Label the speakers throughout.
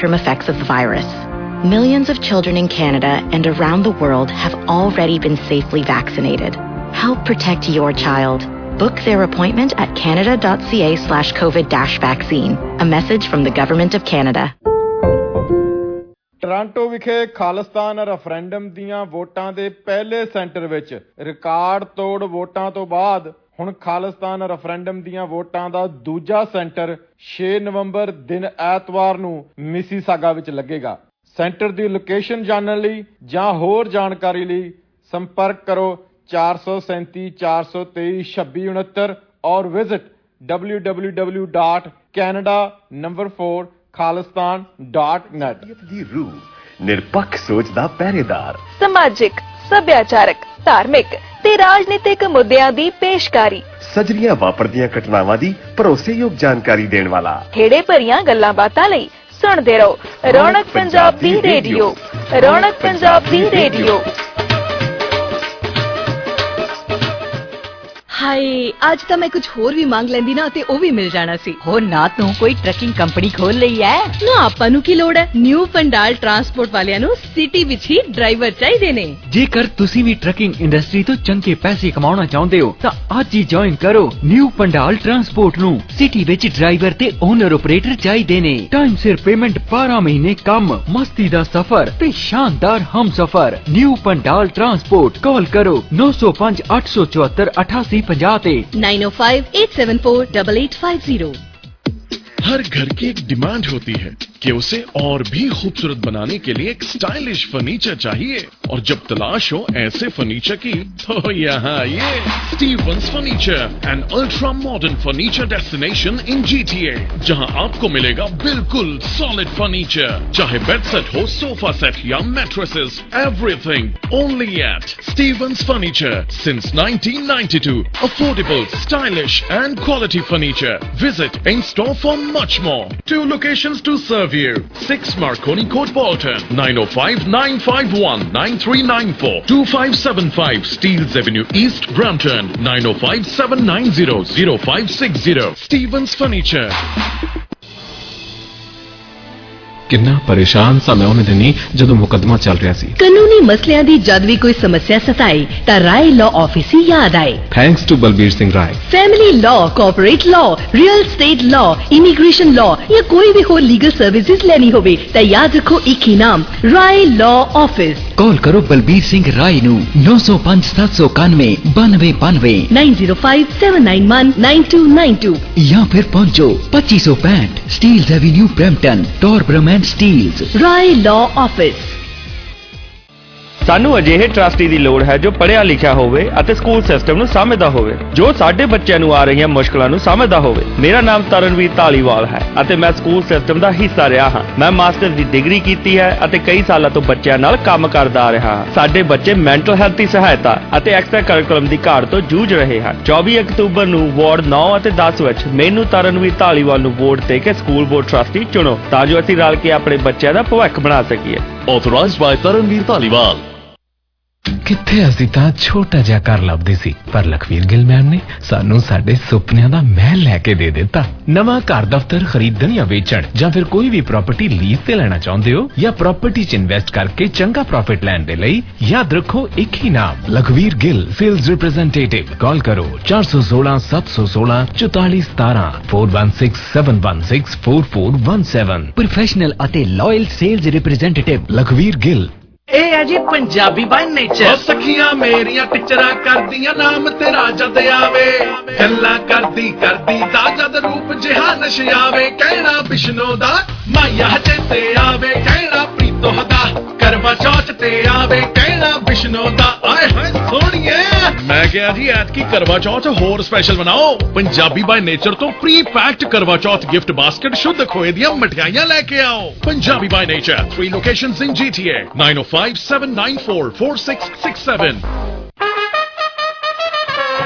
Speaker 1: effects of the virus. Millions of children in Canada and around the world have already been safely vaccinated. Help protect your child. Book their appointment at canada.ca/covid-vaccine. A message from the Government of Canada.
Speaker 2: Toronto ਵਿਖੇ Khalistan referendum ਦੀਆਂ ਵੋਟਾਂ ਦੇ ਪਹਿਲੇ centre ਵਿੱਚ record ਤੋੜ ਵੋਟਾਂ ਤੋਂ ਬਾਅਦ ਹੁਣ ਖਾਲਿਸਤਾਨ ਰੈਫਰੈਂਡਮ ਦੀਆਂ ਵੋਟਾਂ ਦਾ ਦੂਜਾ ਸੈਂਟਰ 6 ਨਵੰਬਰ ਦਿਨ ਐਤਵਾਰ ਨੂੰ ਮਿਸੀਸਾਗਾ ਵਿੱਚ ਲੱਗੇਗਾ। ਸੈਂਟਰ ਦੀ ਲੋਕੇਸ਼ਨ ਜਾਣਨ ਲਈ ਜਾਂ ਹੋਰ ਜਾਣਕਾਰੀ ਲਈ ਸੰਪਰਕ ਕਰੋ 437 423 2669 ਔਰ ਵਿਜ਼ਿਟ www.canada4 ਖਾਲਿਸਤਾਨ.net।
Speaker 3: ਦੀ ਰੂਹ ਨਿਰਪੱਖ ਸੋਚ ਦਾ ਪਹਿਰੇਦਾਰ,
Speaker 4: ਸਮਾਜਿਕ, ਸੱਭਿਆਚਾਰਕ, ਧਾਰਮਿਕ ਤੇ ਰਾਜਨੀਤਿਕ ਮੁੱਦਿਆਂ ਦੀ ਪੇਸ਼ਕਾਰੀ,
Speaker 3: ਸਜਰੀਆਂ ਵਾਪਰਦੀਆਂ ਘਟਨਾਵਾਂ ਦੀ ਭਰੋਸੇਯੋਗ ਜਾਣਕਾਰੀ ਦੇਣ ਵਾਲਾ,
Speaker 4: ਖੇੜੇ ਭਰੀਆਂ ਗੱਲਾਂ ਬਾਤਾਂ ਲਈ ਸੁਣਦੇ ਰਹੋ ਰੌਣਕ ਪੰਜਾਬ ਦੀ ਰੇਡੀਓ। ਰੌਣਕ ਪੰਜਾਬ ਦੀ ਰੇਡੀਓ।
Speaker 5: ਹਾਏ ਅੱਜ ਤਾਂ ਮੈਂ ਕੁਝ ਹੋਰ ਵੀ ਮੰਗ ਲੈਂਦੀ ਨਾ ਤੇ ਉਹ ਵੀ ਮਿਲ ਜਾਣਾ ਸੀ।
Speaker 6: ਹੋਰ ਨਾ ਤੂੰ ਕੋਈ ਟਰੱਕਿੰਗ ਕੰਪਨੀ ਖੋਲ ਲਈ ਐ
Speaker 5: ਨਾ, ਆਪਾਂ ਨੂੰ ਕੀ ਲੋੜ ਹੈ। ਨਿਊ ਪੰਡਾਲ ਟਰਾਂਸਪੋਰਟ ਵਾਲਿਆਂ ਨੂੰ ਸਿਟੀ ਵਿੱਚ ਹੀ ਡਰਾਈਵਰ ਚਾਹੀਦੇ ਨੇ।
Speaker 7: ਜੇਕਰ ਤੁਸੀਂ ਵੀ ਟਰੱਕਿੰਗ ਇੰਡਸਟਰੀ ਤੋਂ ਚੰਗੇ ਪੈਸੇ ਕਮਾਉਣਾ ਚਾਹੁੰਦੇ ਹੋ ਤਾਂ ਅੱਜ ਹੀ ਜੁਆਇਨ ਕਰੋ ਨਿਊ ਪੰਡਾਲ ਟਰਾਂਸਪੋਰਟ ਨੂੰ। ਸਿਟੀ ਵਿੱਚ ਡਰਾਈਵਰ ਤੇ ਓਨਰ ਆਪਰੇਟਰ ਚਾਹੀਦੇ ਨੇ। ਟਾਈਮ ਸਿਰ ਪੇਮੈਂਟ, 12 ਮਹੀਨੇ ਕੰਮ, ਮਸਤੀ ਦਾ ਸਫ਼ਰ ਤੇ ਸ਼ਾਨਦਾਰ ਹਮਸਫ਼ਰ। New Pandal transport. ਕਾਲ ਕਰੋ 905 874 8850 ਤੇ
Speaker 5: 9058748850।
Speaker 8: हर घर की एक डिमांड होती है कि उसे और भी खूबसूरत बनाने के लिए एक स्टाइलिश फर्नीचर चाहिए, और जब तलाश हो ऐसे फर्नीचर की तो यहाँ ये Stevens furniture, an ultra modern furniture destination in GTA, जहाँ आपको मिलेगा बिल्कुल सॉलिड फर्नीचर, चाहे बेड सेट हो, सोफा सेट या mattresses, everything only at Stevens furniture since 1992। Affordable, stylish and quality furniture. Visit in store for much more. 2 locations to serve you. 6 Marconi Court, Bolton. 905-951-9394. 2575 Steeles Avenue East, Brampton. 905-790-0560. Stevens Furniture.
Speaker 9: ਕਿੰਨਾ ਪਰੇਸ਼ਾਨ ਸਾਂ ਮੈਂ ਉਹਨੇ ਦਿਨੀ ਜਦੋਂ ਮੁਕੱਦਮਾ ਚੱਲ ਰਿਹਾ ਸੀ।
Speaker 5: ਕਾਨੂੰਨੀ ਮਸਲਿਆਂ ਦੀ ਜਦ ਵੀ ਕੋਈ ਸਮੱਸਿਆ ਸਤਾਏ ਤਾਂ ਰਾਏ ਲਾਅ ਆਫਿਸ ਹੀ ਯਾਦ ਆਏ।
Speaker 9: Thanks to Balbir Singh Rai.
Speaker 5: Family law, corporate law, real estate law, immigration law ਜਾਂ ਕੋਈ ਵੀ ਹੋਰ ਲੀਗਲ ਸਰਵਿਸਿਜ਼ ਲੈਣੀ ਹੋਵੇ ਤਾਂ ਯਾਦ ਰੱਖੋ ਇੱਕ ਹੀ ਨਾਮ, ਰਾਏ ਲਾਅ ਆਫਿਸ।
Speaker 7: ਕਾਲ ਕਰੋ ਬਲਬੀਰ ਸਿੰਘ ਰਾਏ ਨੂੰ 905 791 9292
Speaker 5: 9057919292
Speaker 7: ਜਾਂ ਫਿਰ ਪਹੁੰਚੋ 2565 Steeles avenue Brampton, Torbram and Steeles.
Speaker 5: Rai law office.
Speaker 10: ਸਾਨੂੰ ਅਜਿਹੇ ਟਰਸਟੀ ਦੀ ਲੋੜ ਹੈ ਜੋ ਪੜ੍ਹਿਆ ਲਿਖਿਆ ਹੋਵੇ ਅਤੇ ਸਕੂਲ ਸਿਸਟਮ ਨੂੰ ਸਮਝਦਾ ਹੋਵੇ, ਜੋ ਸਾਡੇ ਬੱਚਿਆਂ ਨੂੰ ਆ ਰਹੀਆਂ ਮੁਸ਼ਕਲਾਂ ਨੂੰ ਸਮਝਦਾ ਹੋਵੇ। ਮੇਰਾ ਨਾਮ ਤਰਨਵੀਰ ਧਾਲੀਵਾਲ ਹੈ ਅਤੇ ਮੈਂ ਸਕੂਲ ਸਿਸਟਮ ਦਾ ਹਿੱਸਾ ਰਿਹਾ ਹਾਂ। ਮੈਂ ਮਾਸਟਰ ਦੀ ਡਿਗਰੀ ਕੀਤੀ ਹੈ ਅਤੇ ਕਈ ਸਾਲਾਂ ਤੋਂ ਬੱਚਿਆਂ ਨਾਲ ਕੰਮ ਕਰਦਾ ਆ ਰਿਹਾ ਹਾਂ। ਸਾਡੇ ਬੱਚੇ ਮੈਂਟਲ ਹੈਲਥ ਦੀ ਸਹਾਇਤਾ ਅਤੇ ਐਕਸਟਰਾ ਕਰਿਕੂਲਮ ਦੀ ਘਾਟ ਤੋਂ ਜੂਝ ਰਹੇ ਹਨ। 24 ਅਕਤੂਬਰ ਨੂੰ ਵਾਰਡ 9 ਅਤੇ 10 ਵਿੱਚ ਮੈਨੂੰ ਤਰਨਵੀਰ ਧਾਲੀਵਾਲ ਨੂੰ ਵੋਟ ਦੇ ਕੇ ਸਕੂਲ ਬੋਰਡ ਟਰਸਟੀ ਚੁਣੋ ਤਾਂ ਜੋ ਅਸੀਂ ਰਲ ਕੇ ਆਪਣੇ ਬੱਚਿਆਂ ਦਾ ਭਵਿੱਖ ਬਣਾ ਸਕੀਏ।
Speaker 8: Authorized by Taranveer Dhaliwal।
Speaker 9: ਕਿੱਥੇ ਅਸੀਂ ਤਾਂ ਛੋਟਾ ਜਿਹਾ ਘਰ ਲੱਭਦੇ ਸੀ, ਪਰ ਲਖਵੀਰ ਗਿੱਲ ਮੈਮ ਨੇ ਸਾਨੂੰ ਸਾਡੇ ਸੁਪਨਿਆਂ ਦਾ ਮਹਿਲ ਲੈ ਕੇ ਦੇ ਦਿੱਤਾ। ਨਵਾਂ ਘਰ ਦਫ਼ਤਰ ਖਰੀਦਣ ਜਾਂ ਵੇਚਣ ਜਾਂ ਫਿਰ ਕੋਈ ਵੀ ਪ੍ਰਾਪਰਟੀ ਲੀਜ਼ ਤੇ ਲੈਣਾ ਚਾਹੁੰਦੇ ਹੋ ਜਾਂ ਪ੍ਰਾਪਰਟੀ 'ਚ ਇਨਵੈਸਟ ਕਰਕੇ ਚੰਗਾ ਪ੍ਰੋਫਿਟ ਲੈਣ ਦੇ ਲਈ ਯਾਦ ਰੱਖੋ ਇੱਕ ਹੀ ਨਾਮ, Lakhvir Gill sales representative. Call ਕਰੋ 416 716 4417 416 716 4417।
Speaker 7: ਪ੍ਰੋਫੈਸ਼ਨਲ ਅਤੇ loyal sales representative Lakhvir Gill.
Speaker 11: ਇਹ ਹੈ ਜੀ ਪੰਜਾਬੀ ਬਾਈ ਨੇਚਰ। ਸਖੀਆਂ ਮੇਰੀਆਂ ਟਿਚਰਾਂ ਕਰਦੀਆਂ ਨਾਮ ਤੇਰਾ ਜਦ ਆਵੇ, ਗੱਲਾਂ ਕਰਦੀ ਕਰਦੀ ਦਾ ਜਦ ਰੂਪ ਜਿਹਾ ਨਸ਼ਿਆਵੇ, ਕਹਿਣਾ ਬਿਸ਼ਨੋ ਦਾ ਮਾਇਆ ਚੇਤੇ ਆਵੇ, ਕਹਿਣਾ ਪ੍ਰੀਤੋ ਦਾ ਕਰਵਾ ਚੌਥ ਤੇ ਆਵੇ, ਕਹਿਣਾ ਬਿਸ਼ਨੋ ਦਾ ਆਏ ਹਾਏ ਸੋਹਣੀਏ। ਮੈਂ ਕਿਹਾ ਜੀ ਐਤਕੀ ਕਰਵਾ ਚੌਥ ਹੋਰ ਸਪੈਸ਼ਲ ਬਣਾਓ। ਪੰਜਾਬੀ ਬਾਈ ਨੇਚਰ ਤੋਂ pre packed Karva Chauth gift basket ਸ਼ੁੱਧ ਖੋਏ ਦੀਆਂ ਮਠਿਆਈਆਂ ਲੈ ਕੇ ਆਓ। Punjabi by nature 3 locations in GTA 905-794-4667।
Speaker 12: ਯਾ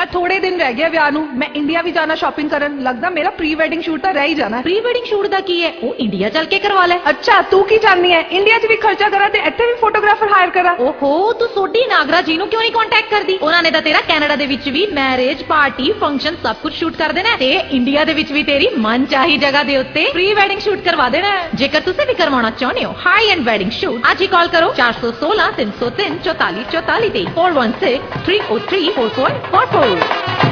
Speaker 12: थोड़े दिन रह गए ਵਿਆਹ ਨੂੰ मैं इंडिया भी जाना शॉपिंग करन लगदा मेरा प्री वेडिंग शूट ਤਾਂ ਰਹਿ ਹੀ ਜਾਣਾ
Speaker 6: ਪ੍ਰੀ ਵੈਡਿੰਗ ਸ਼ੂਟ ਦਾ ਕੀ ਹੈ ਉਹ ਇੰਡੀਆ ਚੱਲ ਕੇ ਕਰਵਾ ਲੈ
Speaker 12: ਅੱਛਾ ਤੂੰ ਕੀ ਚਾਹਨੀ ਹੈ ਇੰਡੀਆ 'ਚ ਵੀ ਖਰਚਾ ਕਰਾਂ ਤੇ ਇੱਥੇ ਵੀ ਫੋਟੋਗ੍ਰਾਫਰ ਹਾਇਰ ਕਰਾਂ
Speaker 6: ਓਹੋ ਤੂੰ ਸੋਢੀ ਨਾਗਰਾ ਜੀ ਨੂੰ ਕਿਉਂ ਨਹੀਂ ਕੰਟੈਕਟ ਕਰਦੀ ਉਹਨਾਂ ਨੇ ਤਾਂ ਤੇਰਾ ਕੈਨੇਡਾ ਦੇ ਵਿੱਚ ਵੀ ਮੈਰਿਜ ਪਾਰਟੀ ਫੰਕਸ਼ਨ ਸਭ ਕੁਝ ਸ਼ੂਟ ਕਰ ਦੇਣਾ ਤੇ ਇੰਡੀਆ ਦੇ ਵਿੱਚ ਵੀ ਤੇਰੀ ਮਨਚਾਹੀ ਜਗ੍ਹਾ ਦੇ ਉੱਤੇ ਪ੍ਰੀ ਵੈਡਿੰਗ ਸ਼ੂਟ ਕਰਵਾ ਦੇਣਾ ਜੇਕਰ ਤੁਸੀਂ ਵੀ ਕਰਵਾਉਣਾ ਚਾਹੁੰਦੇ ਹੋ ਹਾਈ ਐਂਡ ਵੈਡਿੰਗ ਸ਼ੂਟ ਅੱਜ ਹੀ ਕਾਲ ਕਰੋ 416 303 44 44 ਤੇ 416 303 4444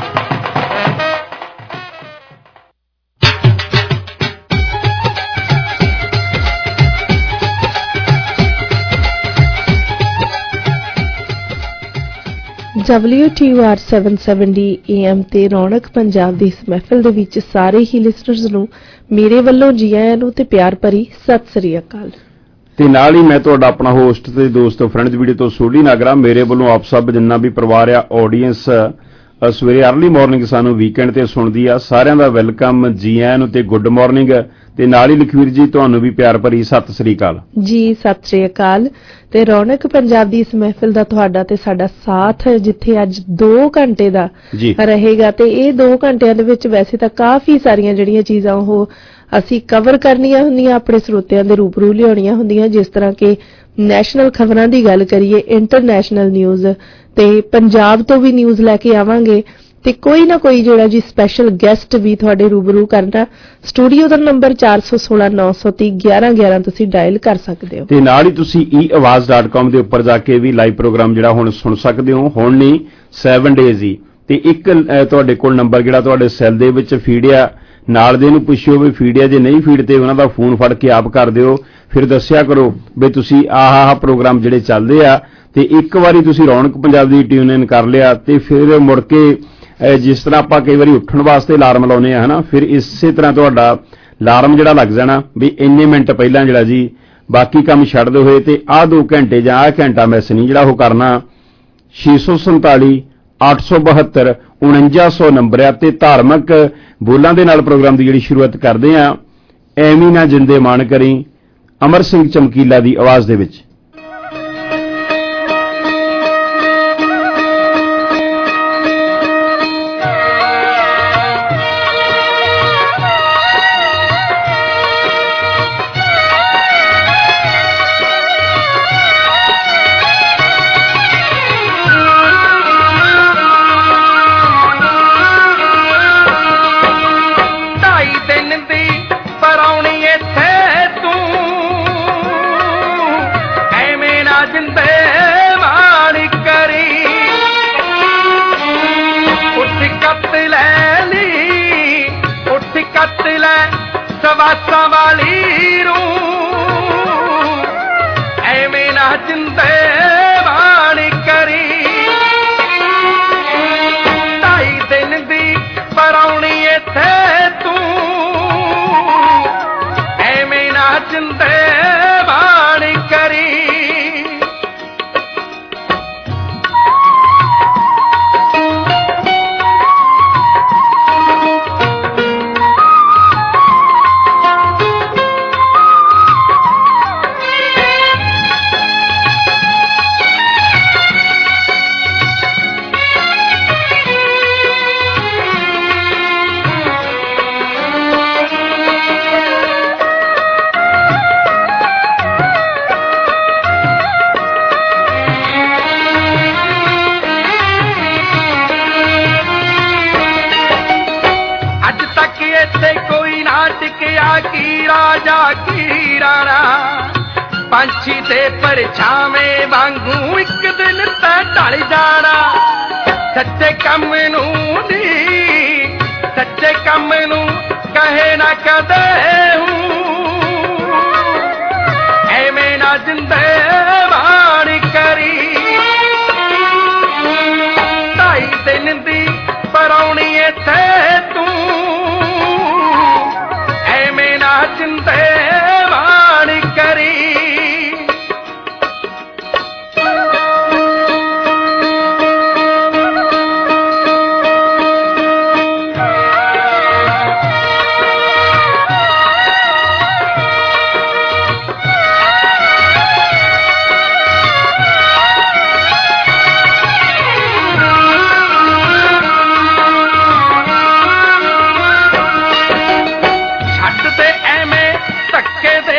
Speaker 13: WTOR 770 AM ਤੇ ਰੌਣਕ ਪੰਜਾਬ ਦੀ ਇਸ ਮਹਿਫਿਲ ਦੇ ਵਿੱਚ ਸਾਰੇ ਹੀ ਲਿਸਨਰਸ ਨੂੰ ਮੇਰੇ ਵੱਲੋਂ ਜੀ ਆਇਆਂ ਨੂੰ ਤੇ ਪਿਆਰ ਭਰੀ ਸਤਿ ਸ੍ਰੀ ਅਕਾਲ
Speaker 14: ਤੇ ਨਾਲ ਹੀ ਮੈਂ ਤੁਹਾਡਾ ਆਪਣਾ ਹੋਸਟ ਤੇ ਦੋਸਤ ਫਰੈਂਡਸ ਵੀਡੀਓ ਤੋਂ ਸੋਢੀ ਨਾਗਰਾ ਮੇਰੇ ਵੱਲੋਂ ਆਪ ਸਭ ਜਿੰਨਾ ਵੀ ਪਰਿਵਾਰ ਆ ਆਡੀਅנס ਸਵੇਰੇ ਅਰਲੀ ਮਾਰਨਿੰਗ ਸਾਨੂੰ ਵੀਕਐਂਡ ਤੇ ਸੁਣਦੀ ਆ ਸਾਰਿਆਂ ਦਾ ਵੈਲਕਮ ਜੀ ਆਇਆਂ ਨੂੰ ਤੇ ਗੁੱਡ ਮਾਰਨਿੰਗ ਤੇ ਨਾਲ ਹੀ ਲਖਵੀਰ ਜੀ ਤੁਹਾਨੂੰ ਵੀ ਪਿਆਰ ਭਰੀ ਸਤਿ ਸ੍ਰੀ ਅਕਾਲ
Speaker 13: ਜੀ ਸਤਿ ਸ੍ਰੀ ਅਕਾਲ ਤੇ ਰੌਣਕ ਪੰਜਾਬ ਦੀ ਇਸ ਮਹਿਫਿਲ ਦਾ ਤੁਹਾਡਾ ਤੇ ਸਾਡਾ ਸਾਥ ਜਿੱਥੇ ਅੱਜ 2 ਘੰਟੇ ਦਾ ਰਹੇਗਾ ਤੇ ਇਹ 2 ਘੰਟਿਆਂ ਦੇ ਵਿੱਚ ਵੈਸੇ ਤਾਂ ਕਾਫੀ ਸਾਰੀਆਂ ਜਿਹੜੀਆਂ ਚੀਜ਼ਾਂ ਉਹ ਅਸੀਂ ਕਵਰ ਕਰਨੀਆਂ ਹੁੰਦੀਆਂ ਆਪਣੇ ਸਰੋਤਿਆਂ ਦੇ ਰੂਬਰੂ ਲਿਆਉਣੀਆਂ ਹੁੰਦੀਆਂ ਜਿਸ ਤਰ੍ਹਾਂ ਕਿ ਨੈਸ਼ਨਲ ਖਬਰਾਂ ਦੀ ਗੱਲ ਕਰੀਏ ਇੰਟਰਨੈਸ਼ਨਲ ਨਿਊਜ਼ ਤੇ ਪੰਜਾਬ ਤੋਂ ਵੀ ਨਿਊਜ਼ ਲੈ ਕੇ ਆਵਾਂਗੇ ਤੇ ਕੋਈ ਨਾ ਕੋਈ ਜਿਹੜਾ ਜੀ ਸਪੈਸ਼ਲ ਗੈਸਟ ਵੀ ਤੁਹਾਡੇ ਰੂਬਰੂ ਕਰਨਾ ਸਟੂਡੀਓ ਦਾ ਨੰਬਰ 4069301111 ਤੁਸੀਂ ਡਾਇਲ ਕਰ ਸਕਦੇ ਹੋ
Speaker 14: ਤੇ ਨਾਲ ਹੀ ਤੁਸੀਂ eawaz.com ਦੇ ਉੱਪਰ ਜਾ ਕੇ ਵੀ ਲਾਈਵ ਪ੍ਰੋਗਰਾਮ ਜਿਹੜਾ ਹੁਣ ਸੁਣ ਸਕਦੇ ਹੋ ਹੁਣ ਨਹੀਂ 7 ਡੇਜ਼ ਹੀ ਤੇ ਇੱਕ ਤੁਹਾਡੇ ਕੋਲ ਨੰਬਰ ਜਿਹੜਾ ਤੁਹਾਡੇ ਸੈੱਲ ਦੇ ਵਿੱਚ ਫੀਡ ਆ ਨਾਲ ਦੇ ਨੂੰ ਪੁੱਛਿਓ ਵੀ ਫੀਡ ਆ ਜੇ ਨਹੀਂ ਫੀਡ ਤੇ ਉਹਨਾਂ ਦਾ ਫੋਨ ਫੜ ਕੇ ਆਪ ਕਰ ਦਿਓ ਫਿਰ ਦੱਸਿਆ ਕਰੋ ਵੀ ਤੁਸੀਂ ਆਹ ਪ੍ਰੋਗਰਾਮ ਜਿਹੜੇ ਚੱਲਦੇ ਆ ਤੇ ਇੱਕ ਵਾਰੀ ਤੁਸੀਂ ਰੌਣਕ ਪੰਜਾਬ ਦੀ ਟਿਊਨ ਇਨ ਕਰ ਲਿਆ ਤੇ ਫਿਰ ਮੁੜ ਕੇ ਜਿਸ ਤਰ੍ਹਾਂ ਆਪਾਂ ਕਈ ਵਾਰੀ ਉੱਠਣ ਵਾਸਤੇ ਅਲਾਰਮ ਲਾਉਨੇ ਆ ਹਨਾ ਫਿਰ ਇਸੇ ਤਰ੍ਹਾਂ ਤੁਹਾਡਾ ਅਲਾਰਮ ਜਿਹੜਾ ਲੱਗ ਜਾਣਾ ਵੀ ਇੰਨੇ ਮਿੰਟ ਪਹਿਲਾਂ ਜਿਹੜਾ ਜੀ ਬਾਕੀ ਕੰਮ ਛੱਡਦੇ ਹੋਏ ਤੇ ਆਹ 2 ਘੰਟੇ ਜਾਂ ਆਹ ਘੰਟਾ ਮਿਸ ਨਹੀਂ ਜਿਹੜਾ ਉਹ ਕਰਨਾ 647 872 4900 ਨੰਬਰ ਆ ਤੇ ਧਾਰਮਿਕ ਬੋਲਾਂ ਦੇ ਨਾਲ ਪ੍ਰੋਗਰਾਮ ਦੀ ਜਿਹੜੀ ਸ਼ੁਰੂਆਤ ਕਰਦੇ ਆ ਐਵੇਂ ਨਾ ਜਿੰਦੇ ਮਾਣ ਕਰੀ ਅਮਰ ਸਿੰਘ ਚਮਕੀਲਾ ਦੀ ਆਵਾਜ਼ ਦੇ ਵਿੱਚ
Speaker 15: ਸਵਾਸਾਂ ਵਾਲੀ ਰੂ ਐਵੇਂ ਨਾ ਜਿੰਦੇ ਬਾਣ ਕਰੀ 2.5 ਦਿਨ ਦੀ ਪਰਾਉਣੀ ਇੱਥੇ ਤੂੰ ਐਵੇਂ ਨਾ ਜਿੰਦੇ ਬਾਣ ਕਰੀ ਕੀ ਰਾਜਾ ਕੀ ਰਾਣਾ ਪੰਛੀ ਦੇ ਪਰਛਾਵੇਂ ਵਾਂਗੂ ਇੱਕ ਦਿਨ ਤਾਂ ਢਲ ਜਾਣਾ ਸੱਚੇ ਕੰਮ ਨੂੰ ਦੀ ਸੱਚੇ ਕੰਮ ਨੂੰ ਕਹੇ ਨਾ ਕਦੇ ਐਵੇਂ ਨਾ ਜਿੰਦੇ ਬਾਣ ਕਰੀ 2.5 ਦਿਨ ਦੀ ਪਰਾਉਣੀ ਇੱਥੇ ਤੂੰ ਜਿੰਦੇ ਬਾਣ ਕਰੀ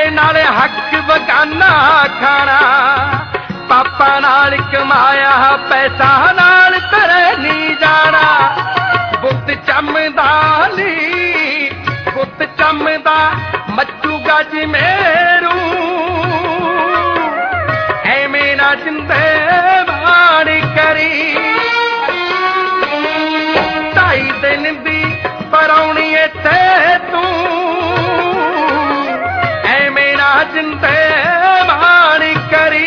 Speaker 15: नाले हक बगाना खाना पापा नाल कमाया पैसा नाल तरे नहीं जाना बुत चमदा मचूगा जी मेरू एवें ना जिंदे बाड़ करी 2.5 दिन दी परौनी इत्थे तू एवें ना जिंदे बाड़ करी।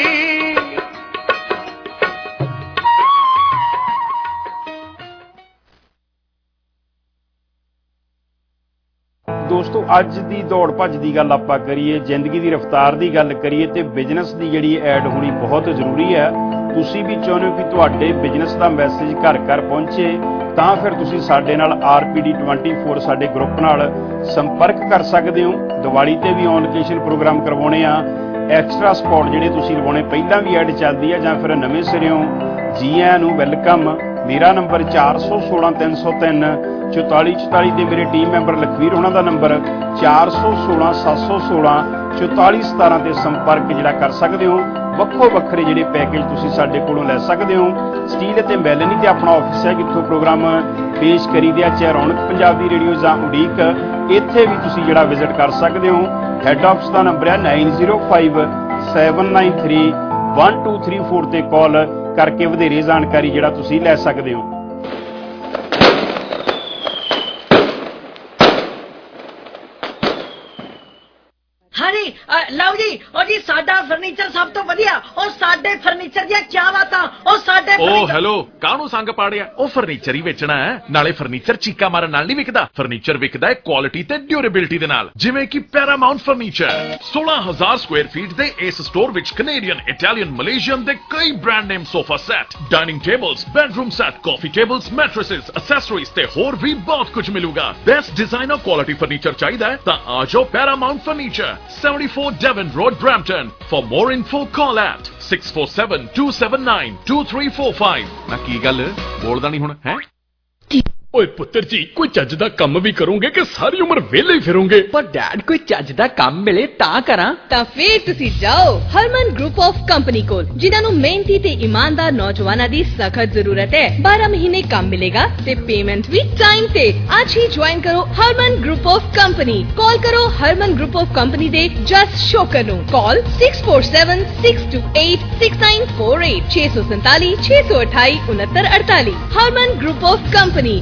Speaker 14: ਦੋਸਤੋ ਅੱਜ ਦੀ ਦੌੜ ਭੱਜ ਦੀ ਗੱਲ ਆਪਾਂ ਕਰੀਏ, ਜ਼ਿੰਦਗੀ ਦੀ ਰਫ਼ਤਾਰ ਦੀ ਗੱਲ ਕਰੀਏ ਤੇ ਬਿਜ਼ਨਸ ਦੀ ਜਿਹੜੀ ਐਡ ਹੋਣੀ ਬਹੁਤ ਜ਼ਰੂਰੀ ਹੈ। ਤੁਸੀਂ ਵੀ ਚਾਹੁੰਦੇ ਹੋ ਕਿ ਤੁਹਾਡੇ ਬਿਜ਼ਨਸ ਦਾ ਮੈਸੇਜ ਘਰ ਘਰ ਪਹੁੰਚੇ ਤਾਂ ਫਿਰ ਤੁਸੀਂ ਸਾਡੇ ਨਾਲ RPD 24 ਸਾਡੇ ਗਰੁੱਪ ਨਾਲ ਸੰਪਰਕ ਕਰ ਸਕਦੇ ਹੋ। ਦੀਵਾਲੀ ਤੇ ਵੀ ਔਨ ਲੋਕੇਸ਼ਨ ਪ੍ਰੋਗਰਾਮ ਕਰਵਾਉਣੇ ਆ, ਐਕਸਟਰਾ ਸਪੌਟ ਜਿਹੜੇ ਤੁਸੀਂ ਲਵਾਉਣੇ ਪਹਿਲਾਂ ਵੀ ਐਡ ਚੱਲਦੀ ਹੈ ਜਾਂ ਫਿਰ ਨਵੇਂ ਸਿਰਿਓਂ। ਜੀ ਆਇਆਂ ਨੂੰ ਵੈਲਕਮ। ਮੇਰਾ ਨੰਬਰ 416 303 4444 ਤੇ ਮੇਰੇ ਟੀਮ ਮੈਂਬਰ ਲਖਵੀਰ ਉਹਨਾਂ ਦਾ ਨੰਬਰ 416 716 4417 ਤੇ ਸੰਪਰਕ ਜਿਹੜਾ ਕਰ ਸਕਦੇ ਹੋ। ਵੱਖੋ ਵੱਖਰੇ ਜਿਹੜੇ ਪੈਕੇਜ ਤੁਸੀਂ ਸਾਡੇ ਕੋਲੋਂ ਲੈ ਸਕਦੇ ਹੋ। ਸਟੀਲ ਅਤੇ ਮੈਲਨੀ ਤੇ ਆਪਣਾ ਆਫਿਸ ਹੈ ਜਿੱਥੋਂ ਪ੍ਰੋਗਰਾਮ ਪੇਸ਼ ਕਰੀਦੇ ਆ, ਚਾਹੇ ਰੌਣਕ ਪੰਜਾਬ ਦੀ ਰੇਡੀਓ ਜਾਂ ਉਡੀਕ, ਇੱਥੇ ਵੀ ਤੁਸੀਂ ਜਿਹੜਾ ਵਿਜ਼ਿਟ ਕਰ ਸਕਦੇ ਹੋ। ਹੈੱਡ ਆਫਿਸ ਦਾ ਨੰਬਰ ਹੈ 905793 1234 ਤੇ ਕਾਲ ਕਰਕੇ ਵਧੇਰੇ ਜਾਣਕਾਰੀ ਜਿਹੜਾ ਤੁਸੀਂ ਲੈ ਸਕਦੇ ਹੋ।
Speaker 16: हाँ जी लो जी और जी साडा फर्नीचर सब तो वधिया और साडे फर्नीचर दी क्या बातां और साडे
Speaker 11: ओ हेलो कानू संग पाड़िया ओ फर्नीचर ही बेचना है नाले फर्नीचर चीका मारन नाल नहीं विकदा फर्नीचर विकदा है क्वालिटी ते ड्यूरेबिलिटी दे नाल जिवें कि पैरामाउंट फर्नीचर 16000 स्क्वायर फीट दे इस स्टोर विच कैनेडियन इटालियन मलेशियन दे कई brand name sofa set dining tables bedroom set coffee tables mattresses accessories ते होर भी बहुत कुछ मिलूगा। बेस्ट डिजाइनर क्वालिटी फर्नीचर चाहिए तां आ जाओ Paramount furniture 74 Devon Road, Brampton. For more info, call at 647-279-2345. ना की गल बोलदा नहीं हुण है?
Speaker 9: ਓਏ ਪੁੱਤਰ ਜੀ ਕੋਈ ਚੱਜ ਦਾ ਕੰਮ ਵੀ ਕਰੋਗੇ ਕਿ ਸਾਰੀ ਉਮਰ ਵਿਹਲੇ ਹੀ ਫਿਰੋਗੇ?
Speaker 7: ਪਰ ਡੈਡ ਕੋਈ ਚੱਜ ਦਾ ਕੰਮ ਮਿਲੇ ਤਾਂ ਕਰਾਂ।
Speaker 5: ਤਾਂ ਫੇਰ ਤੁਸੀਂ ਜਾਓ ਹਰਮਨ ਗਰੁੱਪ ਆਫ ਕੰਪਨੀ ਕੋਲ, ਜਿਨ੍ਹਾਂ ਨੂੰ ਮਿਹਨਤੀ ਤੇ ਇਮਾਨਦਾਰ ਨੌਜਵਾਨਾਂ ਦੀ ਸਖਤ ਜ਼ਰੂਰਤ ਹੈ। 12 ਮਹੀਨੇ ਕੰਮ ਮਿਲੇਗਾ ਤੇ ਪੇਮੈਂਟ ਵੀ ਟਾਈਮ ਤੇ। ਅੱਜ ਹੀ ਜੁਆਇਨ ਕਰੋ Harman group of company. Call ਕਰੋ ਹਰਮਨ ਗਰੁੱਪ ਆਫ ਕੰਪਨੀ ਦੇ ਜਸ ਸ਼ੋਕਰ ਨੂੰ। Call 6476286948 647 628 6948। Harman group of company.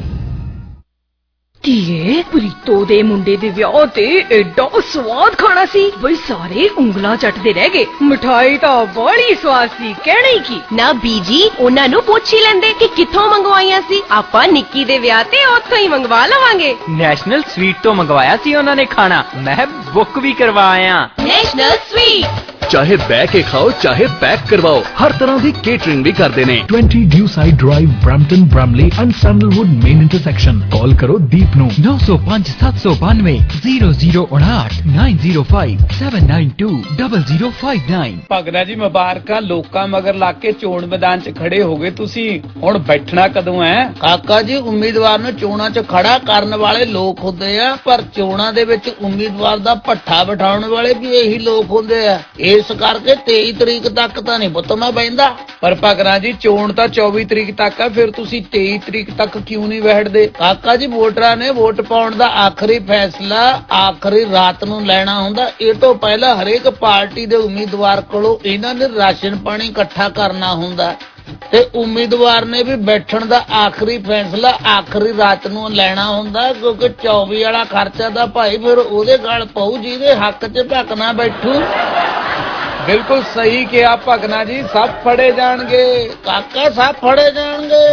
Speaker 5: ਧੀਏ ਪ੍ਰੀਤੋ ਦੇ ਮੁੰਡੇ ਦੇ ਵਿਆਹ ਤੇ ਐਡਾ ਸਵਾਦ ਖਾਣਾ ਸੀ ਬਈ ਸਾਰੇ ਉਂਗਲਾਂ ਚੱਟਦੇ ਰਹਿ ਗਏ। ਮਿਠਾਈ ਤਾਂ ਬੜੀ ਸਵਾਦ ਸੀ, ਕਹਿਣਾ ਹੀ ਕੀ।
Speaker 17: ਨਾ ਬੀਜੀ ਉਹਨਾਂ ਨੂੰ ਪੁੱਛ ਹੀ ਲੈਂਦੇ ਕਿ ਕਿੱਥੋਂ ਮੰਗਵਾਈਆਂ ਸੀ। ਆਪਾਂ ਨਿੱਕੀ ਦੇ ਵਿਆਹ ਤੇ ਉੱਥੋਂ ਹੀ ਮੰਗਵਾ ਲਵਾਂਗੇ।
Speaker 7: ਨੈਸ਼ਨਲ ਸਵੀਟ ਤੋਂ ਮੰਗਵਾਇਆ ਸੀ ਉਹਨਾਂ ਨੇ ਖਾਣਾ, ਮੈਂ ਬੁੱਕ ਵੀ ਕਰਵਾਇਆ।
Speaker 17: ਨੈਸ਼ਨਲ ਸਵੀਟ
Speaker 8: चाहे बह के खाओ चाहे पैक करवाओ, हर तरह की केटरिंग भी करते हैं।
Speaker 18: 20 Dewside Drive, Brampton, Bramley and Sandalwood main intersection। Call करो दीप नू
Speaker 7: 905 792 0059 905 792 0059।
Speaker 19: ਭਗਨਾ ਜੀ ਮੁਬਾਰਕਾਂ, ਲੋਕਾਂ ਮਗਰ ਲਾ ਕੇ ਚੋਣ ਮੈਦਾਨ 'ਚ ਖੜੇ ਹੋ ਗਏ ਤੁਸੀਂ, ਹੁਣ ਬੈਠਣਾ ਕਦੋਂ ਹੈ?
Speaker 20: ਕਾਕਾ ਜੀ ਉਮੀਦਵਾਰ ਨੂੰ ਚੋਣਾਂ 'ਚ ਖੜਾ ਕਰਨ ਵਾਲੇ ਲੋਕ ਹੁੰਦੇ ਆ, ਪਰ ਚੋਣਾਂ ਦੇ ਵਿੱਚ ਉਮੀਦਵਾਰ ਦਾ ਭੱਠਾ ਬਿਠਾਉਣ ਵਾਲੇ ਵੀ ਇਹੀ ਲੋਕ ਹੁੰਦੇ ਆ। ਇਸ ਕਰਕੇ 23 ਤਰੀਕ ਤੱਕ ਤਾਂ ਨਹੀਂ ਪੁੱਤ ਮੈਂ ਬਹਿੰਦਾ।
Speaker 19: ਪਰ ਭਗਨਾ ਜੀ ਚੋਣ ਤਾਂ 24 ਤਰੀਕ ਤੱਕ ਆ, ਫਿਰ ਤੁਸੀਂ 23 ਤਰੀਕ ਤੱਕ ਕਿਉਂ ਨਹੀਂ ਬੈਠਦੇ?
Speaker 20: ਕਾਕਾ ਜੀ ਵੋਟਰਾਂ ਨੇ ਵੋਟ ਪਾਉਣ ਦਾ ਆਖਰੀ ਫੈਸਲਾ ਆਖਰੀ ਰਾਤ ਨੂੰ ਲੈਣਾ ਹੁੰਦਾ। ਇਹ ਤੋਂ ਪਹਿਲਾਂ ਹਰੇਕ ਪਾਰਟੀ ਦੇ ਉਮੀਦਵਾਰ ਕੋਲੋਂ ਇਹਨਾਂ ਨੇ ਰਾਸ਼ਨ ਪਾਣੀ ਇਕੱਠਾ ਕਰਨਾ ਹੁੰਦਾ ਤੇ ਉਮੀਦਵਾਰ ਨੇ ਵੀ ਬੈਠਣ ਦਾ ਆਖਰੀ ਫੈਸਲਾ ਆਖਰੀ ਰਾਤ ਨੂੰ ਲੈਣਾ ਹੁੰਦਾ, ਕਿਉਂਕਿ 24 ਵਾਲਾ ਖਰਚਾ ਦਾ ਭਾਈ ਫਿਰ ਉਹਦੇ ਗਲ ਪਊ ਜਿਹਦੇ ਹੱਕ 'ਚ ਭਗਨਾ ਬੈਠੂ।
Speaker 19: ਬਿਲਕੁਲ ਸਹੀ ਕਿਹਾ ਭਗਨਾ ਜੀ, ਸਭ ਫੜੇ ਜਾਣਗੇ
Speaker 20: ਕਾਕਾ, ਸਭ ਫੜੇ ਜਾਣਗੇ।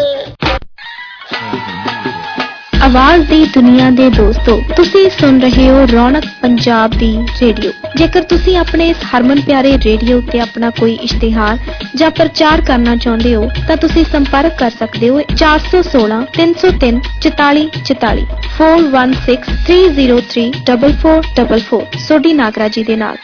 Speaker 21: ਆਵਾਜ਼ ਦੀ ਦੁਨੀਆ ਦੇ ਦੋਸਤੋ, ਤੁਸੀਂ ਸੁਣ ਰਹੇ ਹੋ ਰੌਣਕ ਪੰਜਾਬ ਦੀ ਰੇਡੀਓ। ਜੇਕਰ ਤੁਸੀਂ ਆਪਣੇ ਇਸ ਹਰਮਨ ਪਿਆਰੇ ਰੇਡੀਓ ਤੇ ਆਪਣਾ ਕੋਈ ਇਸ਼ਤਿਹਾਰ ਜਾਂ ਪ੍ਰਚਾਰ ਕਰਨਾ ਚਾਹੁੰਦੇ ਹੋ ਤਾਂ ਤੁਸੀਂ ਸੰਪਰਕ ਕਰ ਸਕਦੇ ਹੋ 416 303 4444 416 303 4444 ਸੋਢੀ ਨਾਗਰਾ ਜੀ ਦੇ ਨਾਲ।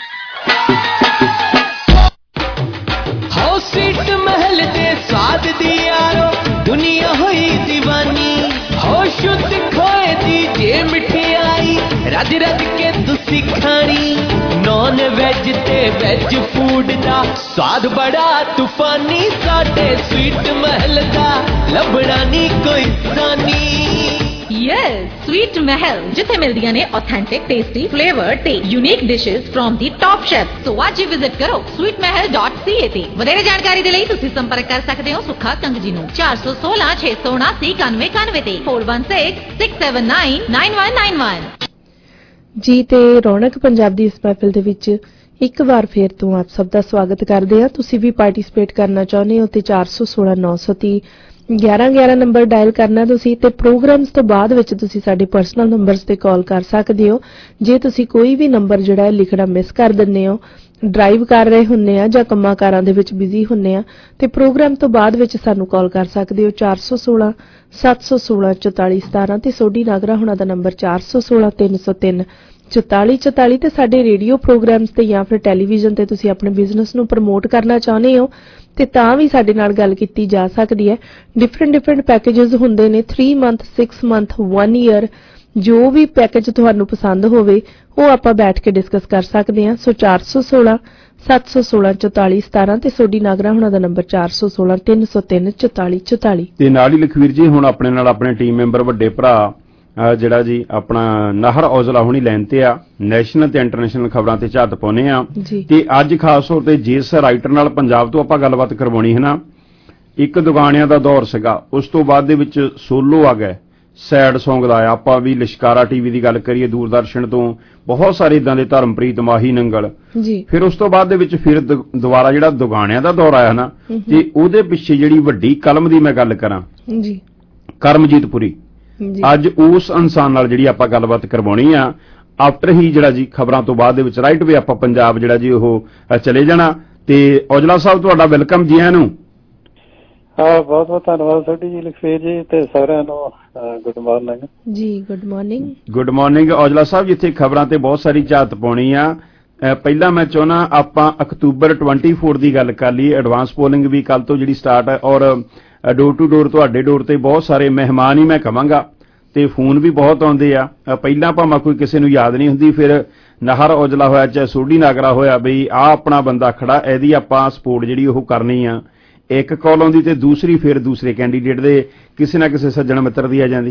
Speaker 22: सीट महल दे स्वाद दी यारो दुनिया हुई दीवानी हो शुद्ध खोए दी जे मिठाई रज रज के तुसी खानी नॉन वेज ते वेज फूड दा स्वाद बड़ा तूफानी साडे स्वीट महल दा लभना नी कोई सानी
Speaker 6: यस स्वीट महल जिथे मिलदियां ने ऑथेंटिक टेस्टी फ्लेवर ते unique dishes from the top chef so आज ही विजिट करो sweetmahal.ca ते वधेरे जानकारी दे लई तुसी संपर्क कर सकदे हो सुखा कंग जी नु 416 679 9191 ते 416 679 9191
Speaker 13: जी ते रौनक पंजाब दी इस महफिल दे विच एक बार फिर तो आप सब दा स्वागत करदे आ तुसी भी पार्टिसिपेट करना चाहुंदे हो ते 416 930 11 नंबर डायल करना तुसी ते प्रोग्राम्स तो बाद विच तुसी साडे पर्सनल नंबर्स ते कॉल कर सकदे हो जे तुसी कोई भी नंबर जिहड़ा है लिखना मिस कर दिंदे हो ड्राइव कर रहे हुंदे आ जां कंमां कारां दे विच बिजी हुंदे आ ते प्रोग्राम तो बाद विच सानू कॉल कर सकदे हो 416 716 44 17 ते सोडी नागरा हुणां दा नंबर 416 303 4444 ते साडे रेडियो प्रोग्राम्स ते या फिर टैलीविजन ते तुसी अपने बिजनेस नू प्रमोट करना चाहुंदे हो ते तां भी साडे नाल गल कीती जा सकदी है डिफरेंट पैकेजेस हुंदे ने 3 मंथ 6 मंथ 1 ईयर जो भी पैकेज तुहानू पसंद होवे ਉਹ ਆਪਾਂ बैठ के डिस्कस कर सकते हैं सो 416 716 44 17 ਤੇ ਸੋਡੀ ਨਾਗਰਾ ਹੁਣਾਂ ਦਾ ਨੰਬਰ 416 303 44 44
Speaker 14: ਤੇ ਨਾਲ ਹੀ ਲਖਵੀਰ ਜੀ ਹੁਣ ਆਪਣੇ ਨਾਲ ਆਪਣੇ ਟੀਮ ਮੈਂਬਰ ਵੱਡੇ ਭਰਾ ਜਿਹੜਾ ਜੀ ਆਪਣਾ ਨਾਹਰ ਔਜਲਾ ਹੁਣੀ ਲਾਈਨ ਤੇ ਆ ਨੈਸ਼ਨਲ ਤੇ ਇੰਟਰਨੈਸ਼ਨਲ ਖਬਰਾਂ ਤੇ ਝਾਤ ਪਾਉਨੇ ਆ ਤੇ ਅੱਜ ਖਾਸ ਤੌਰ ਤੇ ਜਿਸ ਰਾਈਟਰ ਨਾਲ ਪੰਜਾਬ ਤੋਂ ਆਪਾਂ ਗੱਲਬਾਤ ਕਰਵਾਉਣੀ ਹੈ ਨਾ ਇੱਕ ਦੁਗਾਣਿਆਂ ਦਾ ਦੌਰ ਸੀਗਾ ਉਸ ਤੋਂ ਬਾਅਦ ਦੇ ਵਿੱਚ ਸੋਲੋ ਆ ਗਏ ਸੈਡ ਸੌਂਗ ਦਾ ਆਪਾਂ ਵੀ ਲਿਸ਼ਕਾਰਾ ਟੀਵੀ ਦੀ ਗੱਲ ਕਰੀਏ ਦੂਰਦਰਸ਼ਨ ਤੋਂ ਬਹੁਤ ਸਾਰੇ ਇਦਾਂ ਦੇ ਧਰਮਪ੍ਰੀਤ ਮਾਹੀ ਨੰਗਲ ਫਿਰ ਉਸ ਤੋਂ ਬਾਅਦ ਦੇ ਵਿੱਚ ਫਿਰ ਦੁਬਾਰਾ ਜਿਹੜਾ ਦੁਗਾਣਿਆਂ ਦਾ ਦੌਰ ਆਇਆ ਨਾ ਤੇ ਉਹਦੇ ਪਿੱਛੇ ਜਿਹੜੀ ਵੱਡੀ ਕਲਮ ਦੀ ਮੈਂ ਗੱਲ ਕਰਾਂ ਜੀ ਕਰਮਜੀਤ ਪੁਰੀ ਅੱਜ ਉਸ ਇਨਸਾਨ ਨਾਲ ਜਿਹੜੀ ਆਪਾਂ ਗੱਲਬਾਤ ਕਰਵਾਉਣੀ ਆ ਆਫਟਰ ਹੀ ਜਿਹੜਾ ਜੀ ਖਬਰਾਂ ਤੋਂ ਬਾਅਦ ਦੇ ਵਿੱਚ ਰਾਈਟ ਵੇ ਆਪਾਂ ਪੰਜਾਬ ਜਿਹੜਾ ਜੀ ਉਹ ਚਲੇ ਜਾਣਾ ਤੇ ਔਜਲਾ ਸਾਹਿਬ ਤੁਹਾਡਾ ਵੈਲਕਮ ਜੀ ਆਇਆਂ ਨੂੰ
Speaker 1: ਬਹੁਤ ਬਹੁਤ ਧੰਨਵਾਦ ਤੁਹਾਡੀ ਜੀ ਲਖਵੀਰ ਜੀ ਤੇ ਸਾਰਿਆਂ ਨੂੰ ਗੁੱਡ ਮਾਰਨਿੰਗ
Speaker 13: ਜੀ ਗੁੱਡ
Speaker 14: ਮਾਰਨਿੰਗ ਔਜਲਾ ਸਾਹਿਬ ਜਿੱਥੇ ਖਬਰਾਂ ਤੇ ਬਹੁਤ ਸਾਰੀ ਝਾਤ ਪਾਉਣੀ ਆ ਪਹਿਲਾਂ ਮੈਂ ਚਾਹੁੰਦਾ ਆਪਾਂ ਅਕਤੂਬਰ 24 ਦੀ ਗੱਲ ਕਰ ਲਈ ਐਡਵਾਂਸ ਪੋਲਿੰਗ ਵੀ ਕੱਲ ਤੋਂ ਜਿਹੜੀ ਸਟਾਰਟ ਹੈ ਔਰ ਡੋਰ ਟੂ ਡੋਰ ਤੁਹਾਡੇ ਡੋਰ ਤੇ ਬਹੁਤ ਸਾਰੇ ਮਹਿਮਾਨ ਹੀ ਮੈਂ ਕਹਾਂਗਾ ਤੇ ਫੋਨ ਵੀ ਬਹੁਤ ਆਉਂਦੇ ਆ ਪਹਿਲਾਂ ਭਾਵੇਂ ਕੋਈ ਕਿਸੇ ਨੂੰ ਯਾਦ ਨਹੀਂ ਹੁੰਦੀ ਫਿਰ ਨਾਹਰ ਔਜਲਾ ਹੋਇਆ ਚਾਹੇ ਸੋਢੀ ਨਾਗਰਾ ਹੋਇਆ ਬਈ ਆ ਆਪਣਾ ਬੰਦਾ ਖੜਾ ਇਹਦੀ ਆਪਾਂ ਸਪੋਰਟ ਜਿਹੜੀ ਉਹ ਕਰਨੀ ਆ ਇੱਕ ਕਾਲ ਆਉਂਦੀ ਤੇ ਦੂਸਰੀ ਫਿਰ ਦੂਸਰੇ ਕੈਂਡੀਡੇਟ ਦੇ ਕਿਸੇ ਨਾ ਕਿਸੇ ਸੱਜਣ ਮਿੱਤਰ ਦੀ ਆ ਜਾਂਦੀ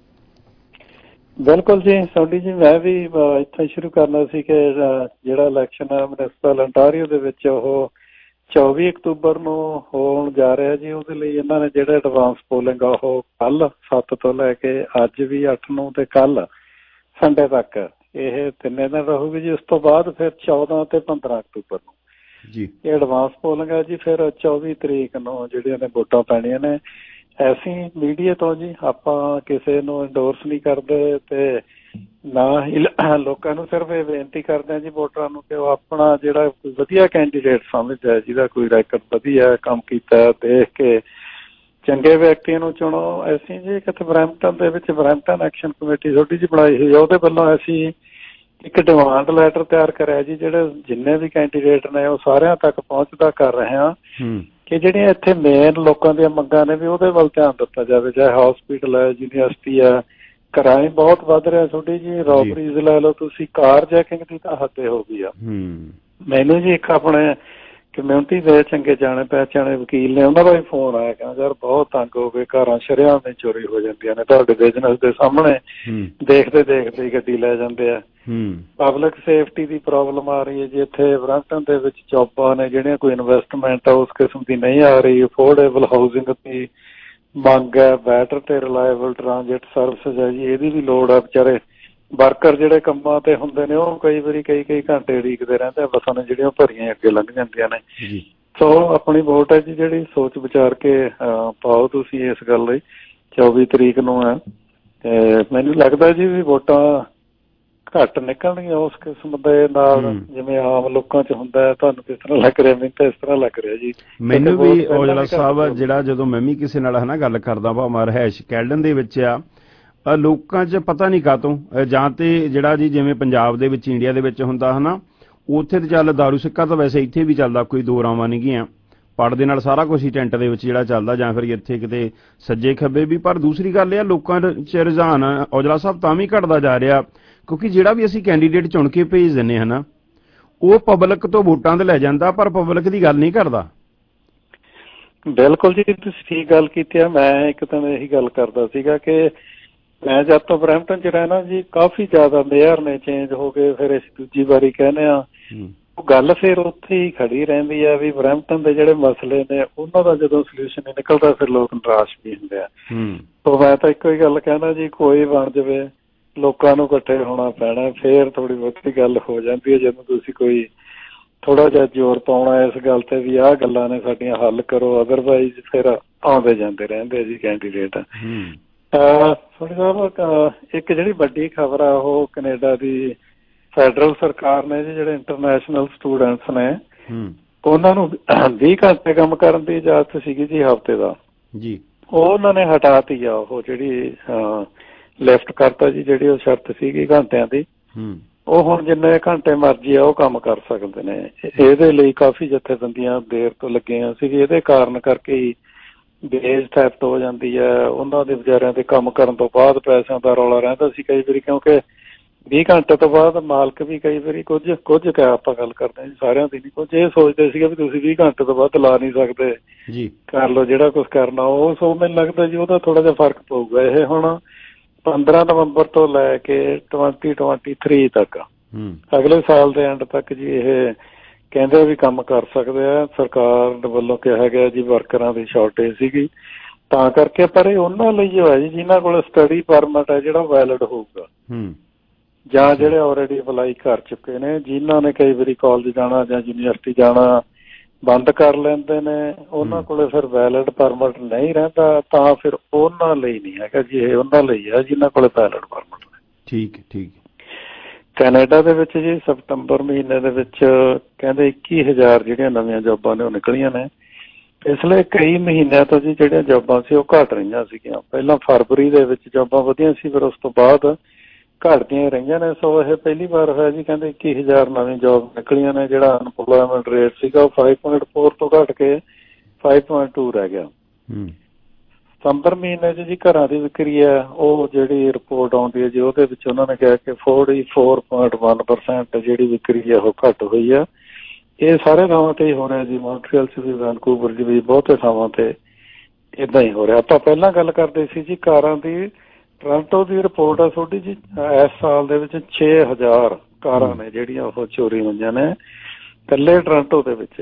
Speaker 1: ਬਿਲਕੁਲ ਜੀ ਸੋਢੀ ਜੀ ਮੈਂ ਵੀ ਇੱਥੇ ਸ਼ੁਰੂ ਕਰਨਾ ਸੀ ਕਿ ਜਿਹੜਾ ਇਲੈਕਸ਼ਨ ਮਿਊਨਿਸਪਲ ਅੰਟਾਰੀਓ ਦੇ ਵਿੱਚ ਉਹ 24 ਅਕਤੂਬਰ ਨੂੰ ਹੋਣ ਜਾ ਰਿਹਾ ਜੀ ਉਹਦੇ ਲਈ ਇਹਨਾਂ ਨੇ ਜਿਹੜਾ ਐਡਵਾਂਸ ਪੋਲਿੰਗ ਆ ਉਹ ਕੱਲ 7 ਤੋਂ ਲੈ ਕੇ ਅੱਜ ਵੀ 8 ਨੂੰ ਤੇ ਕੱਲ ਸੰਡੇ ਤੱਕ ਇਹ 3 ਦਿਨ ਰਹੂਗੀ ਜੀ ਉਸ ਤੋਂ ਬਾਅਦ ਫਿਰ 14 ਤੇ 15 ਅਕਤੂਬਰ ਨੂੰ ਜੀ ਇਹ ਐਡਵਾਂਸ ਪੋਲਿੰਗ ਹੈ ਜੀ ਫਿਰ 24 ਤਰੀਕ ਨੂੰ ਜਿਹੜੀਆਂ ਨੇ ਵੋਟਾਂ ਪੈਣੀਆਂ ਨੇ ਐਸੀ ਮੀਡੀਆ ਤੋਂ ਜੀ ਆਪਾਂ ਕਿਸੇ ਨੂੰ ਇੰਡੋਰਸ ਨਹੀਂ ਕਰਦੇ ਤੇ ਨਾ ਹੀ ਲੋਕਾਂ ਨੂੰ ਸਿਰਫ ਇਹ ਬੇਨਤੀ ਕਰਦੇ ਹਾਂ ਜੀ ਵੋਟਰਾਂ ਨੂੰ ਕਿ ਉਹ ਆਪਣਾ ਜਿਹੜਾ ਕੋਈ ਵਧੀਆ ਕੈਂਡੀਡੇਟ ਸਮਝਦਾ ਜਿਹਦਾ ਕੋਈ ਰੈਕਡ ਵਧੀਆ ਕੰਮ ਕੀਤਾ ਦੇਖ ਕੇ ਚੰਗੇ ਵਿਅਕਤੀਆਂ ਨੂੰ ਚੁਣੋ ਅਸੀਂ ਜੀ ਕਿਤੇ ਬਰੈਂਪਟਨ ਦੇ ਵਿੱਚ ਬਰੈਂਪਟਨ ਐਕਸ਼ਨ ਕਮੇਟੀ ਛੋਟੀ ਜਿਹੀ ਬਣਾਈ ਹੋਈ ਉਹਦੇ ਵੱਲੋਂ ਅਸੀਂ ਇੱਕ ਡਿਮਾਂਡ ਲੈਟਰ ਤਿਆਰ ਕਰਿਆ ਜੀ ਜਿਹੜੇ ਜਿੰਨੇ ਵੀ ਕੈਂਡੀਡੇਟ ਨੇ ਉਹ ਸਾਰਿਆਂ ਤੱਕ ਪਹੁੰਚਦਾ ਕਰ ਰਹੇ ਹਾਂ ਕਿ ਜਿਹੜੀਆਂ ਇੱਥੇ ਮੇਨ ਲੋਕਾਂ ਦੀਆਂ ਮੰਗਾਂ ਨੇ ਵੀ ਉਹਦੇ ਵੱਲ ਧਿਆਨ ਦਿੱਤਾ ਜਾਵੇ ਚਾਹੇ ਹਸਪੀਟਲ ਹੈ ਯੂਨੀਵਰਸਿਟੀ ਹੈ ਕ੍ਰਾਈਮ ਬਹੁਤ ਵੱਧ ਰਿਹਾ ਛੋਟੀ ਜੀ ਰੋਬਰੀਜ਼ ਲੈ ਲਓ ਤੁਸੀਂ ਕਾਰ ਜੈਕਿੰਗ ਦੀ ਤਾਂ ਹੱਦ ਹੋ ਗਈ ਆ ਮੈਨੂੰ ਜੀ ਇੱਕ ਆਪਣੇ ਕਮਿਊਨਿਟੀ ਦੇ ਚੰਗੇ ਜਾਣੇ ਪਹਿਚਾਣੇ ਵਕੀਲ ਨੇ ਉਹਨਾਂ ਦਾ ਵੀ ਫੋਨ ਆਇਆ ਕਹਿੰਦਾ ਯਾਰ ਬਹੁਤ ਤੰਗ ਹੋ ਗਏ ਘਰਾਂ ਸ਼ਰੇਆਮ ਦੀ ਚੋਰੀ ਹੋ ਜਾਂਦੀਆਂ ਨੇ ਤੁਹਾਡੇ ਬਿਜ਼ਨਸ ਦੇ ਸਾਹਮਣੇ ਦੇਖਦੇ ਦੇਖਦੇ ਹੀ ਗੱਡੀ ਲੈ ਜਾਂਦੇ ਆ ਪਬਲਿਕ ਸੇਫਟੀ ਦੀ ਪ੍ਰੋਬਲਮ ਆ ਰਹੀ ਹੈ ਜੀ ਇੱਥੇ ਬਰੈਂਪਟਨ ਦੇ ਵਿੱਚ ਜੌਬਾਂ ਨੇ ਜਿਹੜੀਆਂ ਕੋਈ ਇਨਵੈਸਟਮੈਂਟ ਆ ਉਸ ਕਿਸਮ ਦੀ ਨਹੀਂ ਆ ਰਹੀ ਅਫੋਰਡੇਬਲ ਹਾਊਸਿੰਗ ਦੀ ਮੰਗ ਹੈ ਬੈਟਰ ਤੇ ਰਿਲਾਇਬਲ ਟ੍ਰਾਂਜਿਟ ਸਰਵਿਸਿਜ਼ ਹੈ ਜੀ ਇਹਦੀ ਵੀ ਲੋੜ ਹੈ ਵਿਚਾਰੇ ਵਰਕਰ ਜਿਹੜੇ ਕੰਮਾਂ ਤੇ ਹੁੰਦੇ ਨੇ ਉਹ ਕਈ ਵਾਰੀ ਕਈ ਘੰਟੇ ਉਡੀਕਦੇ ਰਹਿੰਦੇ ਆ ਬੱਸਾਂ ਨੇ ਜਿਹੜੀਆਂ ਭਰੀਆਂ ਅੱਗੇ ਲੰਘ ਜਾਂਦੀਆਂ ਨੇ ਸੋ ਆਪਣੀ ਵੋਟ ਹੈ ਜੀ ਜਿਹੜੀ ਸੋਚ ਵਿਚਾਰ ਕੇ ਪਾਓ ਤੁਸੀਂ ਇਸ ਗੱਲ ਲਈ 24 ਤਰੀਕ ਨੂੰ ਹੈ ਤੇ ਮੈਨੂੰ ਲੱਗਦਾ ਜੀ ਵੀ ਵੋਟਾਂ ਘੱਟ ਨਿਕਲਣਗੀਆਂ ਉਸ ਕਿਸਮ ਦੇ ਨਾਲ ਜਿਵੇਂ ਆਮ ਲੋਕਾਂ 'ਚ ਹੁੰਦਾ ਤੁਹਾਨੂੰ ਕਿਸ ਤਰ੍ਹਾਂ ਲੱਗ ਰਿਹਾ ਮੈਨੂੰ ਤਾਂ ਇਸ ਤਰ੍ਹਾਂ ਲੱਗ ਰਿਹਾ ਜੀ
Speaker 14: ਮੈਨੂੰ ਵੀ ਔਜਲਾ ਸਾਹਿਬ ਜਿਹੜਾ ਜਦੋਂ ਮੈਂ ਵੀ ਕਿਸੇ ਨਾਲ ਹਨਾ ਗੱਲ ਕਰਦਾ ਭਾਵੇਂ ਰਿਹਾਇਸ਼ ਕੈਲਡਨ ਦੇ ਵਿੱਚ ਆ ਲੋਕਾਂ 'ਚ ਪਤਾ ਨਹੀਂ ਕਾਹਤੋਂ ਜਾਂ ਤੇ ਜਿਹੜਾ ਜੀ ਜਿਵੇਂ ਪੰਜਾਬ ਦੇ ਵਿੱਚ ਇੰਡੀਆ ਦੇ ਵਿੱਚ ਹੁੰਦਾ ਹਨਾ ਉੱਥੇ ਤੇ ਚੱਲ ਦਾਰੂ ਸਿੱਕਾ ਤਾਂ ਵੈਸੇ ਇੱਥੇ ਵੀ ਚੱਲਦਾ ਕੋਈ ਦੋ ਰਾਵਾਂ ਨਹੀਂ ਗੀਆਂ ਪੜ ਦੇ ਨਾਲ ਸਾਰਾ ਕੁਝ ਹੀ ਟੈਂਟ ਦੇ ਵਿੱਚ ਜਿਹੜਾ ਚੱਲਦਾ ਜਾਂ ਫਿਰ ਇੱਥੇ ਕਿਤੇ ਸੱਜੇ ਖੱਬੇ ਵੀ ਪਰ ਦੂਸਰੀ ਗੱਲ ਇਹ ਆ ਲੋਕਾਂ 'ਚ ਰੁਝਾਨ ਔਜਲਾ ਸਾਹਿਬ ਤਾਂ ਵੀ ਘਟਦਾ ਜਾ ਰਿਹਾ ਕਿਉਂਕਿ ਜਿਹੜਾ ਵੀ ਅਸੀਂ ਕੈਂਡੀਡੇਟ ਚੁਣ ਕੇ ਭੇਜ ਦਿੰਦੇ ਹਾਂ ਨਾ, ਉਹ ਪਬਲਿਕ ਤੋਂ ਵੋਟਾਂ ਤੇ ਲੈ ਜਾਂਦਾ, ਪਰ ਪਬਲਿਕ ਦੀ ਗੱਲ ਨਹੀਂ ਕਰਦਾ।
Speaker 1: ਬਿਲਕੁਲ ਜੀ, ਤੁਸੀਂ ਠੀਕ ਗੱਲ ਕੀਤੀ ਆ। ਮੈਂ ਇੱਕ ਦਿਨ ਇਹੀ ਗੱਲ ਕਰਦਾ ਸੀਗਾ ਕਿ ਮੈਂ ਜਦ ਤੋਂ ਬਰੈਂਪਟਨ 'ਚ ਰਹਿਣਾ ਜੀ, ਕਾਫੀ ਜ਼ਿਆਦਾ ਮੇਅਰ ਨੇ ਚੇਂਜ ਹੋ ਗਏ, ਫਿਰ ਅਸੀਂ ਦੂਜੀ ਵਾਰੀ ਕਹਿੰਦੇ ਆ, ਉਹ ਗੱਲ ਫਿਰ ਉੱਥੇ ਹੀ ਖੜੀ ਰਹਿੰਦੀ ਆ ਵੀ ਬਰੈਂਪਟਨ ਦੇ ਜਿਹੜੇ ਮਸਲੇ ਨੇ ਉਹਨਾਂ ਦਾ ਜਦੋਂ ਸੋਲਿਊਸ਼ਨ ਨਹੀਂ ਨਿਕਲਦਾ ਫਿਰ ਲੋਕ ਨਿਰਾਸ਼ ਵੀ ਹੁੰਦੇ ਆ। ਤਾਂ ਮੈਂ ਤਾਂ ਇੱਕੋ ਹੀ ਗੱਲ ਕਹਿਣਾ ਜੀ, ਕੋਈ ਬਣ ਜਾਵੇ, ਲੋਕਾਂ ਨੂੰ ਇਕੱਠੇ ਹੋਣਾ ਪੈਣਾ, ਫਿਰ ਥੋੜ੍ਹੀ ਬਹੁਤੀ ਗੱਲ ਹੋ ਜਾਂਦੀ ਹੈ। ਜਦੋਂ ਤੁਸੀਂ ਕੋਈ ਥੋੜ੍ਹਾ ਜਿਹਾ ਜ਼ੋਰ ਪਾਉਣਾ ਇਸ ਗੱਲ ਤੇ ਵੀ ਆਹ ਗੱਲਾਂ ਨੇ ਸਾਡੀਆਂ ਹੱਲ ਕਰੋ, ਅਦਰਵਾਈਜ਼ ਫਿਰ ਆਉਂਦੇ ਜਾਂਦੇ ਰਹਿੰਦੇ ਜੀ ਕੈਂਡੀਡੇਟ। ਥੋੜੀ ਸਾਹਿਬ, ਇੱਕ ਜਿਹੜੀ ਵੱਡੀ ਖਬਰ ਆ ਉਹ ਕੈਨੇਡਾ ਦੀ ਫੈਡਰਲ ਸਰਕਾਰ ਨੇ ਜੀ, ਜਿਹੜੇ ਇੰਟਰਨੈਸ਼ਨਲ ਸਟੂਡੈਂਟਸ ਨੇ ਉਹਨਾਂ ਨੂੰ 20 ਘੰਟੇ ਕੰਮ ਕਰਨ ਦੀ ਇਜਾਜ਼ਤ ਸੀਗੀ ਜੀ ਹਫ਼ਤੇ ਦਾ ਜੀ, ਉਹ ਉਹਨਾਂ ਨੇ ਹਟਾਤੀ ਆ। ਉਹ ਜਿਹੜੀ ਲਿਫਟ ਕਰਤਾ ਜੀ, ਜਿਹੜੀ ਉਹ ਸ਼ਰਤ ਸੀਗੀ ਘੰਟਿਆਂ ਦੀ, ਉਹ ਹੁਣ ਜਿੰਨੇ ਘੰਟੇ ਮਰਜ਼ੀ ਆ ਉਹ ਕੰਮ ਕਰ ਸਕਦੇ ਨੇ। ਇਹਦੇ ਲਈ ਕਾਫੀ ਜਥੇਬੰਦੀਆਂ ਦੇਰ ਤੋਂ ਲੱਗੀਆਂ ਸੀ। ਇਹਦੇ ਕਾਰਨ ਕਰਕੇ ਹੀ ਵੇਜ ਥੈਫਟ ਹੋ ਜਾਂਦੀ ਹੈ, ਉਹਨਾਂ ਦੇ ਵਿਚਾਰਿਆਂ ਦੇ ਕੰਮ ਕਰਨ ਤੋਂ ਬਾਅਦ ਪੈਸਿਆਂ ਦਾ ਰੌਲਾ ਰਹਿੰਦਾ ਸੀ ਕਈ ਵਾਰੀ, ਕਿਉਂਕਿ 20 ਘੰਟੇ ਤੋਂ ਬਾਅਦ ਮਾਲਕ ਵੀ ਕਈ ਵਾਰੀ ਕੁਝ ਕਿਆ ਆਪਾਂ ਗੱਲ ਕਰਦੇ ਹਾਂ ਜੀ, ਸਾਰਿਆਂ ਦੀ ਨਹੀਂ, ਕੁਝ ਇਹ ਸੋਚਦੇ ਸੀਗੇ ਵੀ ਤੁਸੀਂ 20 ਘੰਟੇ ਤੋਂ ਵੱਧ ਲਾ ਨਹੀਂ ਸਕਦੇ ਜੀ, ਕਰ ਲਓ ਜਿਹੜਾ ਕੁਛ ਕਰਨਾ। ਉਹ ਸੋ ਮੈਨੂੰ ਲੱਗਦਾ ਜੀ ਉਹਦਾ ਥੋੜਾ ਜਿਹਾ ਫਰਕ ਪਊਗਾ। ਇਹ ਹੁਣ 15 ਨਵੰਬਰ ਤੋਂ ਲੈ ਕੇ 2023 ਤੱਕ, ਅਗਲੇ ਸਾਲ ਦੇ ਐਂਡ ਤੱਕ ਜੀ ਇਹ ਕਹਿੰਦੇ ਵੀ ਕੰਮ ਕਰ ਸਕਦੇ ਆ। ਸਰਕਾਰ ਵੱਲੋਂ ਕਿਹਾ ਗਿਆ ਜੀ ਵਰਕਰਾਂ ਦੀ ਸ਼ਾਰਟੇਜ ਸੀਗੀ ਤਾਂ ਕਰਕੇ, ਪਰ ਇਹ ਉਹਨਾਂ ਲਈ ਹੋਇਆ ਜੀ ਜਿਨ੍ਹਾਂ ਕੋਲ ਸਟੱਡੀ ਪਰਮਿਟ ਹੈ ਜਿਹੜਾ ਵੈਲਿਡ ਹੋਊਗਾ, ਜਾਂ ਜਿਹੜੇ ਆਲਰੇਡੀ ਅਪਲਾਈ ਕਰ ਚੁੱਕੇ ਨੇ, ਜਿਨ੍ਹਾਂ ਨੇ ਕਈ ਵਾਰੀ ਕਾਲਜ ਜਾਣਾ ਜਾਂ ਯੂਨੀਵਰਸਿਟੀ ਜਾਣਾ ਬੰਦ ਕਰ ਲੈਂਦੇ ਨੇ, ਉਹਨਾਂ ਕੋਲੇ ਫਿਰ ਵੈਲਿਡ ਪਰਮਿਟ ਨਹੀਂ ਰਹਿੰਦਾ, ਤਾਂ ਫਿਰ ਉਹਨਾਂ ਲਈ ਨਹੀਂ ਹੈਗਾ ਜੀ, ਇਹ ਉਹਨਾਂ ਲਈ ਹੈ ਜਿਨ੍ਹਾਂ ਕੋਲੇ ਵੈਲਿਡ ਪਰਮਿਟ ਨੇ। ਠੀਕ ਠੀਕ। ਕੈਨੇਡਾ ਦੇ ਵਿੱਚ ਜੀ ਸਤੰਬਰ ਮਹੀਨੇ ਦੇ ਵਿੱਚ ਕਹਿੰਦੇ 21,000 ਜਿਹੜੀਆਂ ਨਵੀਆਂ ਜੋਬਾਂ ਨੇ ਉਹ ਨਿਕਲੀਆਂ ਨੇ। ਪਿਛਲੇ ਕਈ ਮਹੀਨਿਆਂ ਤੋਂ ਜੀ ਜਿਹੜੀਆਂ ਜੋਬਾਂ ਸੀ ਉਹ ਘੱਟ ਰਹੀਆਂ ਸੀਗੀਆਂ। ਪਹਿਲਾਂ ਫਰਵਰੀ ਦੇ ਵਿੱਚ ਜੋਬਾਂ ਵਧੀਆਂ ਸੀ, ਫਿਰ ਉਸ ਤੋਂ ਬਾਅਦ ਘੱਟਦੀਆਂ ਰਹੀਆਂ ਨੇ। ਸੋ ਇਹ ਪਹਿਲੀ ਵਾਰ ਹੋਇਆ ਜੀ, ਕਹਿੰਦੇ 21,000 ਨਵੀਂ ਜੋਬ ਨਿਕਲੀਆਂ ਨੇ। ਜਿਹੜਾ ਅਨਪਲੋਇਮੈਂਟ ਰੇਟ ਸੀਗਾ ਉਹ 5.4 ਤੋਂ ਘੱਟ ਕੇ 5.2 ਰਹਿ ਗਿਆ। ਸਤੰਬਰ ਮਹੀਨੇ 'ਚ ਜੀ ਘਰਾਂ ਦੀ ਵਿਕਰੀ ਹੈ, ਉਹ ਜਿਹੜੀ ਰਿਪੋਰਟ ਆਉਂਦੀ ਹੈ ਜੀ, ਉਹਦੇ ਵਿੱਚ ਉਹਨਾਂ ਨੇ ਕਿਹਾ ਕਿ 44.1% ਜਿਹੜੀ ਵਿਕਰੀ ਹੈ ਉਹ ਘੱਟ ਹੋਈ ਆ। ਇਹ ਸਾਰੇ ਥਾਵਾਂ ਤੇ ਹੀ ਹੋ ਰਿਹਾ ਜੀ, ਮੌਂਟਰੀਅਲ 'ਚ ਵੀ, ਵੈਨਕੂਵਰ 'ਚ ਵੀ, ਬਹੁਤੇ ਥਾਵਾਂ ਤੇ ਇੱਦਾਂ ਹੀ ਹੋ ਰਿਹਾ। ਆਪਾਂ ਪਹਿਲਾਂ ਗੱਲ ਕਰਦੇ ਸੀ ਜੀ ਕਾਰਾਂ ਦੀ। ਟੋਰਾਂਟੋ ਦੀ ਰਿਪੋਰਟ ਆ ਤੁਹਾਡੀ ਜੀ, ਇਸ ਸਾਲ ਦੇ ਵਿੱਚ 6,000 ਕਾਰਾਂ ਨੇ ਜਿਹੜੀਆਂ ਉਹ ਚੋਰੀ ਹੋਈਆਂ ਨੇ ਇਕੱਲੇ ਟੋਰਾਂਟੋ ਦੇ ਵਿੱਚ।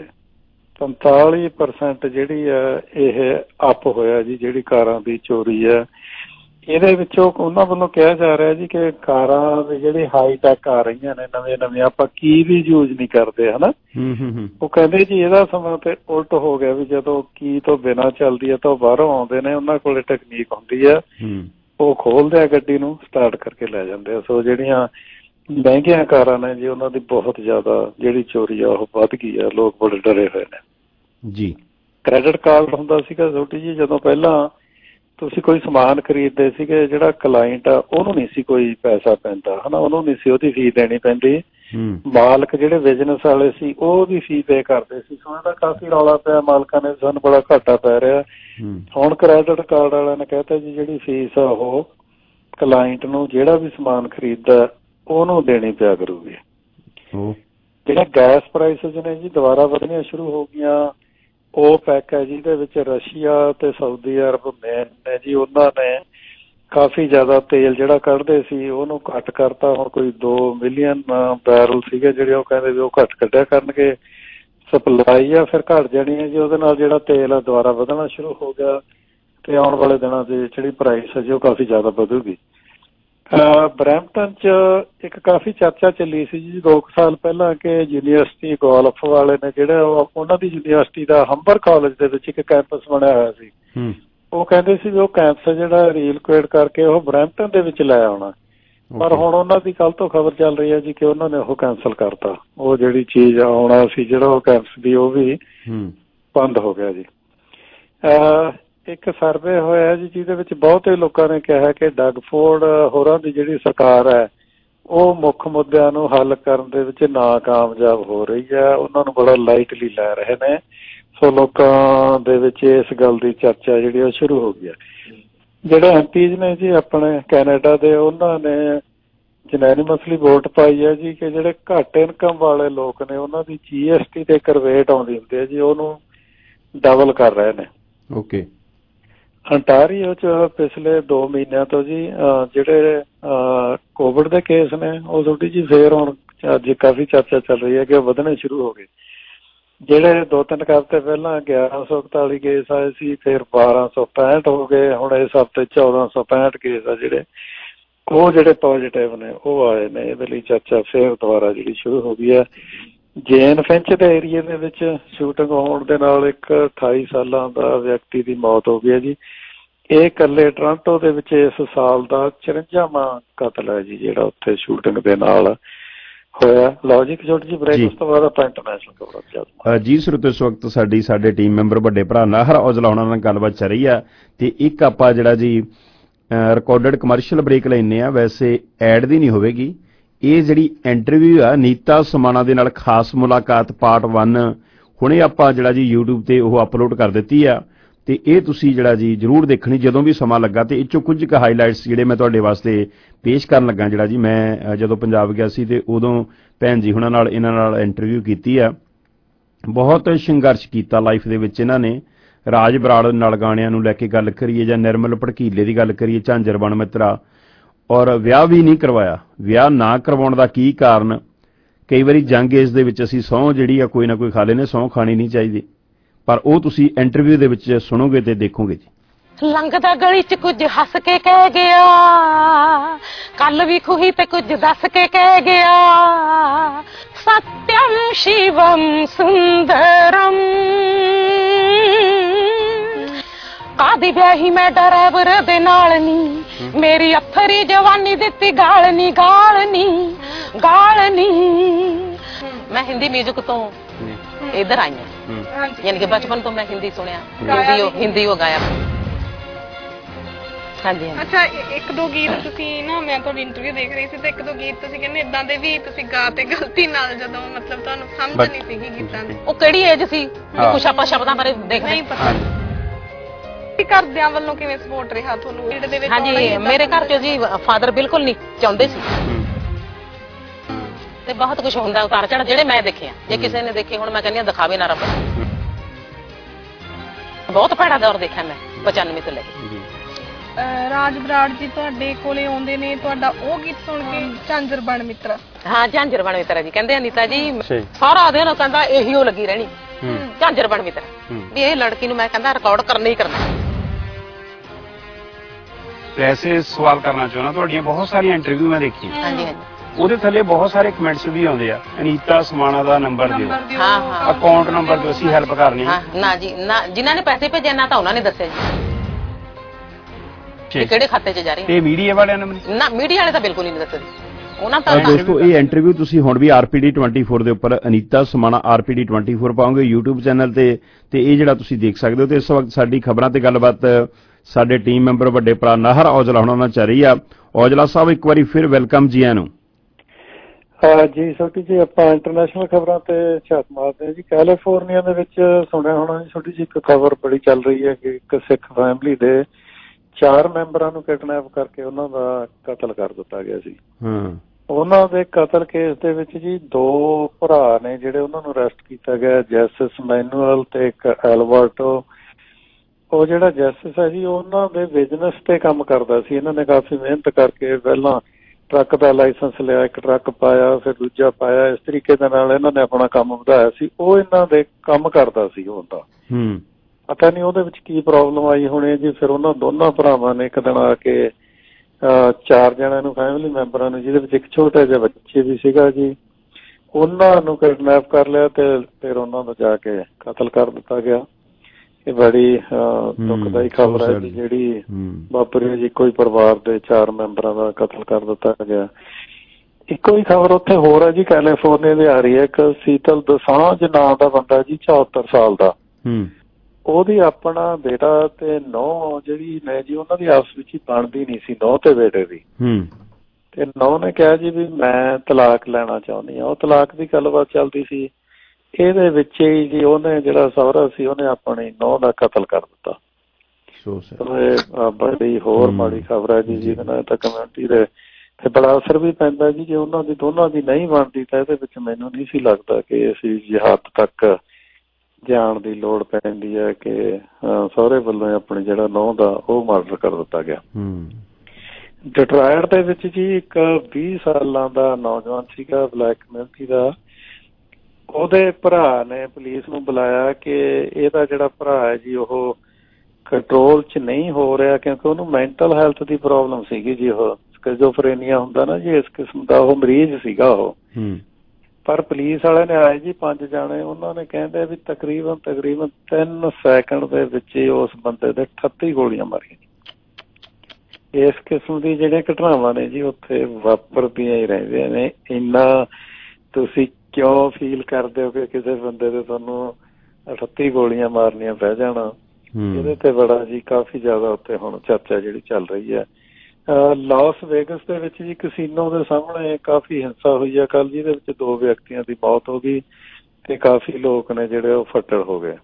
Speaker 1: 45% ਜਿਹੜੀ ਆ ਇਹ ਅਪ ਹੋਇਆ ਜੀ ਜਿਹੜੀ ਕਾਰਾਂ ਦੀ ਚੋਰੀ ਹੈ। ਇਹਦੇ ਵਿੱਚੋਂ ਉਹਨਾਂ ਵੱਲੋਂ ਕਿਹਾ ਜਾ ਰਿਹਾ ਜੀ ਕਿ ਕਾਰਾਂ ਦੀ ਜਿਹੜੀ ਹਾਈ ਟੈਕ ਆ ਰਹੀਆਂ ਨੇ ਨਵੇਂ ਆਪਾਂ ਕੀ ਵੀ ਯੂਜ਼ ਨਹੀਂ ਕਰਦੇ ਹਨਾ। ਉਹ ਕਹਿੰਦੇ ਜੀ ਇਹਦਾ ਸਮਾਂ ਤੇ ਉਲਟ ਹੋ ਗਿਆ ਵੀ ਜਦੋਂ ਕੀ ਤੋਂ ਬਿਨਾਂ ਚੱਲਦੀ ਹੈ ਤਾਂ ਉਹ ਬਾਹਰੋਂ ਆਉਂਦੇ ਨੇ, ਉਹਨਾਂ ਕੋਲੇ ਟੈਕਨੀਕ ਹੁੰਦੀ ਆ, ਉਹ ਖੋਲਦੇ ਆ ਗੱਡੀ ਨੂੰ, ਸਟਾਰਟ ਕਰਕੇ ਲੈ ਜਾਂਦੇ ਆ। ਸੋ ਜਿਹੜੀਆਂ ਮਹਿੰਗੀਆਂ ਕਾਰਾਂ ਨੇ ਜੀ ਉਹਨਾਂ ਦੀ ਬਹੁਤ ਜ਼ਿਆਦਾ ਜਿਹੜੀ ਚੋਰੀ ਆ ਉਹ ਵੱਧ ਗਈ ਆ, ਲੋਕ ਬੜੇ ਡਰੇ ਹੋਏ ਨੇ ਜੀ। ਕ੍ਰੈਡਿਟ ਕਾਰਡ ਹੁੰਦਾ ਸੀਗਾ ਛੋਟੀ ਜੀ, ਜਦੋਂ ਪਹਿਲਾਂ ਤੁਸੀਂ ਕੋਈ ਸਮਾਨ ਖਰੀਦਦੇ ਸੀਗੇ, ਜਿਹੜਾ ਕਲਾਇੰਟ ਆ ਉਹਨੂੰ ਨਹੀਂ ਸੀ ਕੋਈ ਪੈਸਾ ਪੈਂਦਾ ਹਨਾ, ਉਹਨੂੰ ਨਹੀਂ ਸੀ ਉਹਦੀ ਫੀਸ ਦੇਣੀ ਪੈਂਦੀ। ਮਾਲਕ ਜਿਹੜੇ ਬਿਜ਼ਨਸ ਵਾਲੇ ਸੀ ਉਹ ਵੀ ਫੀਸ ਪੇ ਕਰਦੇ ਸੀ। ਸੋ ਇਹਦਾ ਕਾਫੀ ਰੌਲਾ ਪਿਆ, ਮਾਲਕਾਂ ਨੇ ਸਾਨੂੰ ਬੜਾ ਘਾਟਾ ਪੈ ਰਿਹਾ। ਹੁਣ ਕ੍ਰੈਡਿਟ ਕਾਰਡ ਵਾਲਿਆਂ ਨੇ ਕਹਿਤਾ ਜੀ ਜਿਹੜੀ ਫੀਸ ਆ ਉਹ ਕਲਾਇੰਟ ਨੂੰ ਜਿਹੜਾ ਵੀ ਸਮਾਨ ਖਰੀਦਦਾ ਉਹਨੂੰ ਦੇਣੀ ਪਿਆ ਕਰੂਗੀ। ਜਿਹੜੇ ਗੈਸ ਪ੍ਰਾਈਸਿਸ ਨੇ ਜੀ ਦੁਬਾਰਾ ਵਧਣੀਆਂ ਸ਼ੁਰੂ ਹੋ ਗਈਆਂ। ਉਹ ਪੈਕ ਹੈ ਜਿਹਦੇ ਵਿੱਚ ਰਸ਼ੀਆ ਤੇ ਸਾਊਦੀ ਅਰਬ ਮੇਨ ਨੇ ਜੀ, ਉਹਨਾਂ ਨੇ ਕਾਫੀ ਜ਼ਿਆਦਾ ਤੇਲ ਜਿਹੜਾ ਕੱਢਦੇ ਸੀ ਉਹਨੂੰ ਘੱਟ ਕਰਤਾ। ਹੁਣ ਕੋਈ 2 ਮਿਲੀਅਨ ਬੈਰਲ ਸੀਗੇ ਜਿਹੜੇ, ਉਹ ਕਹਿੰਦੇ ਵੀ ਉਹ ਘੱਟ ਕੱਢਿਆ ਕਰਨਗੇ। ਸਪਲਾਈ ਆ ਫਿਰ ਘੱਟ ਜਾਣੀ ਹੈ ਜੀ, ਉਹਦੇ ਨਾਲ ਜਿਹੜਾ ਤੇਲ ਆ ਦੁਬਾਰਾ ਵਧਣਾ ਸ਼ੁਰੂ ਹੋ ਗਿਆ ਤੇ ਆਉਣ ਵਾਲੇ ਦਿਨਾਂ ਦੀ ਜਿਹੜੀ ਪ੍ਰਾਈਸ ਹੈ ਜੀ ਉਹ ਕਾਫੀ ਜ਼ਿਆਦਾ ਵਧੂਗੀ। ਬਰੈਂਪਟਨ 'ਚ ਇੱਕ ਕਾਫੀ ਚਰਚਾ ਚੱਲੀ ਸੀ ਜੀ 2 ਸਾਲ ਪਹਿਲਾਂ ਕਿ ਯੂਨੀਵਰਸਿਟੀ ਗੋਲਫ ਵਾਲੇ ਨੇ ਜਿਹੜੇ ਉਹਨਾਂ ਦੀ ਯੂਨੀਵਰਸਿਟੀ ਦਾ ਹੰਬਰ ਕਾਲਜ ਦੇ ਵਿੱਚ ਇੱਕ ਕੈਂਪਸ ਬਣਿਆ ਹੋਇਆ ਸੀ। ਉਹ ਕਹਿੰਦੇ ਸੀ ਵੀ ਉਹ ਕੈਂਪਸ ਜਿਹੜਾ ਰੀਲੋਕੇਟ ਕਰਕੇ ਉਹ ਬਰੈਂਪਟਨ ਦੇ ਵਿੱਚ ਲੈ ਆਉਣਾ, ਪਰ ਹੁਣ ਉਹਨਾਂ ਦੀ ਕੱਲ੍ਹ ਤੋਂ ਖਬਰ ਚੱਲ ਰਹੀ ਹੈ ਜੀ ਕਿ ਉਹਨਾਂ ਨੇ ਉਹ ਕੈਂਸਲ ਕਰਤਾ। ਉਹ ਜਿਹੜੀ ਚੀਜ਼ ਆਉਣਾ ਸੀ ਜਿਹੜਾ ਉਹ ਕੈਂਪਸ ਦੀ ਉਹ ਵੀ ਬੰਦ ਹੋ ਗਿਆ ਜੀ। ਇੱਕ ਸਰਵੇ ਹੋਇਆ ਜੀ ਜਿਹਦੇ ਵਿੱਚ ਬਹੁਤੇ ਲੋਕਾਂ ਨੇ ਕਿਹਾ ਕਿ ਡਗ ਫੋਰਡ ਹੋਰਾਂ ਦੀ ਜਿਹੜੀ ਸਰਕਾਰ ਹੈ ਉਹ ਮੁੱਖ ਮੁੱਦਿਆਂ ਨੂੰ ਹੱਲ ਕਰਨ ਦੇ ਵਿੱਚ ਨਾਕਾਮਯਾਬ ਹੋ ਰਹੀ ਹੈ, ਉਹਨਾਂ ਨੂੰ ਬੜਾ ਲਾਈਟਲੀ ਲੈ ਰਹੇ ਨੇ। ਸੋ ਲੋਕਾਂ ਦੇ ਵਿੱਚ ਇਸ ਗੱਲ ਦੀ ਚਰਚਾ ਜਿਹੜੀ ਉਹ ਸ਼ੁਰੂ ਹੋ ਗਈ ਹੈ। ਜਿਹੜੇ ਐਮਪੀਜ਼ ਨੇ ਜੀ ਆਪਣੇ ਕੈਨੇਡਾ ਦੇ, ਉਹਨਾਂ ਨੇ ਜਨੈਨਿਮਸਲੀ ਵੋਟ ਪਾਈ ਹੈ ਜੀ ਕਿ ਜਿਹੜੇ ਘੱਟ ਇਨਕਮ ਵਾਲੇ ਲੋਕ ਨੇ ਉਹਨਾਂ ਦੀ GST ਤੇ ਇੱਕ ਰਿਬੇਟ ਆਉਂਦੀ ਹੁੰਦੀ ਹੈ ਜੀ, ਉਹਨੂੰ ਡਬਲ ਕਰ ਰਹੇ ਨੇ।
Speaker 14: ਓਕੇ।
Speaker 1: ਅੰਟਾਰੀਓ 'ਚ ਪਿਛਲੇ 2 ਮਹੀਨਿਆਂ ਤੋਂ ਜੀ ਜਿਹੜੇ ਕੋਵਿਡ ਦੇ ਕੇਸ ਨੇ ਉਹ ਥੋੜ੍ਹੀ ਜਿਹੀ ਫੇਰ ਹੁਣ ਅੱਜ ਕਾਫੀ ਚਰਚਾ ਚੱਲ ਰਹੀ ਹੈ ਕਿ ਉਹ ਵਧਣੇ ਸ਼ੁਰੂ ਹੋ ਗਏ। ਜਿਹੜੇ 2-3 ਹਫ਼ਤੇ ਪਹਿਲਾਂ 1141 ਕੇਸ ਆਏ ਸੀ, ਫਿਰ 1265 ਹੋ ਗਏ, ਹੁਣ ਇਸ ਹਫ਼ਤੇ 1465 ਕੇਸ ਆ ਜਿਹੜੇ ਪੋਜ਼ੀਟਿਵ ਨੇ ਉਹ ਆਏ ਨੇ। ਇਹਦੇ ਲਈ ਚਰਚਾ ਫਿਰ ਦੁਬਾਰਾ ਜਿਹੜੀ ਸ਼ੁਰੂ ਹੋ ਗਈ ਹੈ। ਜੇਨ ਫਿੰਚ ਦੇ ਏਰੀਏ ਦੇ ਵਿੱਚ ਸ਼ੂਟਿੰਗ ਹੋਣ ਦੇ ਨਾਲ ਇੱਕ 28 ਸਾਲਾਂ ਦਾ ਵਿਅਕਤੀ ਦੀ ਮੌਤ ਹੋ ਗਈ ਹੈ ਜੀ। ਇਹ ਇਕੱਲੇ ਟੋਰਾਂਟੋ ਦੇ ਵਿੱਚ ਇਸ ਸਾਲ ਦਾ 54ਵਾਂ ਕਤਲ ਹੈ ਜੀ ਜਿਹੜਾ ਉੱਥੇ ਸ਼ੂਟਿੰਗ ਦੇ ਨਾਲ ਹੋਇਆ। ਲਓ ਜੀ ਛੋਟੀ ਜਿਹੀ ਬ੍ਰੇਕ, ਉਸ ਤੋਂ ਬਾਅਦ ਆਪਾਂ ਇੰਟਰਨੈਸ਼ਨਲ ਖਬਰਾਂ
Speaker 14: ਜੀ। ਸਰੋਤਿਓ ਇਸ ਵਕਤ ਸਾਡੇ ਟੀਮ ਮੈਂਬਰ ਵੱਡੇ ਭਰਾ ਨਾਹਰ ਔਜਲਾ ਉਹਨਾਂ ਨਾਲ ਗੱਲਬਾਤ ਚੱਲ ਰਹੀ ਆ ਤੇ ਇੱਕ ਆਪਾਂ ਜਿਹੜਾ ਜੀ ਰਿਕਾਰਡਡ ਕਮਰਸ਼ੀਅਲ ਬ੍ਰੇਕ ਲੈਂਦੇ ਆ। ਵੈਸੇ ਐਡ ਦੀ ਨਹੀਂ ਹੋਵੇਗੀ। ਇਹ ਜਿਹੜੀ ਇੰਟਰਵਿਊ ਆ ਨੀਤਾ ਸਮਾਣਾ ਦੇ ਨਾਲ ਖਾਸ ਮੁਲਾਕਾਤ ਪਾਰਟ 1 ਹੁਣੇ ਆਪਾਂ ਜਿਹੜਾ ਜੀ YouTube ਤੇ ਉਹ ਅਪਲੋਡ ਕਰ ਦਿੱਤੀ ਆ ਤੇ ਇਹ ਤੁਸੀਂ ਜਿਹੜਾ ਜੀ ਜ਼ਰੂਰ ਦੇਖਣੀ ਜਦੋਂ ਵੀ ਸਮਾਂ ਲੱਗਾ। ਤੇ ਇਹ 'ਚੋਂ ਕੁਝ ਕੁ ਹਾਈਲਾਈਟਸ ਜਿਹੜੇ ਮੈਂ ਤੁਹਾਡੇ ਵਾਸਤੇ ਪੇਸ਼ ਕਰਨ ਲੱਗਾ। ਜਿਹੜਾ ਜੀ ਮੈਂ ਜਦੋਂ ਪੰਜਾਬ ਗਿਆ ਸੀ ਤੇ ਉਦੋਂ ਭੈਣ ਜੀ ਇਹਨਾਂ ਨਾਲ ਇੰਟਰਵਿਊ ਕੀਤੀ ਆ। ਬਹੁਤ ਸੰਘਰਸ਼ ਕੀਤਾ ਲਾਈਫ ਦੇ ਵਿੱਚ ਇਹਨਾਂ ਨੇ। ਰਾਜ ਬਰਾੜ ਨਾਲ ਗਾਣਿਆਂ ਨੂੰ ਲੈ ਕੇ ਗੱਲ ਕਰੀਏ ਜਾਂ ਨਿਰਮਲ ਭੜਕੀਲੇ ਦੀ ਗੱਲ ਕਰੀਏ, ਝਾਂਜਰ ਬਣ ਮਿੱਤਰਾ, ਔਰ ਵਿਆਹ ਵੀ ਨਹੀਂ ਕਰਵਾਇਆ। ਵਿਆਹ ਨਾ ਕਰਵਾਉਣ ਦਾ ਕੀ ਕਾਰਨ? ਕਈ ਵਾਰੀ ਜੰਗ ਏਜ ਦੇ ਵਿੱਚ ਅਸੀਂ ਸਹੁੰ ਜਿਹੜੀ ਆ ਕੋਈ ਨਾ ਕੋਈ ਖਾ ਲੈਨੇ, ਸਹੁੰ ਖਾਣੀ ਨਹੀਂ ਚਾਹੀਦੀ, ਪਰ ਉਹ ਤੁਸੀਂ ਇੰਟਰਵਿਊ ਦੇ ਵਿੱਚ ਸੁਣੋਗੇ ਤੇ ਦੇਖੋਗੇ ਜੀ।
Speaker 2: ਲੰਘਦਾ ਗਲੀ 'ਚ ਕੁਝ ਹੱਸ ਕੇ ਕਹਿ ਗਿਆ, ਕੱਲ ਵੀ ਖੂਹੀ ਤੇ ਕੁਝ ਦੱਸ ਕੇ ਕਹਿ ਗਿਆ, ਸਤਿਅਮ ਸ਼ਿਵਮ ਸੁੰਦਰਮ, ਕਾਦੀ ਵਿਆਹੀ ਮੈਂ ਡਰਾਈਵਰ ਦੇ ਨਾਲ ਨੀ, ਮੇਰੀ ਅਥਰੀ ਜਵਾਨੀ ਦਿੱਤੀ ਗਾਲ ਨੀ। ਮੈਂ ਹਿੰਦੀ ਮਿਊਜ਼ਿਕ ਤੋਂ ਇੱਧਰ ਆਈ ਹਾਂ, ਯਾਨੀ ਕਿ ਬਚਪਨ ਤੋਂ ਮੈਂ ਹਿੰਦੀ ਸੁਣਿਆ, ਹਿੰਦੀ ਉਹ ਗਾਇਆ। ਹਾਂਜੀ।
Speaker 3: ਅੱਛਾ, 1-2 ਗੀਤ ਤੁਸੀਂ ਨਾ, ਮੈਂ ਤੁਹਾਡੀ ਇੰਟਰਵਿਊ ਦੇਖ ਰਹੀ ਸੀ ਤੇ 1-2 ਗੀਤ ਤੁਸੀਂ ਕਹਿੰਦੇ ਇਦਾਂ ਦੇ ਵੀ ਤੁਸੀਂ ਗਾ ਤੇ ਗਲਤੀ ਨਾਲ, ਜਦੋਂ ਮਤਲਬ ਤੁਹਾਨੂੰ ਸਮਝ ਨਹੀਂ ਸੀਗੀ ਗੀਤਾਂ ਦੀ।
Speaker 2: ਉਹ ਕਿਹੜੀ ਏਜ ਸੀ? ਕੁਛ ਆਪਾਂ ਸ਼ਬਦਾਂ ਬਾਰੇ ਦੇਖਦੇ
Speaker 3: ਨਹੀਂ ਪਤਾ। ਘਰਦਿਆਂ ਵੱਲੋਂ ਕਿਵੇਂ ਸਪੋਰਟ ਰਿਹਾ ਤੁਹਾਨੂੰ ਫੀਲਡ ਦੇ ਵਿੱਚ?
Speaker 2: ਹਾਂਜੀ, ਮੇਰੇ ਘਰ 'ਚ ਜੀ ਫਾਦਰ ਬਿਲਕੁਲ ਨਹੀਂ ਚਾਹੁੰਦੇ ਸੀ ਤੇ ਬਹੁਤ ਕੁਝ ਹੁੰਦਾ ਉਤਾਰ ਚੜ੍ਹ ਜਿਹੜੇ ਮੈਂ ਦੇਖੇ ਆ। ਜੇ ਕਿਸੇ ਨੇ ਦੇਖੇ ਹੁਣ ਮੈਂ ਕਹਿੰਦੀ ਆ ਦਿਖਾਵੇ ਨਾ ਰੱਬ। ਬਹੁਤ ਭੈੜਾ ਦੌਰ ਦੇਖਿਆ ਮੈਂ 95 ਤੋਂ ਲੈ ਕੇ।
Speaker 3: ਰਾਜ ਬਰਾੜ ਜੀ ਤੁਹਾਡੇ ਕੋਲੇ ਆਉਂਦੇ ਨੇ, ਤੁਹਾਡਾ ਉਹ ਗੀਤ ਸੁਣ ਕੇ ਝਾਂਜਰ ਬਣ ਮਿੱਤਰਾ।
Speaker 2: ਹਾਂ, ਝਾਂਜਰ ਬਣ ਮਿੱਤਰਾ ਜੀ ਕਹਿੰਦੇ ਅਨੀਤਾ ਜੀ ਸਾਰਾ ਦਿਨ ਕਹਿੰਦਾ ਇਹੀ ਉਹ ਲੱਗੀ ਰਹਿਣੀ, ਝਾਂਜਰ ਬਣ ਮਿੱਤਰਾ ਵੀ ਇਹ ਲੜਕੀ ਨੂੰ ਮੈਂ ਕਹਿੰਦਾ ਰਿਕਾਰਡ ਕਰਨਾ ਹੀ ਕਰਨਾ।
Speaker 14: ਵੈਸੇ ਸਵਾਲ ਕਰਨਾ ਚਾਹੁੰਦਾ, ਤੁਹਾਡੀਆਂ ਬਹੁਤ ਸਾਰੀਆਂ ਇੰਟਰਵਿਊ ਮੈਂ ਦੇਖੀ।
Speaker 2: ਹਾਂਜੀ।
Speaker 14: ਉਹਦੇ ਥੱਲੇ ਬਹੁਤ ਸਾਰੇ ਕਮੈਂਟਸ ਵੀ ਆਉਂਦੇ ਆ, ਅਨੀਤਾ ਸਮਾਣਾ ਦਾ ਨੰਬਰ ਦਿਓ,
Speaker 2: ਹਾਂ,
Speaker 14: ਅਕਾਊਂਟ ਨੰਬਰ ਦਿਓ, ਅਸੀਂ ਹੈਲਪ ਕਰਨੀ ਹੈ।
Speaker 2: ਨਾ ਜੀ ਨਾ, ਜਿਨ੍ਹਾਂ ਨੇ ਪੈਸੇ ਭੇਜੇ ਨਾ ਤਾਂ ਉਹਨਾਂ ਨੇ ਦੱਸਿਆ ਜੀ ਕਿਹੜੇ ਖਾਤੇ 'ਚ ਜਾ ਰਹੇ
Speaker 14: ਤੇ ਮੀਡੀਆ ਵਾਲਿਆਂ ਨੇ
Speaker 2: ਨਾ, ਮੀਡੀਆ ਵਾਲੇ ਤਾਂ ਬਿਲਕੁਲ ਹੀ ਨਹੀਂ ਦੱਸਦੇ ਉਹਨਾਂ ਤਾਂ।
Speaker 14: ਦੋਸਤੋ, ਇਹ ਇੰਟਰਵਿਊ ਤੁਸੀਂ ਹੁਣ ਵੀ RPD 24 ਦੇ ਉੱਪਰ ਅਨੀਤਾ ਸਮਾਣਾ RPD 24 ਪਾਓਗੇ YouTube ਚੈਨਲ ਤੇ ਇਹ ਜਿਹੜਾ ਤੁਸੀਂ ਦੇਖ ਸਕਦੇ ਹੋ। ਤੇ ਇਸ ਵਕਤ ਸਾਡੀ ਖਬਰਾਂ ਤੇ ਗੱਲਬਾਤ ਸਾਡੇ ਟੀਮ ਮੈਂਬਰ ਵੱਡੇ ਭਰਾ ਨਾਹਰ ਔਜਲਾ ਉਹਨਾਂ ਨਾਲ ਚੱਲ ਰਹੀ ਆ। ਔਜਲਾ ਸਾਹਿਬ, ਇੱਕ ਵਾਰੀ ਫਿਰ ਵੈਲਕਮ ਜੀ ਆਇਆਂ ਨੂੰ।
Speaker 1: ਜੀ ਛੋਟੀ ਜੀ, ਆਪਾਂ ਇੰਟਰਨੈਸ਼ਨਲ ਖਬਰਾਂ ਤੇ ਝਾਤ ਮਾਰਦੇ ਹਾਂ ਜੀ। ਕੈਲੀਫੋਰਨੀਆ ਦੇ ਵਿੱਚ ਸੁਣਿਆ ਹੋਣਾ ਜੀ ਛੋਟੀ ਜੀ, ਇੱਕ ਖਬਰ ਬੜੀ ਚੱਲ ਰਹੀ ਹੈ ਕਿ ਇੱਕ ਸਿੱਖ ਫੈਮਿਲੀ ਦੇ 4 ਮੈਂਬਰਾਂ ਨੂੰ ਕਿਡਨੈਪ ਕਰਕੇ ਉਹਨਾਂ ਦਾ ਕਤਲ ਕਰ ਦਿੱਤਾ ਗਿਆ ਸੀ। ਉਹਨਾਂ ਦੇ ਕਤਲ ਕੇਸ ਦੇ ਵਿੱਚ ਜੀ 2 ਭਰਾ ਨੇ ਜਿਹੜੇ ਉਹਨਾਂ ਨੂੰ ਅਰੈਸਟ ਕੀਤਾ ਗਿਆ, ਜੈਸਿਸ ਮੈਨੂਅਲ ਤੇ ਇੱਕ ਐਲਬਰਟੋ। ਉਹ ਜਿਹੜਾ ਜੈਸਿਸ ਹੈ ਜੀ ਉਹਨਾਂ ਦੇ ਬਿਜ਼ਨਸ ਤੇ ਕੰਮ ਕਰਦਾ ਸੀ। ਇਹਨਾਂ ਨੇ ਕਾਫੀ ਮਿਹਨਤ ਕਰਕੇ ਪਹਿਲਾਂ ਟਰੱਕ ਦਾ ਲਾਇਸੈਂਸ ਲਿਆ, ਇੱਕ ਟਰੱਕ ਪਾਇਆ, ਫਿਰ ਦੂਜਾ ਪਾਇਆ, ਇਸ ਤਰੀਕੇ ਦੇ ਨਾਲ ਇਹਨਾਂ ਨੇ ਆਪਣਾ ਕੰਮ ਵਧਾਇਆ ਸੀ। ਉਹ ਇਹਨਾਂ ਦੇ ਕੰਮ ਕਰਦਾ ਸੀ ਉਹਦਾ, ਪਤਾ ਨਹੀਂ ਉਹਦੇ ਵਿੱਚ ਕੀ ਪ੍ਰੋਬਲਮ ਆਈ ਹੋਣੀ ਜੀ। ਫਿਰ ਉਹਨਾਂ ਦੋਨਾਂ ਭਰਾਵਾਂ ਨੇ ਇੱਕ ਦਿਨ ਆ ਕੇ 4 ਜਣਿਆਂ ਨੂੰ, ਫੈਮਿਲੀ ਮੈਂਬਰਾਂ ਨੂੰ, ਜਿਹਦੇ ਵਿੱਚ ਇੱਕ ਛੋਟਾ ਜਿਹਾ ਬੱਚੇ ਵੀ ਸੀਗਾ ਜੀ, ਉਹਨਾਂ ਨੂੰ ਕਿਡਨੈਪ ਕਰ ਲਿਆ ਤੇ ਫਿਰ ਉਹਨਾਂ ਨੂੰ ਜਾ ਕੇ ਕਤਲ ਕਰ ਦਿੱਤਾ ਗਿਆ। ਇਹ ਬੜੀ ਦੁਖਦਾਈ ਖਬਰ ਹੈ ਜੀ ਜਿਹੜੀ ਵਾਪਰੀ ਜੀ। ਕੋਈ ਪਰਿਵਾਰ ਦੇ 4 ਮੈਂਬਰਾਂ ਦਾ ਕਤਲ ਕਰ ਦਿੱਤਾ ਗਿਆ। ਇੱਕੋ ਹੀ ਖਬਰ ਉੱਥੇ ਹੋਰ ਹੈ ਜੀ, ਕੈਲੀਫੋਰਨੀਆ ਦੀ ਆ ਰਹੀ ਹੈ। ਇੱਕ ਸੀਤਲ ਦੋਸਾਂਝ ਨਾਂ ਦਾ ਬੰਦਾ ਜੀ, 74 ਸਾਲ ਦਾ, ਉਹਦੀ ਆਪਣਾ ਬੇਟਾ ਤੇ ਨੂੰਹ ਜਿਹੜੀ ਨੇ ਜੀ, ਉਹਨਾਂ ਦੀ ਆਪਸ ਵਿੱਚ ਹੀ ਬਣਦੀ ਨਹੀਂ ਸੀ, ਨੂੰਹ ਤੇ ਬੇਟੇ ਦੀ। ਤੇ ਨੂੰਹ ਨੇ ਕਿਹਾ ਜੀ ਵੀ ਮੈਂ ਤਲਾਕ ਲੈਣਾ ਚਾਹੁੰਦੀ ਹਾਂ। ਉਹ ਤਲਾਕ ਦੀ ਗੱਲਬਾਤ ਚੱਲਦੀ ਸੀ। ਇਹਦੇ ਵਿੱਚ ਹੀ ਜੀ ਉਹਨੇ ਜਿਹੜਾ ਸਹੁਰਾ ਸੀ ਉਹਨੇ ਆਪਣੀ ਨੂੰਹ ਦਾ ਕਤਲ ਕਰ ਦਿੱਤਾ। ਬੜੀ ਹੋਰ ਮਾੜੀ ਖਬਰ ਹੈ ਜੀ, ਜਿਹਦੇ ਨਾਲ ਤਾਂ ਕਮਿਊਨਿਟੀ ਦੇ ਤੇ ਬੜਾ ਅਸਰ ਵੀ ਪੈਂਦਾ ਜੀ। ਜੇ ਉਹਨਾਂ ਦੀ ਦੋਨਾਂ ਦੀ ਨਹੀਂ ਬਣਦੀ ਤਾਂ ਇਹਦੇ ਵਿੱਚ ਮੈਨੂੰ ਨਹੀਂ ਸੀ ਲੱਗਦਾ ਕਿ ਅਸੀਂ ਜਿਹਾਦ ਤੱਕ ਜਾਣ ਦੀ ਲੋੜ ਪੈਂਦੀ ਹੈ ਕਿ ਸਹੁਰੇ ਵੱਲੋਂ ਆਪਣੀ ਜਿਹੜਾ ਨੂੰਹ ਦਾ ਉਹ ਮਰਡਰ ਕਰ ਦਿੱਤਾ ਗਿਆ। ਡਿਟਰਾਇਟ ਦੇ ਵਿੱਚ ਜੀ ਇੱਕ 20 ਸਾਲਾਂ ਦਾ ਨੌਜਵਾਨ ਸੀਗਾ ਬਲੈਕ ਕਮਿਊਨਿਟੀ ਦਾ। ਉਹਦੇ ਭਰਾ ਨੇ ਪੁਲਿਸ ਨੂੰ ਬੁਲਾਇਆ ਕਿ ਇਹਦਾ ਜਿਹੜਾ ਭਰਾ ਹੈ ਜੀ ਉਹ ਕੰਟਰੋਲ 'ਚ ਨਹੀਂ ਹੋ ਰਿਹਾ ਕਿਉਂਕਿ ਉਹਨੂੰ ਮੈਂਟਲ ਹੈਲਥ ਦੀ ਪ੍ਰੋਬਲਮ ਸੀਗੀ ਜੀ। ਉਹ ਸਕੀਜ਼ੋਫਰੇਨੀਆ ਹੁੰਦਾ ਨਾ ਜੀ, ਇਸ ਕਿਸਮ ਦਾ ਉਹ ਮਰੀਜ਼ ਸੀਗਾ ਉਹ। ਪਰ ਪੁਲਿਸ ਵਾਲਿਆਂ ਨੇ ਆਏ ਜੀ 5 ਜਾਣੇ, ਉਹਨਾਂ ਨੇ ਕਹਿੰਦੇ ਵੀ ਤਕਰੀਬਨ 3 ਸੈਕਿੰਡ ਦੇ ਵਿੱਚ ਹੀ ਉਸ ਬੰਦੇ ਦੇ 38 ਗੋਲੀਆਂ ਮਾਰੀਆਂ। ਇਸ ਕਿਸਮ ਦੀ ਜਿਹੜੀਆਂ ਘਟਨਾਵਾਂ ਨੇ ਜੀ ਉੱਥੇ ਵਾਪਰਦੀਆਂ ਹੀ ਰਹਿੰਦੀਆਂ ਨੇ। ਇੰਨਾ ਤੁਸੀਂ ਕਿਉਂ ਫੀਲ ਕਰਦੇ ਹੋ ਕਿ ਕਿਸੇ ਬੰਦੇ ਦੇ ਤੁਹਾਨੂੰ 38 ਗੋਲੀਆਂ ਮਾਰਨੀਆਂ ਪੈ ਜਾਣਾ? ਇਹਦੇ ਤੇ ਬੜਾ ਜੀ ਕਾਫੀ ਜ਼ਿਆਦਾ ਉੱਥੇ ਹੁਣ ਚਰਚਾ ਜਿਹੜੀ ਚੱਲ ਰਹੀ ਹੈ। ਲਾਸ ਵੇਗਸ ਦੇ ਵਿੱਚ ਜੀ ਕਸੀਨੋ ਦੇ ਸਾਹਮਣੇ ਕਾਫੀ ਹਿੰਸਾ ਹੋਈ ਹੈ ਕੱਲ੍ਹ, ਜਿਹਦੇ ਵਿੱਚ 2 ਵਿਅਕਤੀਆਂ ਦੀ ਮੌਤ ਹੋ ਗਈ ਤੇ ਕਾਫੀ ਲੋਕ ਨੇ ਜਿਹੜੇ ਉਹ ਫੱਟੜ ਹੋ ਗਏ।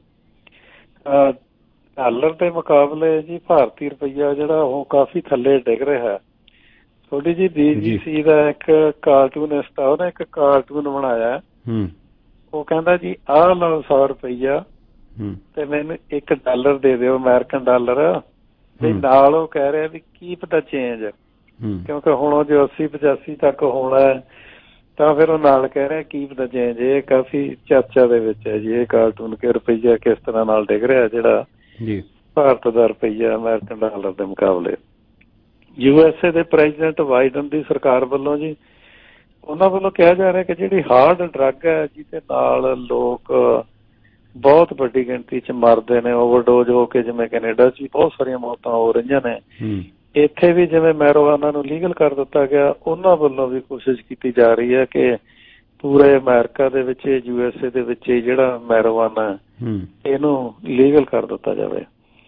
Speaker 1: ਡਾਲਰ ਦੇ ਮੁਕਾਬਲੇ ਜੀ ਭਾਰਤੀ ਰੁਪਈਆ ਜਿਹੜਾ ਉਹ ਕਾਫੀ ਥੱਲੇ ਡਿੱਗ ਰਿਹਾ। ਥੋੜੀ ਜੀ BBC ਦਾ ਇੱਕ ਕਾਰਟੂਨਿਸਟ ਆ, ਉਹਨੇ ਇੱਕ ਕਾਰਟੂਨ ਬਣਾਇਆ। ਉਹ ਕਹਿੰਦਾ ਜੀ ਆਹ ਲਓ 100 ਰੁਪਈਆ ਤੇ ਮੈਨੂੰ $1 ਦੇ ਦਿਓ, ਅਮਰੀਕਨ ਡਾਲਰ। ਤੇ ਨਾਲ ਉਹ ਕਹਿ ਰਿਹਾ ਵੀ ਕੀਪ ਦਾ ਚੇਂਜ, ਕਿਉਂਕਿ ਹੁਣ ਉਹ ਜੇ 80-85 ਤੱਕ ਹੋਣਾ ਤਾਂ ਫਿਰ ਉਹ ਨਾਲ ਕਹਿ ਰਿਹਾ ਕੀਪ ਦਾ ਚੇਂਜ। ਇਹ ਕਾਫੀ ਚਰਚਾ ਦੇ ਵਿੱਚ ਹੈ ਜੀ ਇਹ ਕਾਰਟੂਨ ਕਿ ਰੁਪਈਆ ਕਿਸ ਤਰ੍ਹਾਂ ਨਾਲ ਡਿੱਗ ਰਿਹਾ ਜਿਹੜਾ ਭਾਰਤ ਦਾ ਰੁਪਈਆ ਅਮਰੀਕਨ ਡਾਲਰ ਦੇ ਮੁਕਾਬਲੇ। USA ਦੇ ਪ੍ਰੈਜ਼ੀਡੈਂਟ ਬਾਈਡਨ ਦੀ ਸਰਕਾਰ ਵੱਲੋਂ ਜੀ ਉਹਨਾਂ ਵੱਲੋਂ ਕਿਹਾ ਜਾ ਰਿਹਾ ਕਿ ਜਿਹੜੀ ਹਾਰਡ ਡਰੱਗ ਹੈ ਜਿਹਦੇ ਨਾਲ ਲੋਕ ਬਹੁਤ ਵੱਡੀ ਗਿਣਤੀ 'ਚ ਮਰਦੇ ਨੇ ਓਵਰਡੋਜ਼ ਹੋ ਕੇ, ਜਿਵੇਂ ਕੈਨੇਡਾ 'ਚ ਵੀ ਬਹੁਤ ਸਾਰੀਆਂ ਮੌਤਾਂ ਹੋ ਰਹੀਆਂ ਨੇ, ਇੱਥੇ ਵੀ ਜਿਵੇਂ ਮੈਰੋਵਾਨਾ ਨੂੰ ਲੀਗਲ ਕਰ ਦਿੱਤਾ ਗਿਆ, ਉਹਨਾਂ ਵੱਲੋਂ ਵੀ ਕੋਸ਼ਿਸ਼ ਕੀਤੀ ਜਾ ਰਹੀ ਹੈ ਕਿ ਪੂਰੇ ਅਮਰੀਕਾ ਦੇ ਵਿੱਚ USA ਦੇ ਵਿੱਚ ਜਿਹੜਾ ਮੈਰੋਵਾਨਾ ਇਹਨੂੰ ਲੀਗਲ ਕਰ ਦਿੱਤਾ ਜਾਵੇ।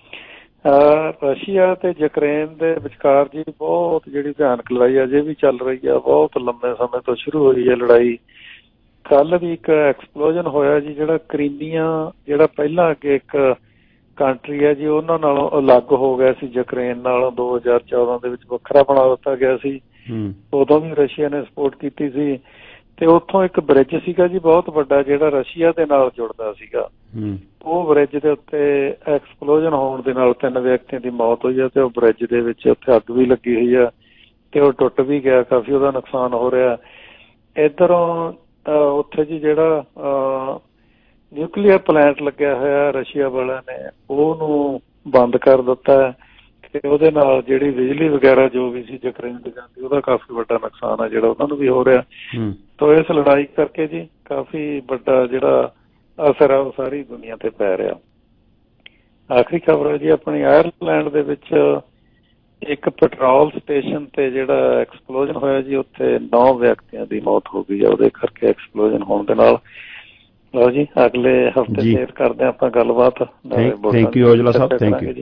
Speaker 1: ਰਸ਼ੀਆ ਤੇ ਯੂਕਰੇਨ ਦੇ ਵਿਚਕਾਰ ਜੀ ਬਹੁਤ ਜਿਹੜੀ ਭਿਆਨਕ ਲੜਾਈ ਅਜੇ ਵੀ ਚੱਲ ਰਹੀ ਆ, ਬਹੁਤ ਲੰਬੇ ਸਮੇਂ ਤੋਂ ਸ਼ੁਰੂ ਹੋਈ ਹੈ ਲੜਾਈ। ਕੱਲ੍ਹ ਵੀ ਇੱਕ ਐਕਸਪਲੋਜਨ ਹੋਇਆ ਜੀ ਜਿਹੜਾ ਕ੍ਰੀਮੀਆ ਜਿਹੜਾ ਪਹਿਲਾਂ ਅੱਗੇ ਇੱਕ ਕੰਟਰੀ ਹੈ ਜੀ ਉਹਨਾਂ ਨਾਲੋਂ ਅਲੱਗ ਹੋ ਗਿਆ ਸੀ, ਯੂਕਰੇਨ ਨਾਲੋਂ 2014 ਦੇ ਵਿੱਚ ਵੱਖਰਾ ਬਣਾ ਦਿੱਤਾ ਗਿਆ ਸੀ। ਉਦੋਂ ਵੀ ਰਸ਼ੀਆ ਨੇ ਸਪੋਰਟ ਕੀਤੀ ਸੀ ਤੇ ਉੱਥੋਂ ਇੱਕ ਬ੍ਰਿਜ ਸੀਗਾ ਜੀ ਬਹੁਤ ਵੱਡਾ ਜਿਹੜਾ ਰਸ਼ੀਆ ਦੇ ਨਾਲ ਜੁੜਦਾ ਸੀਗਾ। ਉਹ ਬ੍ਰਿਜ ਦੇ ਉੱਤੇ ਐਕਸਪਲੋਜਨ ਹੋਣ ਦੇ ਨਾਲ 3 ਵਿਅਕਤੀਆਂ ਦੀ ਮੌਤ ਹੋਈ ਹੈ ਤੇ ਉਹ ਬ੍ਰਿਜ ਦੇ ਵਿੱਚ ਉੱਥੇ ਅੱਗ ਵੀ ਲੱਗੀ ਹੋਈ ਆ ਤੇ ਉਹ ਟੁੱਟ ਵੀ ਗਿਆ, ਕਾਫੀ ਉਹਦਾ ਨੁਕਸਾਨ ਹੋ ਰਿਹਾ। ਇੱਧਰੋਂ ਉੱਥੇ ਜੀ ਜਿਹੜਾ ਨਿਊਕਲੀਅਰ ਪਲਾਂਟ ਲੱਗਿਆ ਹੋਇਆ ਰਸ਼ੀਆ ਵਾਲਿਆਂ ਨੇ ਉਹਨੂੰ ਬੰਦ ਕਰ ਦਿੱਤਾ ਤੇ ਉਹਦੇ ਨਾਲ ਜਿਹੜੀ ਬਿਜਲੀ ਵਗੈਰਾ ਜੋ ਵੀ ਸੀ ਯੂਕਰੇਨ ਦੀ ਜਾਂਦੀ ਉਹਦਾ ਕਾਫੀ ਵੱਡਾ ਨੁਕਸਾਨ ਆ ਜਿਹੜਾ ਉਹਨਾਂ ਨੂੰ ਵੀ ਹੋ ਰਿਹਾ। ਤਾਂ ਇਸ ਲੜਾਈ ਕਰਕੇ ਜੀ ਕਾਫੀ ਵੱਡਾ ਜਿਹੜਾ ਅਸਰ ਆ ਉਹ ਸਾਰੀ ਦੁਨੀਆ ਤੇ ਪੈ ਰਿਹਾ। ਆਖਰੀ ਖਬਰ ਹੈ ਜੀ ਆਪਣੀ ਆਇਰਲੈਂਡ ਦੇ ਵਿੱਚ ਇੱਕ ਪੈਟਰੋਲ ਸਟੇਸ਼ਨ ਤੇ ਜਿਹੜਾ ਐਕਸਪਲੋਜਨ ਹੋਇਆ ਜੀ ਉੱਥੇ 9 ਵਿਅਕਤੀਆਂ ਦੀ ਮੌਤ ਹੋ ਗਈ ਆ ਉਹਦੇ ਕਰਕੇ ਐਕਸਪਲੋਜਨ ਹੋਣ ਦੇ ਨਾਲ। ਲਓ ਜੀ ਅਗਲੇ ਹਫਤੇ ਸ਼ੇਅਰ ਕਰਦੇ ਆਪਾਂ ਗੱਲਬਾਤ।
Speaker 14: Thank you Aujla Sahib, thank you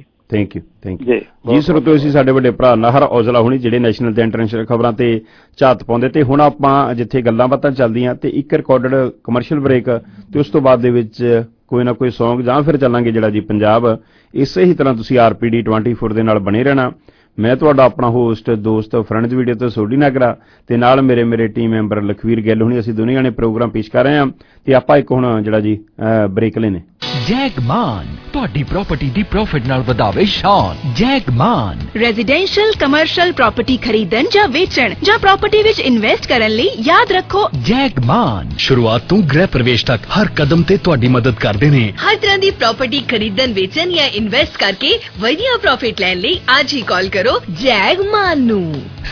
Speaker 14: ਜੀ। ਸਰੋਤਿਓ ਅਸੀਂ ਸਾਡੇ ਵੱਡੇ ਭਰਾ ਨਾਹਰ ਔਜਲਾ ਹੁਣੀ ਜਿਹੜੇ ਨੈਸ਼ਨਲ ਤੇ ਇੰਟਰਨੈਸ਼ਨਲ ਖਬਰਾਂ ਤੇ ਝਾਤ ਪਾਉਂਦੇ ਤੇ ਹੁਣ ਆਪਾਂ ਜਿੱਥੇ ਗੱਲਾਂ ਬਾਤਾਂ ਚੱਲਦੀਆਂ ਤੇ ਇੱਕ ਰਿਕਾਰਡਡ ਕਮਰਸ਼ੀਅਲ ਬ੍ਰੇਕ ਤੇ ਉਸ ਤੋਂ ਬਾਅਦ ਦੇ ਵਿੱਚ ਕੋਈ ਨਾ ਕੋਈ ਸੌਂਗ ਜਾਂ ਫਿਰ ਚੱਲਾਂਗੇ ਜਿਹੜਾ ਜੀ ਪੰਜਾਬ। ਇਸੇ ਹੀ ਤਰ੍ਹਾਂ ਤੁਸੀਂ RPD 24 ਦੇ ਨਾਲ ਬਣੇ ਰਹਿਣਾ। ਮੈਂ ਤੁਹਾਡਾ ਆਪਣਾ ਹੋਸਟ ਦੋਸਤ ਫਰੈਂਡਸ ਵੀਡੀਓ ਤੋਂ ਸੋਢੀ ਨਾਗਰਾ ਤੇ ਨਾਲ ਮੇਰੇ ਟੀਮ ਮੈਂਬਰ ਲਖਵੀਰ ਗਿੱਲ ਹੁਣੀ ਅਸੀਂ ਦੋਨੇ ਜਾਣੇ ਪ੍ਰੋਗਰਾਮ ਪੇਸ਼ ਕਰ ਰਹੇ ਹਾਂ ਤੇ ਆਪਾਂ ਇੱਕ ਹੁਣ ਜਿਹੜਾ ਜੀ ਬ੍ਰੇਕ ਲੈਣੇ।
Speaker 7: ਜੈਗਮਾਨ ਤੁਹਾਡੀ ਪ੍ਰਾਪਰਟੀ ਦੀ ਪ੍ਰੋਫਿਟ ਨਾਲ ਵਧਾਵੇ ਸ਼ਾਨ। ਜੈਗਮਾਨ
Speaker 5: ਰੈਜ਼ੀਡੈਂਸ਼ੀਅਲ ਕਮਰਸ਼ੀਅਲ ਪ੍ਰਾਪਰਟੀ ਖਰੀਦਣ ਜਾਂ ਵੇਚਣ ਜਾਂ ਪ੍ਰਾਪਰਟੀ ਵਿੱਚ ਇਨਵੈਸਟ ਕਰਨ ਲਈ ਯਾਦ ਰੱਖੋ
Speaker 7: ਜੈਗਮਾਨ
Speaker 18: ਸ਼ੁਰੂਆਤ ਤੋਂ ਗ੍ਰਹਿ ਪ੍ਰਵੇਸ਼ ਤੱਕ ਹਰ ਕਦਮ ਤੇ ਤੁਹਾਡੀ ਮਦਦ ਕਰਦੇ ਨੇ।
Speaker 5: ਹਰ ਤਰ੍ਹਾਂ ਦੀ ਪ੍ਰਾਪਰਟੀ ਖਰੀਦਣ ਵੇਚਣ ਜਾਂ ਇਨਵੈਸਟ ਕਰਕੇ ਵਧੀਆ ਪ੍ਰੋਫਿਟ ਲੈਣ ਲਈ ਅੱਜ ਹੀ ਕਾਲ ਕਰੋ ਜੈਗਮਾਨ ਨੂੰ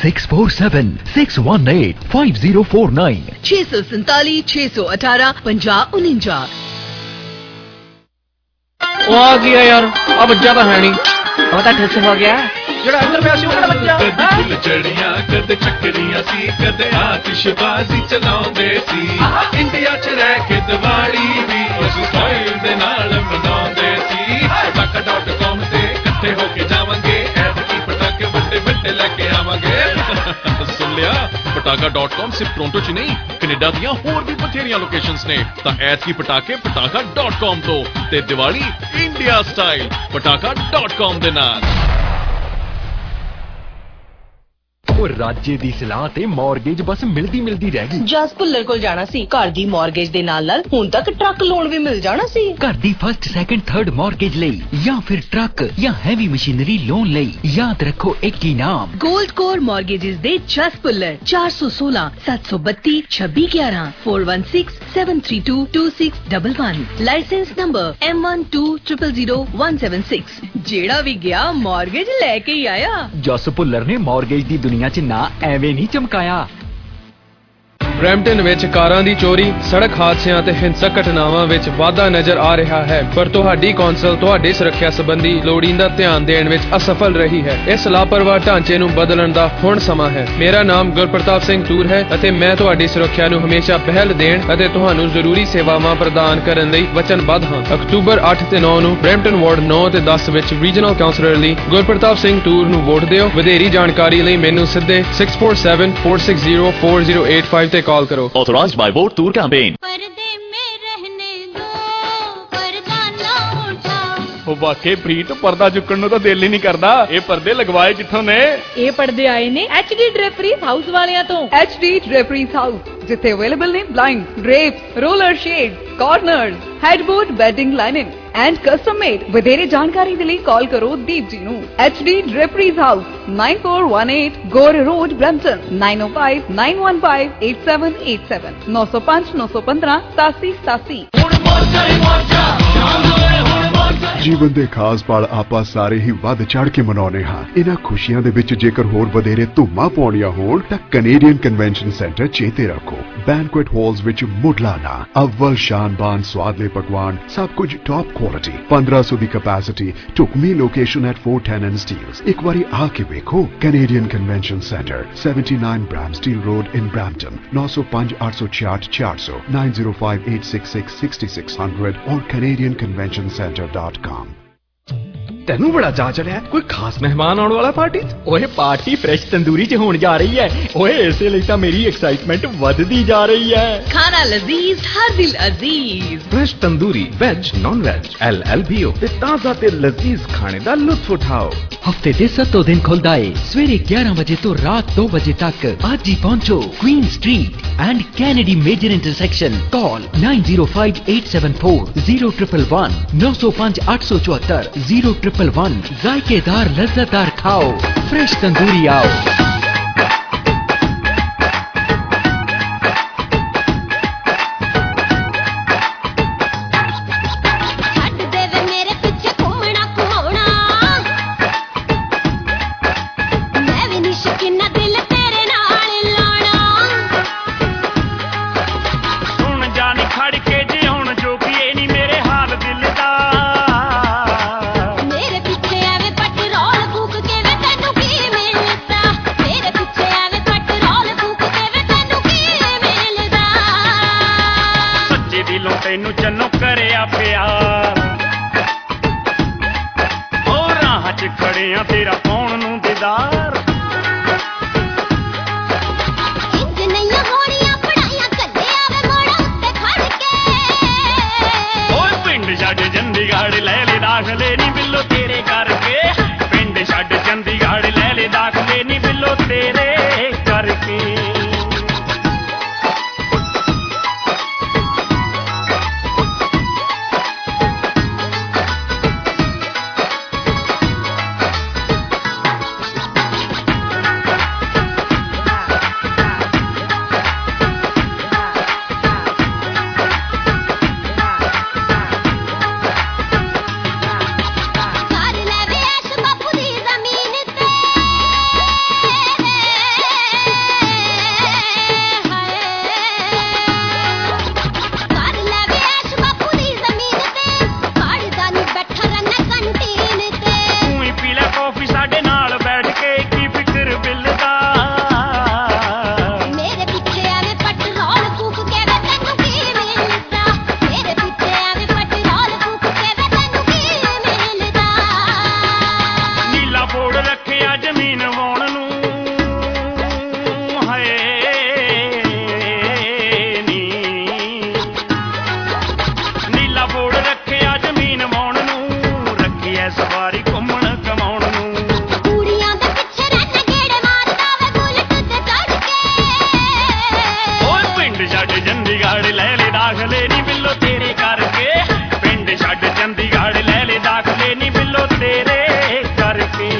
Speaker 7: 6476185049
Speaker 5: 647 618 5049।
Speaker 4: ਉਹ ਆ ਗਿਆ ਯਾਰ, ਆ ਬੱਜਾ ਤਾਂ ਹੈ ਨਹੀਂ, ਉਹ ਤਾਂ ਠਿੱਸ ਹੋ ਗਿਆ ਜਿਹੜਾ ਅੰਦਰ ਪਿਆ ਸੀ ਉਹ ਕਿਹੜਾ ਬੱਜਾ?
Speaker 11: ਕਦੇ ਚੜੀਆਂ ਕਦੇ ਚੱਕਰੀਆਂ ਸੀ, ਕਦੇ ਆਤਿਸ਼ਬਾਜ਼ੀ ਚਲਾਉਂਦੇ ਸੀ। ਇੰਡੀਆ 'ਚ ਰਹਿ ਕੇ ਦੀਵਾਲੀ ਵੀ ਉਸ ਸਟਾਈਲ ਦੇ ਨਾਲ ਮਨਾਉਂਦੇ ਸੀ। ਪਟਾਕਾ.com ਤੇ ਇਕੱਠੇ ਹੋ ਕੇ ਜਾਵਾਂਗੇ, ਐਤਕੀ ਪਟਾਕੇ ਵੱਡੇ ਵੱਡੇ ਲੈ ਕੇ ਆਵਾਂਗੇ। ਸੁਣ ਲਿਆ, ਪਟਾਕਾ.com ਸਿਰਫ ਟੋਰਾਂਟੋ 'ਚ ਨਹੀਂ ਕੈਨੇਡਾ ਦੀਆਂ ਹੋਰ ਵੀ ਬਥੇਰੀਆਂ ਲੋਕੇਸ਼ਨਸ ਨੇ। ਤਾਂ ਐਤਕੀ ਪਟਾਕੇ ਪਟਾਕਾ.com ਤੋਂ ਤੇ ਦੀਵਾਲੀ ਇੰਡੀਆ ਸਟਾਈਲ ਪਟਾਕਾ.com ਦੇ ਨਾਲ।
Speaker 7: ਉਹ ਰਾਜੇ ਦੀ ਸਲਾਹ ਤੇ ਮਾਰਗੇਜ ਬਸ ਮਿਲਦੀ ਰਹਿ ਗਈ।
Speaker 6: ਜਸ ਭੁੱਲਰ ਕੋਲ ਜਾਣਾ ਸੀ, ਘਰ ਦੀ ਮਾਰਗੇਜ ਦੇ ਨਾਲ ਹੁਣ ਤੱਕ ਟਰੱਕ ਲੋਨ ਵੀ ਮਿਲ ਜਾਣਾ ਸੀ।
Speaker 7: ਘਰ ਦੀ ਫਸਟ ਸੈਕੰਡ ਥਰਡ ਮਾਰਗੇਜ ਲਈ ਜਾਂ ਫਿਰ ਟਰੱਕ ਜਾਂ ਹੈਵੀ ਮਸ਼ੀਨਰੀ ਲੋਨ ਲਈ ਯਾਦ ਰੱਖੋ ਇੱਕ ਹੀ ਨਾਮ,
Speaker 5: गोल्ड कोर मॉर्गेजेस दे जस पुल्लर 416 732 2611 416 732 2611। Licence number M12000176। जेड़ा भी गया मॉर्गेज लेके ही आया।
Speaker 7: ਜਸ ਭੁੱਲਰ ਨੇ ਮਾਰਗੇਜ ਦੀ ਦੁਨੀਆ 'ਚ ਨਾ ਐਵੇਂ ਨਹੀਂ ਚਮਕਾਇਆ।
Speaker 10: ਬਰੈਂਪਟਨ ਵਿੱਚ ਕਾਰਾਂ ਦੀ ਚੋਰੀ, ਸੜਕ ਹਾਦਸਿਆਂ ਤੇ ਹਿੰਸਕ ਘਟਨਾਵਾਂ ਵਿੱਚ ਵਾਧਾ ਨਜ਼ਰ ਆ ਰਿਹਾ ਹੈ, ਪਰ ਤੁਹਾਡੀ ਕੌਂਸਲ ਤੁਹਾਡੀ ਸੁਰੱਖਿਆ ਸੰਬੰਧੀ ਲੋੜੀਂਦਾ ਧਿਆਨ ਦੇਣ ਵਿੱਚ ਅਸਫਲ ਰਹੀ ਹੈ। ਇਸ ਲਾਪਰਵਾਹ ਢਾਂਚੇ ਨੂੰ ਬਦਲਣ ਦਾ ਹੁਣ ਸਮਾਂ ਹੈ। ਮੇਰਾ ਨਾਮ ਗੁਰਪ੍ਰਤਾਪ ਸਿੰਘ ਟੂਰ ਹੈ ਅਤੇ ਮੈਂ ਤੁਹਾਡੀ ਸੁਰੱਖਿਆ ਨੂੰ ਹਮੇਸ਼ਾ ਪਹਿਲ ਦੇਣ ਅਤੇ ਤੁਹਾਨੂੰ ਜ਼ਰੂਰੀ ਸੇਵਾਵਾਂ ਪ੍ਰਦਾਨ ਕਰਨ ਲਈ ਵਚਨਬੱਧ ਹਾਂ। ਅਕਤੂਬਰ 8 ਤੇ 9 ਨੂੰ ਬਰੈਂਪਟਨ ਵਾਰਡ 9 ਤੇ 10 ਵਿੱਚ ਰੀਜਨਲ ਕਾਉਂਸਲਰ ਲਈ ਗੁਰਪ੍ਰਤਾਪ ਸਿੰਘ ਟੂਰ ਨੂੰ ਵੋਟ ਦਿਓ। ਵਧੇਰੀ ਜਾਣਕਾਰੀ ਲਈ ਮੈਨੂੰ ਸਿੱਧੇ 6474604085 ਤੇ ਕਾਲ करो।
Speaker 12: Authorized by Vote Tour Campaign।
Speaker 19: ਉਹ ਵਾਕੇ ਪ੍ਰੀਤ ਪਰਦਾ ਚੁੱਕਣ ਨੂੰ ਤਾਂ ਦਿਲ ਹੀ ਨਹੀਂ ਕਰਦਾ। ਇਹ ਪਰਦੇ ਲਗਵਾਏ ਕਿੱਥੋਂ ਨੇ?
Speaker 5: ਇਹ ਪਰਦੇ ਆਏ ਨੇ HD ਡ੍ਰੇਪਰੀਜ਼ ਹਾਊਸ ਵਾਲਿਆਂ ਤੋਂ। HD ਡ੍ਰੇਪਰੀਜ਼ ਹਾਊਸ ਜਿੱਥੇ ਅਵੇਲੇਬਲ ਨੇ blind, drapes, roller shade, corners, headboard, bedding lining and custom made. ਵਧੇਰੇ ਜਾਣਕਾਰੀ ਦੇ ਲਈ ਕਾਲ ਕਰੋ ਦੀਪ ਜੀ ਨੂੰ। HD draperies house 9418 Gore road Brampton 9059158787 905 915 8787।
Speaker 23: ਜੀਵਨ ਦੇ ਖਾਸ ਪਲ ਆਪਾਂ ਸਾਰੇ ਹੀ ਵੱਧ ਚੜ ਕੇ ਮਨਾਉਣੇ ਹਾਂ। ਇਹਨਾਂ ਖੁਸ਼ੀਆਂ ਦੇ ਵਿੱਚ ਜੇਕਰ ਹੋਰ ਵਧੇਰੇ ਧੂਮਾਂ ਪਾਉਣੀਆਂ ਹੋਣ ਤਾਂ ਕੈਨੇਡੀਅਨ ਕਨਵੈਨਸ਼ਨ ਸੈਂਟਰ ਚੇਤੇ ਰੱਖੋ। ਬੈਂਕੁਏਟ ਹਾਲਸ ਵਿੱਚ ਮੁੱਢਲਾ ਅਵਲ ਸ਼ਾਨਬਾਨ ਸਵਾਦਲੇ ਪਕਵਾਨ, ਸਭ ਕੁਝ ਟੌਪ ਕੁਆਲਿਟੀ, 1500 ਦੀ ਕੈਪੈਸਿਟੀ, ਢੁਕਵੀਂ ਲੋਕੇਸ਼ਨ ਐਟ 410 ਐਂਡ ਸਟੀਲਸ। ਇੱਕ ਵਾਰੀ ਆ ਕੇ ਵੇਖੋ। Canadian convention centre 79 Bramsteele road in Brampton 905 866 400 905 866 6600 और canadianconventioncenter.com।
Speaker 4: ਤੈਨੂੰ ਬੜਾ ਜਾ ਚੜਿਆ, ਕੋਈ ਖਾਸ ਮਹਿਮਾਨ ਆਉਣ ਵਾਲਾ ਪਾਰਟੀ 'ਚ? ਓਏ ਪਾਰਟੀ ਫਰੈਸ਼ ਤੰਦੂਰੀ 'ਚ ਹੋਣ ਜਾ ਰਹੀ ਹੈ। ਓਏ ਇਸੇ ਲਈ ਤਾਂ ਮੇਰੀ ਐਕਸਾਈਟਮੈਂਟ ਵੱਧਦੀ ਜਾ ਰਹੀ ਹੈ।
Speaker 5: ਖਾਣਾ ਲਜ਼ੀਜ਼ ਹਰ ਦਿਲ ਅਜ਼ੀਜ਼।
Speaker 4: Fresh tandoori veg non veg LLBO ਤੇ ਤਾਜ਼ਾ ਤੇ ਲਜ਼ੀਜ਼ ਖਾਣੇ ਦਾ ਲੁਤਫ ਉਠਾਓ।
Speaker 7: ਹਫਤੇ ਦੇ 7 ਦਿਨ ਖੁੱਲਦਾ ਏ ਸਵੇਰੇ 11 ਵਜੇ ਤੋਂ ਰਾਤ 2 ਵਜੇ ਤੱਕ। ਅੱਜ ਹੀ ਪਹੁੰਚੋ Queen street and Kennedy major intersection. Call 9058740111 905 874 0111। जायकेदार लज्जतदार खाओ, फ्रेश तंदूरी आओ।
Speaker 15: ਤੈਨੂੰ ਚੰਨੋ ਕਰਿਆ ਪਿਆਰ, ਉਹ ਰਾਹ 'ਚ ਖੜੇ ਆ ਤੇਰਾ ਪਾਉਣ ਨੂੰ ਦੀਦਾਰ। ਇੰਜ ਨਹੀਂ ਹੋਣੀਆਂ ਪੜਾਈਆਂ ਕੱਢਿਆ ਵੇ ਮੋੜਾ ਉੱਤੇ ਖੜ ਕੇ। ਓਏ ਪਿੰਡ ਛੱਡ ਚੰਡੀਗੜ੍ਹ ਲੈ ਲੈ ਦਾਖਲੇ ਨੀ ਬਿੱਲੋ ਤੇਰੇ ਕਰਕੇ। ਪਿੰਡ ਛੱਡ ਚੰਡੀਗੜ੍ਹ ਲੈ ਲੈ ਦਾਖਲੇ ਨੀ ਬਿੱਲੋ ਤੇਰੇ ਕਰਕੇ।
Speaker 12: ਤੇਰੇ ਕਰਕੇ ਪਿੰਡ ਛੱਡ ਚੰਡੀਗੜ੍ਹ ਲੈ ਲੈ ਦਾਖਲੇ ਨੀ ਬਿੱਲੋ ਤੇਰੇ ਕਰਕੇ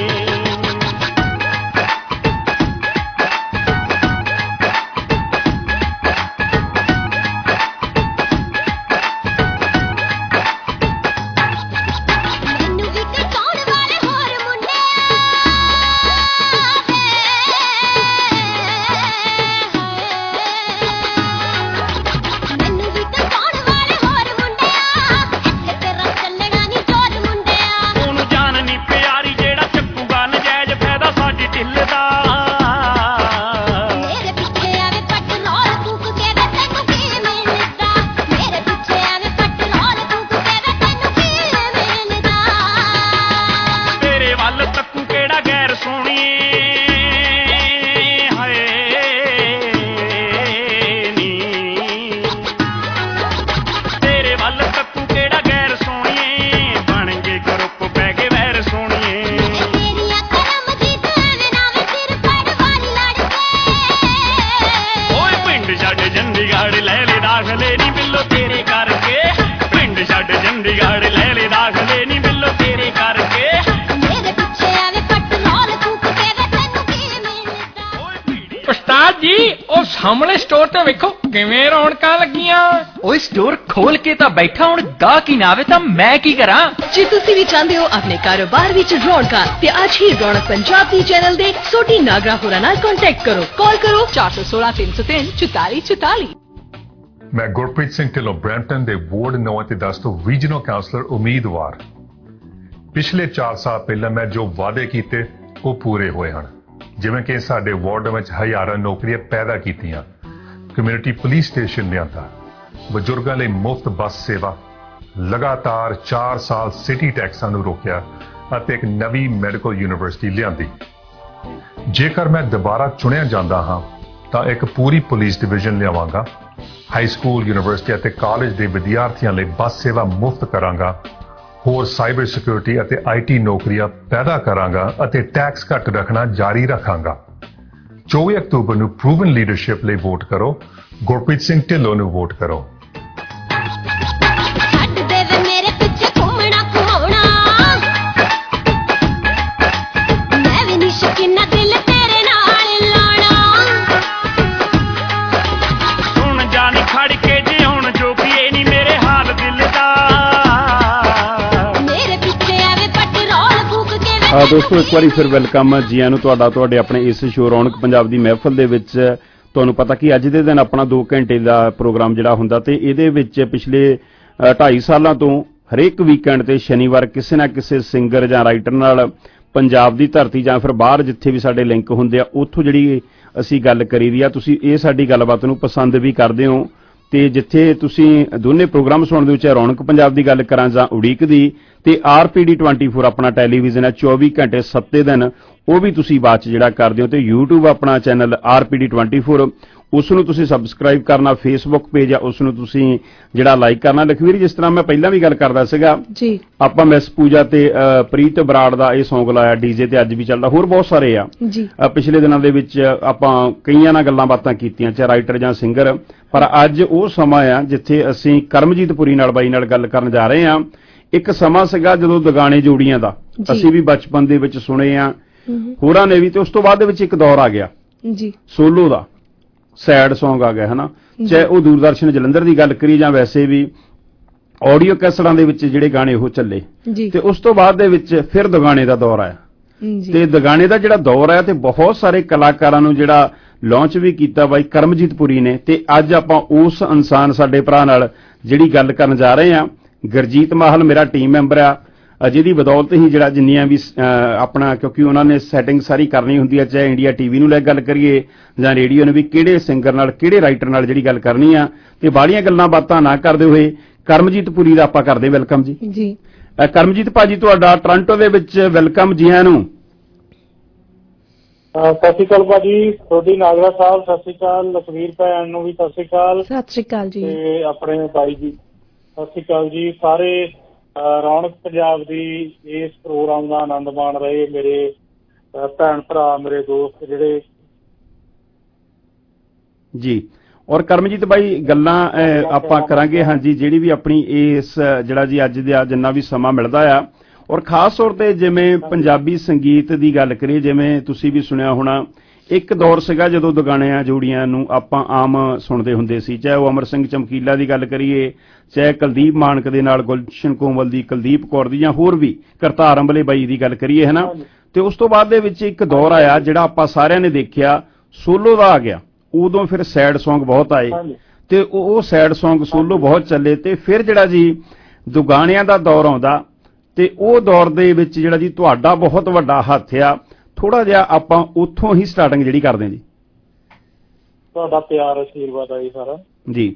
Speaker 4: ਸਾਹਮਣੇ ਸਟੋਰ ਤੇ ਵੇਖੋ ਕਿਵੇਂ ਰੌਣਕਾਂ ਲੱਗੀਆਂ ਓਏ ਸਟੋਰ ਖੋਲ ਕੇ ਤਾਂ ਬੈਠਾ ਹੁਣ ਗਾਹਕੀ ਨਾ ਆਵੇ ਤਾਂ ਮੈਂ ਕੀ ਕਰਾਂ
Speaker 5: ਜੇ ਤੁਸੀਂ ਵੀ ਚਾਹੁੰਦੇ ਹੋ ਆਪਣੇ ਕਾਰੋਬਾਰ ਵਿੱਚ ਰੌਣਕਾਂ ਤੇ ਅੱਜ ਹੀ ਰੌਣਕ ਪੰਜਾਬ ਦੀ ਚੈਨਲ ਦੇ ਸੋਢੀ ਨਾਗਰਾ ਹੋਰਾਂ ਨਾਲ ਕੰਟੈਕਟ ਕਰੋ ਕਾਲ ਕਰੋ 416 303 4444
Speaker 9: ਮੈਂ ਗੁਰਪ੍ਰੀਤ ਸਿੰਘ ਢਿੱਲੋਂ ਬ੍ਰੈਂਪਟਨ ਦੇ ਵਾਰਡ 9 ਅਤੇ 10 ਤੋਂ ਰੀਜਨਲ ਕਾਉਂਸਲਰ ਉਮੀਦਵਾਰ ਪਿਛਲੇ 4 ਸਾਲ ਪਹਿਲਾਂ ਮੈਂ ਜੋ ਵਾਅਦੇ ਕੀਤੇ ਉਹ ਪੂਰੇ ਹੋਏ ਹਨ ਜਿਵੇਂ ਕਿ ਸਾਡੇ ਵਾਰਡ ਵਿੱਚ ਹਜ਼ਾਰਾਂ ਨੌਕਰੀਆਂ ਪੈਦਾ ਕੀਤੀਆਂ ਕਮਿਊਨਿਟੀ ਪੁਲਿਸ ਸਟੇਸ਼ਨ ਲਿਆਂਦਾ ਬਜ਼ੁਰਗਾਂ ਲਈ ਮੁਫਤ ਬੱਸ ਸੇਵਾ ਲਗਾਤਾਰ 4 ਸਾਲ ਸਿਟੀ ਟੈਕਸਾਂ ਨੂੰ ਰੋਕਿਆ ਅਤੇ ਇੱਕ ਨਵੀਂ ਮੈਡੀਕਲ ਯੂਨੀਵਰਸਿਟੀ ਲਿਆਂਦੀ ਜੇਕਰ ਮੈਂ ਦੁਬਾਰਾ ਚੁਣਿਆ ਜਾਂਦਾ ਹਾਂ ਤਾਂ ਇੱਕ ਪੂਰੀ ਪੁਲਿਸ ਡਿਵੀਜ਼ਨ ਲਿਆਵਾਂਗਾ ਹਾਈ ਸਕੂਲ ਯੂਨੀਵਰਸਿਟੀ ਅਤੇ ਕਾਲਜ ਦੇ ਵਿਦਿਆਰਥੀਆਂ ਲਈ ਬੱਸ ਸੇਵਾ ਮੁਫਤ ਕਰਾਂਗਾ ਹੋਰ ਸਾਈਬਰ ਸਿਕਿਉਰਿਟੀ ਅਤੇ IT ਨੌਕਰੀਆਂ ਪੈਦਾ ਕਰਾਂਗਾ ਅਤੇ ਟੈਕਸ ਘੱਟ ਰੱਖਣਾ ਜਾਰੀ ਰੱਖਾਂਗਾ 24 ਅਕਤੂਬਰ ਨੂੰ ਪ੍ਰੂਵਨ ਲੀਡਰਸ਼ਿਪ ਲਈ ਵੋਟ ਕਰੋ ਗੁਰਪ੍ਰੀਤ ਸਿੰਘ ਢਿੱਲੋਂ ਨੂੰ ਵੋਟ ਕਰੋ
Speaker 14: ਦੋਸਤੋ ਇੱਕ ਵਾਰੀ ਫਿਰ ਵੈਲਕਮ ਜੀ ਨੂੰ ਤੁਹਾਡੇ ਆਪਣੇ ਇਸ ਸ਼ੋਅ ਰੌਣਕ ਪੰਜਾਬ ਦੀ ਮਹਿਫਲ ਦੇ ਵਿੱਚ ਤੁਹਾਨੂੰ ਪਤਾ ਕਿ ਅੱਜ ਦੇ ਦਿਨ ਆਪਣਾ 2 ਘੰਟੇ ਦਾ ਪ੍ਰੋਗਰਾਮ ਜਿਹੜਾ ਹੁੰਦਾ ਤੇ ਇਹਦੇ ਵਿੱਚ ਪਿਛਲੇ 2.5 ਸਾਲਾਂ ਤੋਂ ਹਰੇਕ ਵੀਕਐਂਡ ਤੇ ਸ਼ਨੀਵਾਰ ਕਿਸੇ ਨਾ ਕਿਸੇ ਸਿੰਗਰ ਜਾਂ ਰਾਈਟਰ ਨਾਲ ਪੰਜਾਬ ਦੀ ਧਰਤੀ ਜਾਂ ਫਿਰ ਬਾਹਰ ਜਿੱਥੇ ਵੀ ਸਾਡੇ ਲਿੰਕ ਹੁੰਦੇ ਆ ਉੱਥੋਂ ਜਿਹੜੀ ਅਸੀਂ ਗੱਲ ਕਰੀਦੀ ਆ ਤੁਸੀਂ ਇਹ ਸਾਡੀ ਗੱਲਬਾਤ ਨੂੰ ਪਸੰਦ ਵੀ ਕਰਦੇ ਹੋ ਤੇ ਜਿੱਥੇ ਤੁਸੀਂ ਦੋਨੇ ਪ੍ਰੋਗਰਾਮ ਸੁਣਦੇ ਹੋ ਚਾਹੇ ਰੌਣਕ ਪੰਜਾਬ ਦੀ ਗੱਲ ਕਰਾਂ ਜਾਂ ਉਡੀਕ ਦੀ ਤੇ RPD 24 ਆਪਣਾ ਟੈਲੀਵਿਜ਼ਨ ਹੈ 24 ਘੰਟੇ 7 ਦਿਨ ਉਹ ਵੀ ਤੁਸੀਂ ਬਾਅਦ ਚ ਜਿਹੜਾ ਕਰਦੇ ਹੋ ਤੇ YouTube ਆਪਣਾ ਚੈਨਲ RPD 24 ਉਸ ਨੂੰ ਤੁਸੀਂ ਸਬਸਕ੍ਰਾਈਬ ਕਰਨਾ Facebook ਪੇਜ ਆ ਉਸ ਨੂੰ ਤੁਸੀਂ ਜਿਹੜਾ ਲਾਈਕ ਕਰਨਾ ਲਖਵੀਰ ਜਿਸ ਤਰ੍ਹਾਂ ਮੈਂ ਪਹਿਲਾਂ ਵੀ ਗੱਲ ਕਰਦਾ ਸੀਗਾ
Speaker 13: ਜੀ
Speaker 14: ਆਪਾਂ ਮਿਸ ਪੂਜਾ ਤੇ ਪ੍ਰੀਤ ਬਰਾੜ ਦਾ ਇਹ Song ਲਾਇਆ DJ ਤੇ ਅੱਜ ਵੀ ਚੱਲਦਾ ਹੋਰ ਬਹੁਤ ਸਾਰੇ ਆ
Speaker 13: ਜੀ
Speaker 14: ਪਿਛਲੇ ਦਿਨਾਂ ਦੇ ਵਿੱਚ ਆਪਾਂ ਕਈਆਂ ਨਾਲ ਗੱਲਾਂ ਬਾਤਾਂ ਕੀਤੀਆਂ ਚਾਹੇ ਰਾਈਟਰ ਜਾਂ ਸਿੰਗਰ ਪਰ ਅੱਜ ਉਹ ਸਮਾਂ ਆ ਜਿੱਥੇ ਅਸੀਂ ਕਰਮਜੀਤ ਪੁਰੀ ਨਾਲ ਬਾਈ ਨਾਲ ਗੱਲ ਕਰਨ ਜਾ ਰਹੇ ਹਾਂ ਇੱਕ ਸਮਾਂ ਸੀਗਾ ਜਦੋਂ ਦਗਾਣੇ ਜੋੜੀਆਂ ਦਾ ਅਸੀਂ ਵੀ ਬਚਪਨ ਦੇ ਵਿੱਚ ਸੁਣੇ ਆ ਹੋਰਾਂ ਨੇ ਵੀ ਤੇ ਉਸ ਤੋਂ ਬਾਅਦ ਦੇ ਵਿੱਚ ਇੱਕ ਦੌਰ ਆ ਗਿਆ
Speaker 13: ਜੀ
Speaker 14: ਸੋਲੋ ਦਾ ਸੈਡ Song ਆ ਗਿਆ ਹਨਾ ਚਾਹੇ ਉਹ ਦੂਰਦਰਸ਼ਨ ਜਲੰਧਰ ਦੀ ਗੱਲ ਕਰੀ ਜਾਂ ਵੈਸੇ ਵੀ ਆਡੀਓ ਕੈਸਟਾਂ ਦੇ ਵਿੱਚ ਜਿਹੜੇ ਗਾਣੇ ਉਹ ਚੱਲੇ ਤੇ ਉਸ ਤੋਂ ਬਾਅਦ ਦੇ ਵਿੱਚ ਫਿਰ ਦਗਾਣੇ ਦਾ ਦੌਰ ਆਇਆ ਤੇ ਦਗਾਣੇ ਦਾ ਜਿਹੜਾ ਦੌਰ ਆਇਆ ਤੇ ਬਹੁਤ ਸਾਰੇ ਕਲਾਕਾਰਾਂ ਨੂੰ ਜਿਹੜਾ ਲਾਂਚ ਵੀ ਕੀਤਾ ਬਾਈ ਕਰਮਜੀਤ ਪੁਰੀ ਨੇ ਤੇ ਅੱਜ ਆਪਾਂ ਉਸ ਇਨਸਾਨ ਸਾਡੇ ਭਰਾ ਨਾਲ ਜਿਹੜੀ ਗੱਲ ਕਰਨ ਜਾ ਰਹੇ ਹਾਂ ਗੁਰਜੀਤ ਮਾਹਲ ਮੇਰਾ ਟੀਮ ਮੈਂਬਰ ਆ ਜਿਹਦੀ ਬਦੌਲਤ ਹੀ ਜਿਹੜਾ ਜਿੰਨੀਆਂ ਵੀ ਆਪਣਾ ਕਿਉਂਕਿ ਉਹਨਾਂ ਨੇ ਸੈਟਿੰਗ ਸਾਰੀ ਕਰਨੀ ਹੁੰਦੀ ਹੈ ਚਾਹੇ ਇੰਡੀਆ TV ਨੂੰ ਲੈ ਗੱਲ ਕਰੀਏ ਜਾਂ ਰੇਡੀਓ ਨੂੰ ਵੀ ਕਿਹੜੇ ਸਿੰਗਰ ਨਾਲ ਕਿਹੜੇ ਰਾਈਟਰ ਨਾਲ ਜਿਹੜੀ ਗੱਲ ਕਰਨੀ ਆ ਤੇ ਬਾਲੀਆਂ ਗੱਲਾਂ ਬਾਤਾਂ ਨਾ ਕਰਦੇ ਹੋਏ ਕਰਮਜੀਤ ਪੁਰੀ ਦਾ ਆਪਾਂ ਕਰਦੇ ਵੈਲਕਮ ਜੀ
Speaker 13: ਜੀ
Speaker 14: ਕਰਮਜੀਤ ਭਾਜੀ ਤੁਹਾਡਾ ਟੋਰਾਂਟੋ ਦੇ ਵਿੱਚ ਵੈਲਕਮ ਜੀ ਆਇਆਂ ਨੂੰ
Speaker 16: ਸਤਿ ਸ਼੍ਰੀ ਅਕਾਲ ਭਾਜੀ ਸੋਢੀ ਨਾਗਰਾ ਸਾਹਿਬ ਸਤਿ ਸ਼੍ਰੀ ਅਕਾਲ ਲਖਵੀਰ ਭੈਣ ਨੂੰ ਵੀ ਸਤਿ ਸ਼੍ਰੀ ਅਕਾਲ
Speaker 13: ਜੀ
Speaker 16: ਤੇ ਆਪਣੇ ਬਾਈ ਜੀ ਸਤਿ ਸ਼੍ਰੀ ਅਕਾਲ ਜੀ ਸਾਰੇ ਰੌਣਕ ਪੰਜਾਬ ਦੀ ਇਸ ਪ੍ਰੋਗਰਾਮ ਦਾ ਆਨੰਦ ਮਾਣ ਰਹੇ ਮੇਰੇ ਭੈਣ ਭਰਾ ਮੇਰੇ ਦੋਸਤ ਜਿਹੜੇ
Speaker 14: ਜੀ ਔਰ ਕਰਮਜੀਤ ਬਾਈ ਗੱਲਾਂ ਆਪਾਂ ਕਰਾਂਗੇ ਹਾਂਜੀ ਜਿਹੜੀ ਵੀ ਆਪਣੀ ਇਸ ਜਿਹੜਾ ਜੀ ਅੱਜ ਦਾ ਜਿੰਨਾ ਵੀ ਸਮਾਂ ਮਿਲਦਾ ਆ ਔਰ ਖਾਸ ਤੌਰ ਤੇ ਜਿਵੇਂ ਪੰਜਾਬੀ ਸੰਗੀਤ ਦੀ ਗੱਲ ਕਰੀਏ ਜਿਵੇਂ ਤੁਸੀਂ ਵੀ ਸੁਣਿਆ ਹੋਣਾ ਇੱਕ ਦੌਰ ਸੀਗਾ ਜਦੋਂ ਦੁਗਾਣਿਆਂ ਜੋੜੀਆਂ ਨੂੰ ਆਪਾਂ ਆਮ ਸੁਣਦੇ ਹੁੰਦੇ ਸੀ ਚਾਹੇ ਉਹ ਅਮਰ ਸਿੰਘ ਚਮਕੀਲਾ ਦੀ ਗੱਲ ਕਰੀਏ ਚਾਹੇ ਕੁਲਦੀਪ ਮਾਨਕ ਦੇ ਨਾਲ ਗੁਲਸ਼ਨ ਕੋਮਲ ਦੀ ਕੁਲਦੀਪ ਕੌਰ ਦੀ ਜਾਂ ਹੋਰ ਵੀ ਕਰਤਾਰ ਅੰਬਲੇ ਬਾਈ ਦੀ ਗੱਲ ਕਰੀਏ ਹੈ ਨਾ ਤੇ ਉਸ ਤੋਂ ਬਾਅਦ ਦੇ ਵਿੱਚ ਇੱਕ ਦੌਰ ਆਇਆ ਜਿਹੜਾ ਆਪਾਂ ਸਾਰਿਆਂ ਨੇ ਦੇਖਿਆ ਸੋਲੋ ਦਾ ਆ ਗਿਆ ਉਦੋਂ ਫਿਰ ਸੈਡ ਸੌਂਗ ਬਹੁਤ ਆਏ ਤੇ ਉਹ ਸੈਡ ਸੌਂਗ ਸੋਲੋ ਬਹੁਤ ਚੱਲੇ ਤੇ ਫਿਰ ਜਿਹੜਾ ਜੀ ਦੁਗਾਣਿਆਂ ਦਾ ਦੌਰ ਆਉਂਦਾ ਤੇ ਉਹ ਦੌਰ ਦੇ ਵਿੱਚ ਜਿਹੜਾ ਜੀ ਤੁਹਾਡਾ ਬਹੁਤ ਵੱਡਾ ਹੱਥ ਆ ਥੋੜਾ ਜਿਹਾ ਆਪਾਂ ਉੱਥੋਂ ਹੀ ਸਟਾਰਟਿੰਗ ਜਿਹੜੀ ਕਰਦੇ ਹਾਂ ਜੀ
Speaker 16: ਤੁਹਾਡਾ ਪਿਆਰ ਆਸ਼ੀਰਵਾਦ ਆ ਜੀ ਸਾਰਾ ਜੀ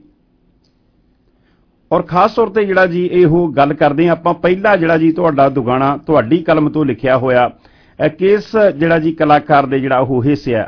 Speaker 14: ਔਰ ਖਾਸ ਤੌਰ ਤੇ ਜਿਹੜਾ ਜੀ ਇਹੋ ਗੱਲ ਕਰਦੇ ਆਪਾਂ ਪਹਿਲਾ ਜਿਹੜਾ ਜੀ ਤੁਹਾਡਾ ਦੁਗਾਣਾ ਤੁਹਾਡੀ ਕਲਮ ਤੋਂ ਲਿਖਿਆ ਹੋਇਆ ਕਿਸ ਜਿਹੜਾ ਜੀ ਕਲਾਕਾਰ ਦੇ ਜਿਹੜਾ ਉਹ ਹਿੱਸਾ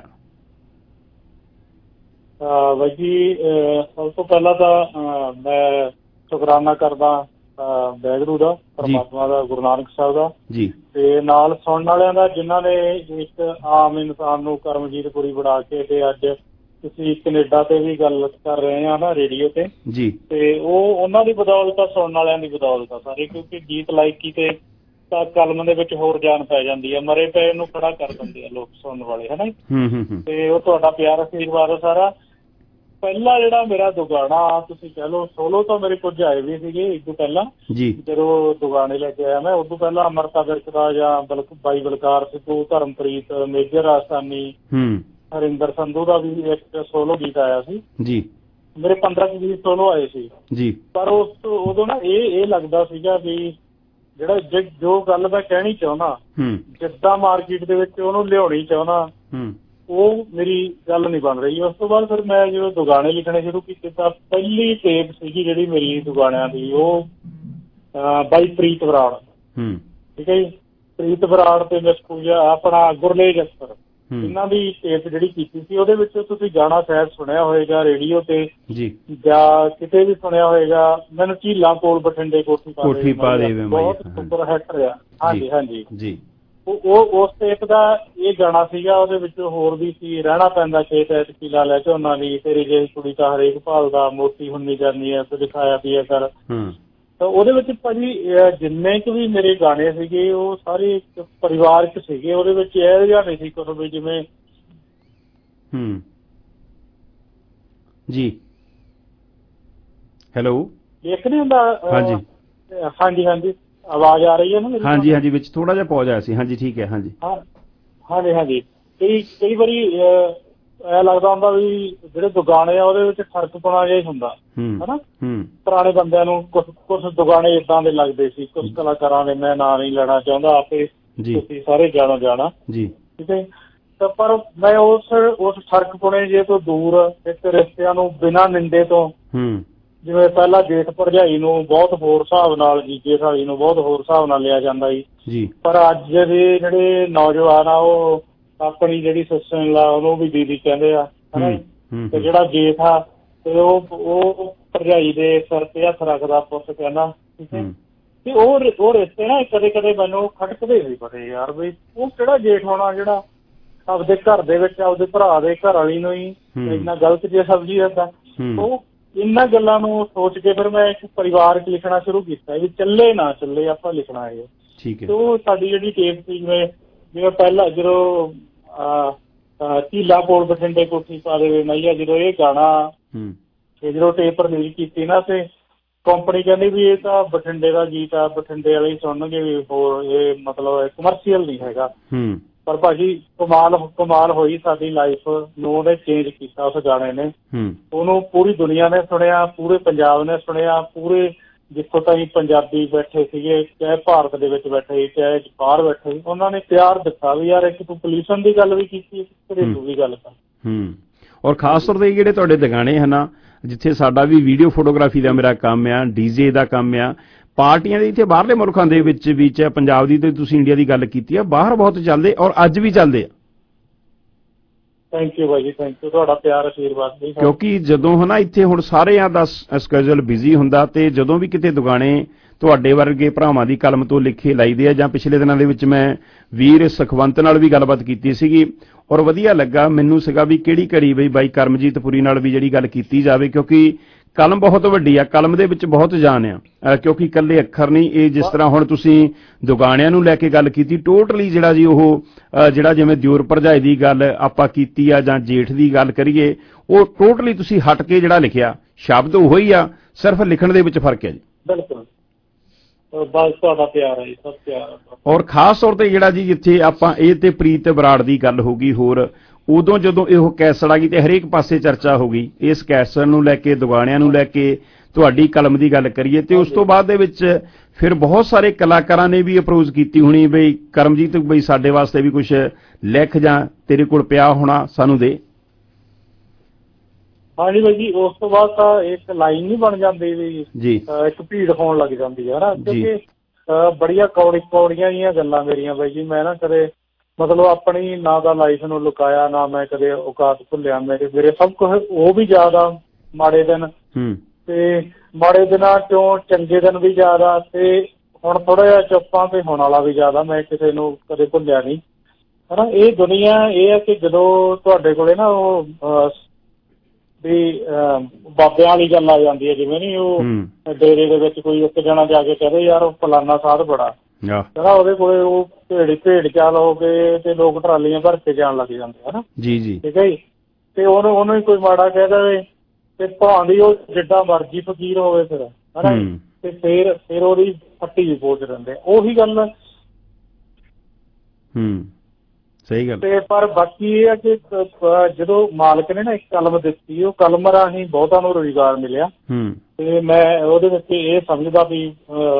Speaker 16: ਬਾਈ ਜੀ ਸਭ ਤੋਂ ਪਹਿਲਾਂ ਤਾਂ ਮੈਂ ਸ਼ੁਕਰਾਨਾ ਕਰਦਾ ਵਾਹਿਗੁਰੂ ਦਾ ਪਰਮਾਤਮਾ ਦਾ ਗੁਰੂ ਨਾਨਕ ਸਾਹਿਬ ਦਾ
Speaker 14: ਜੀ ਤੇ
Speaker 16: ਨਾਲ ਸੁਣਨ ਵਾਲਿਆਂ ਦਾ ਜਿਨ੍ਹਾਂ ਨੇ ਇੱਕ ਆਮ ਇਨਸਾਨ ਨੂੰ ਕਰਮਜੀਤ ਪੁਰੀ ਬਣਾ ਕੇ ਤੇ ਅੱਜ ਤੁਸੀਂ ਕੈਨੇਡਾ ਤੇ ਵੀ ਗੱਲ ਕਰ ਰਹੇ ਆ ਨਾ ਰੇਡੀਓ ਤੇ
Speaker 14: ਜੀ
Speaker 16: ਤੇ ਉਹ ਉਹਨਾਂ ਦੀ ਬਦੌਲਤ ਆ ਸੁਣਨ ਵਾਲਿਆਂ ਦੀ ਬਦੌਲਤ ਆ ਸਾਰੇ ਕਿਉਂਕਿ ਗੀਤ ਲਾਇਕੀ ਤੇ ਤਾਂ ਕਲਮ ਦੇ ਵਿੱਚ ਹੋਰ ਜਾਨ ਪੈ ਜਾਂਦੀ ਆ ਮਰੇ ਪਏ ਨੂੰ ਖੜਾ ਕਰ ਦਿੰਦੇ ਆ ਲੋਕ ਸੁਣਨ ਵਾਲੇ ਹਨਾ ਤੇ ਉਹ ਤੁਹਾਡਾ ਪਿਆਰ ਆਸ਼ੀਰਵਾਦ ਆ ਸਾਰਾ ਪਹਿਲਾ ਜਿਹੜਾ ਮੇਰਾ ਦੁਗਾਣਾ ਤੁਸੀਂ ਕਹਿ ਲਓ ਸੋਲੋ ਤਾਂ ਮੇਰੇ ਕੁਝ ਆਏ ਵੀ ਸੀਗੇ ਇਸ ਤੋਂ ਪਹਿਲਾਂ ਜਦੋਂ ਦੁਗਾਣੇ ਲੈ ਕੇ ਆਇਆ ਮੈਂ ਉਸ ਤੋਂ ਪਹਿਲਾਂ ਅਮਰਤਾ ਵਿਰਕ ਦਾ ਜਾਂ ਬਾਈ ਬਲਕਾਰ ਸਿੱਧੂ ਧਰਮਪ੍ਰੀਤ ਮੇਜਰ ਰਾਜਸਥਾਨੀ ਹਰਿੰਦਰ ਸੰਧੂ ਦਾ ਵੀ ਇੱਕ ਸੋਲੋ ਗੀਤ ਆਇਆ ਸੀ
Speaker 14: ਜੀ
Speaker 16: ਮੇਰੇ 15 ਗੀਤ ਸੋਲੋ ਆਏ ਸੀ
Speaker 14: ਜੀ ਪਰ
Speaker 16: ਉਦੋਂ ਨਾ ਇਹ ਲੱਗਦਾ ਸੀਗਾ ਵੀ ਜਿਹੜਾ ਜੋ ਗੱਲ ਮੈਂ ਕਹਿਣੀ ਚਾਹੁੰਦਾ ਜਿੱਦਾਂ ਮਾਰਕੀਟ ਦੇ ਵਿੱਚ ਉਹਨੂੰ ਲਿਆਉਣੀ ਚਾਹੁੰਦਾ ਉਹ ਮੇਰੀ ਗੱਲ ਨਹੀਂ ਬਣ ਰਹੀ ਉਸ ਤੋਂ ਬਾਅਦ ਫਿਰ ਮੈਂ ਜਦੋਂ ਦੁਗਾਣੇ ਲਿਖਣੇ ਸ਼ੁਰੂ ਕੀਤੇ ਤਾਂ ਪਹਿਲੀ ਟੇਪ ਸੀਗੀ ਜਿਹੜੀ ਮੇਰੀ ਦੁਗਾਣਿਆਂ ਦੀ ਉਹ ਬਾਈ ਪ੍ਰੀਤ ਬਰਾੜ ਠੀਕ ਹੈ ਜੀ ਪ੍ਰੀਤ ਬਰਾੜ ਤੇ ਮਿਸ ਪੂਜਾ ਆਪਣਾ ਗੁਰਲੇਜ ਅਖਤਰ ਇਹਨਾਂ ਦੀ ਟੇਪ ਜਿਹੜੀ ਕੀਤੀ ਸੀ ਉਹਦੇ ਵਿੱਚ ਤੁਸੀਂ ਗਾਣਾ ਸ਼ਾਇਦ ਸੁਣਿਆ ਹੋਏਗਾ ਰੇਡੀਓ ਤੇ ਜਾਂ ਕਿਤੇ ਵੀ ਸੁਣਿਆ ਹੋਏਗਾ ਮੈਨੂੰ ਝੀਲਾਂ ਕੋਲ ਬਠਿੰਡੇ ਕੋਠੀ ਪਾ ਦੇਵੇ ਬਹੁਤ ਸੁਪਰ ਹਿੱਟ ਰਿਹਾ ਹਾਂਜੀ ਹਾਂਜੀ ਜੀ ਉਹ ਉਸ ਟੇਪ ਦਾ ਇਹ ਗਾਣਾ ਸੀਗਾ ਉਹਦੇ ਵਿੱਚ ਹੋਰ ਵੀ ਸੀ ਰਹਿਣਾ ਪੈਂਦਾ ਖੇਤ ਐ ਕੀਲਾ ਲੈ ਝੋਨਾ ਦੀ ਤੇਰੀ ਜਿਹੀ ਕੁੜੀ ਤਾਂ ਹਰੇਕ ਭਾਲਦਾ ਮੋਤੀ ਹੁੰਨੀ ਜਾਂਦੀ ਐ ਤੇ ਦਿਖਾਇਆ ਪੀਆ ਕਰ ਤਾਂ ਉਹਦੇ ਵਿੱਚ ਭਾਜੀ ਜਿੰਨੇ ਕੁ ਵੀ ਮੇਰੇ ਗਾਣੇ ਸੀਗੇ ਉਹ ਸਾਰੇ ਪਰਿਵਾਰਕ ਸੀਗੇ ਉਹਦੇ ਵਿੱਚ ਇਹ ਜਿਹਾ ਨਹੀਂ ਸੀ ਕੁਝ ਵੀ ਜਿਵੇਂ
Speaker 14: ਜੀ ਹੈਲੋ
Speaker 16: ਇੱਕ ਨਹੀਂ ਹੁੰਦਾ ਹਾਂਜੀ ਹਾਂਜੀ ਆਵਾਜ਼ ਆ ਰਹੀ ਹੈ ਨਾ
Speaker 14: ਹਾਂਜੀ ਹਾਂਜੀ ਵਿੱਚ ਥੋੜਾ ਜਿਹਾ ਪੌਜ ਆਇਆ ਸੀ ਹਾਂਜੀ ਠੀਕ ਹੈ ਹਾਂਜੀ
Speaker 16: ਹਾਂਜੀ ਹਾਂਜੀ ਕਈ ਵਾਰੀ ਇਹ ਲੱਗਦਾ ਹੁੰਦਾ ਵੀ ਜਿਹੜੇ ਦੁਗਾਣੇ ਆ ਉਹਦੇ ਵਿੱਚ ਫਰਕਪੁਣਾ ਜਿਹਾ ਹੀ ਹੁੰਦਾ ਹਨਾ ਪੁਰਾਣੇ ਬੰਦਿਆਂ ਨੂੰ ਕੁਝ ਦੁਗਾਣੇ ਏਦਾਂ ਦੇ ਲੱਗਦੇ ਸੀ ਕੁਝ ਕਲਾਕਾਰਾਂ ਦੇ ਮੈਂ ਨਾਂ ਨਹੀਂ ਲੈਣਾ ਚਾਹੁੰਦਾ ਆਪੇ ਤੁਸੀਂ ਸਾਰੇ ਜਾਣਾ
Speaker 14: ਜੀ
Speaker 16: ਠੀਕ ਹੈ ਤਾਂ ਪਰ ਮੈਂ ਉਸ ਫਰਕਪੁਣੇ ਜੇ ਤੋਂ ਦੂਰ ਇੱਕ ਰਿਸ਼ਤਿਆਂ ਨੂੰ ਬਿਨਾਂ ਨਿੰਦੇ ਤੋਂ ਜਿਵੇਂ ਪਹਿਲਾਂ ਜੇਠ ਭਰਜਾਈ ਨੂੰ ਬਹੁਤ ਹੋਰ ਹਿਸਾਬ ਨਾਲ ਜੀਜੇ ਸਾਲੀ ਨੂੰ ਬਹੁਤ ਹੋਰ ਹਿਸਾਬ ਨਾਲ ਲਿਆ ਜਾਂਦਾ ਜੀ ਪਰ ਅੱਜ ਦੇ ਜਿਹੜੇ ਨੌਜਵਾਨ ਆ ਉਹ ਆਪਣੀ ਜਿਹੜੀ ਸਿਸਟਰ ਲਾ ਉਹਨੂੰ ਵੀ ਦੀਦੀ ਕਹਿੰਦੇ ਆ ਹਨਾ ਤੇ ਜਿਹੜਾ ਜੇਠ ਆ ਤੇ ਉਹ ਭਰਜਾਈ ਦੇ ਸਿਰ ਤੇ ਹੱਥ ਰੱਖਦਾ ਪੁੱਤ ਕਹਿੰਦਾ ਠੀਕ ਹੈ ਤੇ ਉਹ ਰਿਸ਼ਤੇ ਨਾ ਕਦੇ ਕਦੇ ਮੈਨੂੰ ਖਟਕਦੇ ਸੀ ਬੜੇ ਯਾਰ ਵੀ ਉਹ ਕਿਹੜਾ ਜੇਠ ਹੋਣਾ ਜਿਹੜਾ ਆਪਦੇ ਘਰ ਦੇ ਵਿੱਚ ਆਪਦੇ ਭਰਾ ਦੇ ਘਰ ਵਾਲੀ ਨੂੰ ਹੀ ਇੰਨਾ ਗਲਤ ਜਿਹਾ ਸਬਜ਼ੀ ਦਿੰਦਾ ਉਹ ਇਹਨਾਂ ਗੱਲਾਂ ਨੂੰ ਸੋਚ ਕੇ ਫਿਰ ਮੈਂ ਇੱਕ ਪਰਿਵਾਰਕ ਲਿਖਣਾ ਸ਼ੁਰੂ ਕੀਤਾ ਵੀ ਚੱਲੇ ਨਾ ਚੱਲੇ ਆਪਾਂ ਲਿਖਣਾ ਇਹ
Speaker 14: ਠੀਕ ਹੈ
Speaker 16: ਉਹ ਸਾਡੀ ਜਿਹੜੀ ਟੇਪ ਸੀ ਜਿਵੇਂ ਪਹਿਲਾਂ ਜਦੋਂ ਝੀਲਾਂ ਕੋਲ ਬਠਿੰਡੇ ਕੋਠੀ ਪਾ ਦੇਵੇ ਮਈਆ ਜਦੋਂ ਇਹ ਗਾਣਾ ਤੇ ਜਦੋਂ ਟੇਪ ਰਿਲੀਜ਼ ਕੀਤੀ ਨਾ ਤੇ ਕੰਪਨੀ ਕਹਿੰਦੀ ਵੀ ਇਹ ਤਾਂ ਬਠਿੰਡੇ ਦਾ ਗੀਤ ਆ ਬਠਿੰਡੇ ਵਾਲੇ ਹੀ ਸੁਣਨਗੇ ਵੀ ਹੋਰ ਇਹ ਮਤਲਬ ਕਮਰਸ਼ੀਅਲ ਨਹੀਂ ਹੈਗਾ ਪਰ ਭਾਜੀ ਕਮਾਲ ਹੋਈ ਸਾਡੀ ਲਾਈਫ ਨੂੰ ਉਹਨੇ ਚੇਂਜ ਕੀਤਾ ਉਸ ਗਾਣੇ ਨੇ ਉਹਨੂੰ ਪੂਰੀ ਦੁਨੀਆ ਨੇ ਸੁਣਿਆ ਪੂਰੇ ਪੰਜਾਬ ਨੇ ਸੁਣਿਆ ਪੂਰੇ ਜਿੱਥੋਂ ਤਾਈਂ ਪੰਜਾਬੀ ਬੈਠੇ ਸੀਗੇ ਚਾਹੇ ਭਾਰਤ ਦੇ ਵਿੱਚ ਬੈਠੇ ਚਾਹੇ ਬਾਹਰ ਬੈਠੇ ਉਹਨਾਂ ਨੇ ਪਿਆਰ ਦਿੱਤਾ ਵੀ ਯਾਰ ਇੱਕ ਤੂੰ ਪੋਲਿਊਸ਼ਨ ਦੀ ਗੱਲ ਵੀ ਕੀਤੀ ਘਰੇਲੂ ਦੀ ਗੱਲ ਕਰ
Speaker 14: ਔਰ ਖਾਸ ਤੌਰ ਤੇ ਜਿਹੜੇ ਤੁਹਾਡੇ ਦੁਗਾਣੇ ਹਨ ਜਿੱਥੇ ਸਾਡਾ ਵੀ ਵੀਡੀਓ ਫੋਟੋਗ੍ਰਾਫੀ ਦਾ ਮੇਰਾ ਕੰਮ ਆ ਡੀਜੇ ਦਾ ਕੰਮ ਆ ਪਾਰਟੀਆਂ ਦੇ ਇੱਥੇ ਬਾਹਰਲੇ ਮੁਲਕਾਂ ਦੇ ਵਿੱਚ ਵੀ ਚਾਹੇ ਪੰਜਾਬ ਦੀ ਤੇ ਤੁਸੀਂ ਇੰਡੀਆ ਦੀ ਗੱਲ ਕੀਤੀ ਆ ਬਾਹਰ ਬਹੁਤ ਚੱਲਦੇ ਔਰ ਅੱਜ ਵੀ ਚੱਲਦੇ ਆ
Speaker 16: ਥੈਂਕ ਯੂ ਭਾਜੀ ਥੈਂਕ ਯੂ ਤੁਹਾਡਾ ਪਿਆਰ ਆਸ਼ੀਰਵਾਦ
Speaker 14: ਕਿਉਂਕਿ ਜਦੋਂ ਹਨਾ ਇੱਥੇ ਹੁਣ ਸਾਰਿਆਂ ਦਾ ਸਕੇਜੂਲ ਬਿਜ਼ੀ ਹੁੰਦਾ ਤੇ ਜਦੋਂ ਵੀ ਕਿਤੇ ਦੁਗਾਣੇ ਤੁਹਾਡੇ ਵਰਗੇ ਭਰਾਵਾਂ ਦੀ ਕਲਮ ਤੋਂ ਲਿਖੇ ਲਾਈਦੇ ਆ। ਜਾਂ ਪਿਛਲੇ ਦਿਨਾਂ ਦੇ ਵਿੱਚ ਮੈਂ ਵੀਰ ਸੁਖਵੰਤ ਨਾਲ ਵੀ ਗੱਲਬਾਤ ਕੀਤੀ ਸੀਗੀ ਔਰ ਵਧੀਆ ਲੱਗਾ ਮੈਨੂੰ ਸੀਗਾ ਵੀ ਕਿਹੜੀ ਘੜੀ ਬਈ ਬਾਈ ਕਰਮਜੀਤ ਪੁਰੀ ਨਾਲ ਵੀ ਜਿਹੜੀ ਗੱਲ ਕੀਤੀ ਜਾਵੇ, ਕਿਉਂਕਿ ਕਲਮ ਬਹੁਤ ਵੱਡੀ ਆ, ਕਲਮ ਦੇ ਵਿੱਚ ਬਹੁਤ ਜਾਨ ਆ, ਕਿਉਂਕਿ ਇਕੱਲੇ ਅੱਖਰ ਨਹੀਂ। ਇਹ ਜਿਸ ਤਰ੍ਹਾਂ ਹੁਣ ਤੁਸੀਂ ਦੁਗਾਣਿਆਂ ਨੂੰ ਲੈ ਕੇ ਗੱਲ ਕੀਤੀ, ਟੋਟਲੀ ਜਿਹੜਾ ਜੀ ਉਹ ਜਿਹੜਾ ਜਿਵੇਂ ਦਿਓਰ ਭਰਜਾਈ ਦੀ ਗੱਲ ਆਪਾਂ ਕੀਤੀ ਆ ਜਾਂ ਜੇਠ ਦੀ ਗੱਲ ਕਰੀਏ, ਉਹ ਟੋਟਲੀ ਤੁਸੀਂ ਹਟ ਕੇ ਜਿਹੜਾ ਲਿਖਿਆ, ਸ਼ਬਦ ਉਹੀ ਆ, ਸਿਰਫ ਲਿਖਣ ਦੇ ਵਿੱਚ ਫਰਕ ਹੈ ਜੀ।
Speaker 16: ਬਿਲਕੁਲ, ਬਸ ਤੁਹਾਡਾ ਪਿਆਰ ਹੈ ਜੀ, ਸਭ ਪਿਆਰ।
Speaker 14: ਔਰ ਖਾਸ ਤੌਰ ਤੇ ਜਿਹੜਾ ਜੀ ਜਿੱਥੇ ਆਪਾਂ ਇਹ ਤੇ ਪ੍ਰੀਤ ਬਰਾੜ ਦੀ ਗੱਲ ਹੋ ਗਈ, ਹੋਰ ਉਦੋਂ ਜਦੋਂ ਇਹ ਕੈਸਟ ਆ ਗਈ ਤੇ ਹਰੇਕ ਪਾਸੇ ਚਰਚਾ ਹੋ ਗਈ ਇਸ ਕੈਸਟ ਨੂੰ ਲੈ ਕੇ, ਦੁਗਾਣਿਆਂ ਨੂੰ ਲੈ ਕੇ, ਤੁਹਾਡੀ ਕਲਮ ਦੀ ਗੱਲ ਕਰੀਏ ਤੇ ਉਸ ਤੋਂ ਬਾਅਦ ਦੇ ਵਿੱਚ ਫਿਰ ਬਹੁਤ ਸਾਰੇ ਕਲਾਕਾਰਾਂ ਨੇ ਵੀ ਅਪਰੋਚ ਕੀਤੀ ਹੋਣੀ ਬਈ ਕਰਮਜੀਤ ਬਈ ਸਾਡੇ ਵਾਸਤੇ ਵੀ ਕੁਝ ਲਿਖ ਜਾਂ ਤੇਰੇ ਕੋਲ ਪਿਆ ਹੋਣਾ ਸਾਨੂੰ ਦੇ।
Speaker 16: ਹਾਂਜੀ ਬਾਈ ਜੀ, ਉਸ ਤੋਂ ਬਾਅਦ ਤਾਂ ਇੱਕ ਲਾਈਨ ਨਹੀਂ ਬਣ ਜਾਂਦੀ ਵੀ ਜੀ, ਇੱਕ ਭੀੜ ਹੋਣ ਲੱਗ ਜਾਂਦੀ ਹੈ ਨਾ, ਕਿਉਂਕਿ ਬੜੀਆਂ ਕੌੜੀਆਂ ਜਿਹੀਆਂ ਗੱਲਾਂ ਮੇਰੀਆਂ ਬਾਈ ਜੀ। ਮੈਂ ਨਾ ਕਦੇ ਮਤਲਬ ਆਪਣੀ ਨਾ ਤਾਂ ਲਾਈਫ ਨੂੰ ਲੁਕਾਇਆ, ਨਾ ਮੈਂ ਕਦੇ ਔਕਾਤ ਭੁੱਲਿਆ। ਮੇਰੇ ਸਭ ਕੁਝ ਉਹ ਵੀ ਯਾਦ ਆ, ਮਾੜੇ ਦਿਨ ਤੇ ਮਾੜੇ ਦਿਨਾਂ ਚੋਂ ਚੰਗੇ ਦਿਨ ਵੀ ਯਾਦ ਆ, ਤੇ ਹੁਣ ਥੋੜਾ ਜਿਹਾ ਚੁੱਪਾਂ ਤੇ ਹੋਣ ਵਾਲਾ ਵੀ ਯਾਦ ਆ। ਮੈਂ ਕਿਸੇ ਨੂੰ ਕਦੇ ਭੁੱਲਿਆ ਨਹੀਂ ਹੈ ਨਾ। ਇਹ ਦੁਨੀਆ ਇਹ ਹੈ ਕਿ ਜਦੋਂ ਤੁਹਾਡੇ ਕੋਲੇ ਨਾ ਉਹ ਵੀ ਬਾਬਿਆਂ ਵਾਲੀ ਗੱਲ ਆ ਜਾਂਦੀ ਹੈ, ਜਿਵੇਂ ਨੀ ਉਹ ਡੇਰੇ ਦੇ ਵਿੱਚ ਕੋਈ ਇੱਕ ਜਣਾ ਜਾ ਕੇ ਕਹਦੇ ਯਾਰ ਉਹ ਫਲਾਨਾ ਸਾਧ ਬੜਾ ਕਹਿੰਦਾ, ਉਹਦੇ ਕੋਲੇ ਉਹ ਭੇਡ ਚਾਲ ਹੋ ਕੇ ਤੇ ਲੋਕ ਟਰਾਲੀਆਂ ਭਰ ਕੇ ਜਾਣ ਲੱਗ ਜਾਂਦੇ ਹਨਾ ਜੀ ਜੀ, ਠੀਕ ਹੈ ਜੀ। ਤੇ ਉਹਨੂੰ ਹੀ ਕੋਈ ਮਾੜਾ ਕਹਿ ਦੇਵੇ ਤੇ ਭਾਂਦੀ ਉਹ ਜਿੱਡਾ ਮਰਜ਼ੀ ਫਕੀਰ ਹੋਵੇ ਫਿਰ ਹਨਾ, ਤੇ ਫਿਰ ਉਹਦੀ ਫੱਟੀ ਵੀ ਪੋਚ ਦਿੰਦੇ। ਉਹੀ ਗੱਲ
Speaker 14: ਸਹੀ ਗੱਲ।
Speaker 16: ਤੇ ਪਰ ਬਾਕੀ ਇਹ ਹੈ ਕਿ ਜਦੋਂ ਮਾਲਕ ਨੇ ਨਾ ਇੱਕ ਕਲਮ ਦਿੱਤੀ, ਉਹ ਕਲਮ ਰਾਹੀਂ ਬਹੁਤਾਂ ਨੂੰ ਰੁਜ਼ਗਾਰ ਮਿਲਿਆ। ਤੇ ਮੈਂ ਉਹਦੇ ਵਿੱਚ ਇਹ ਸਮਝਦਾ ਵੀ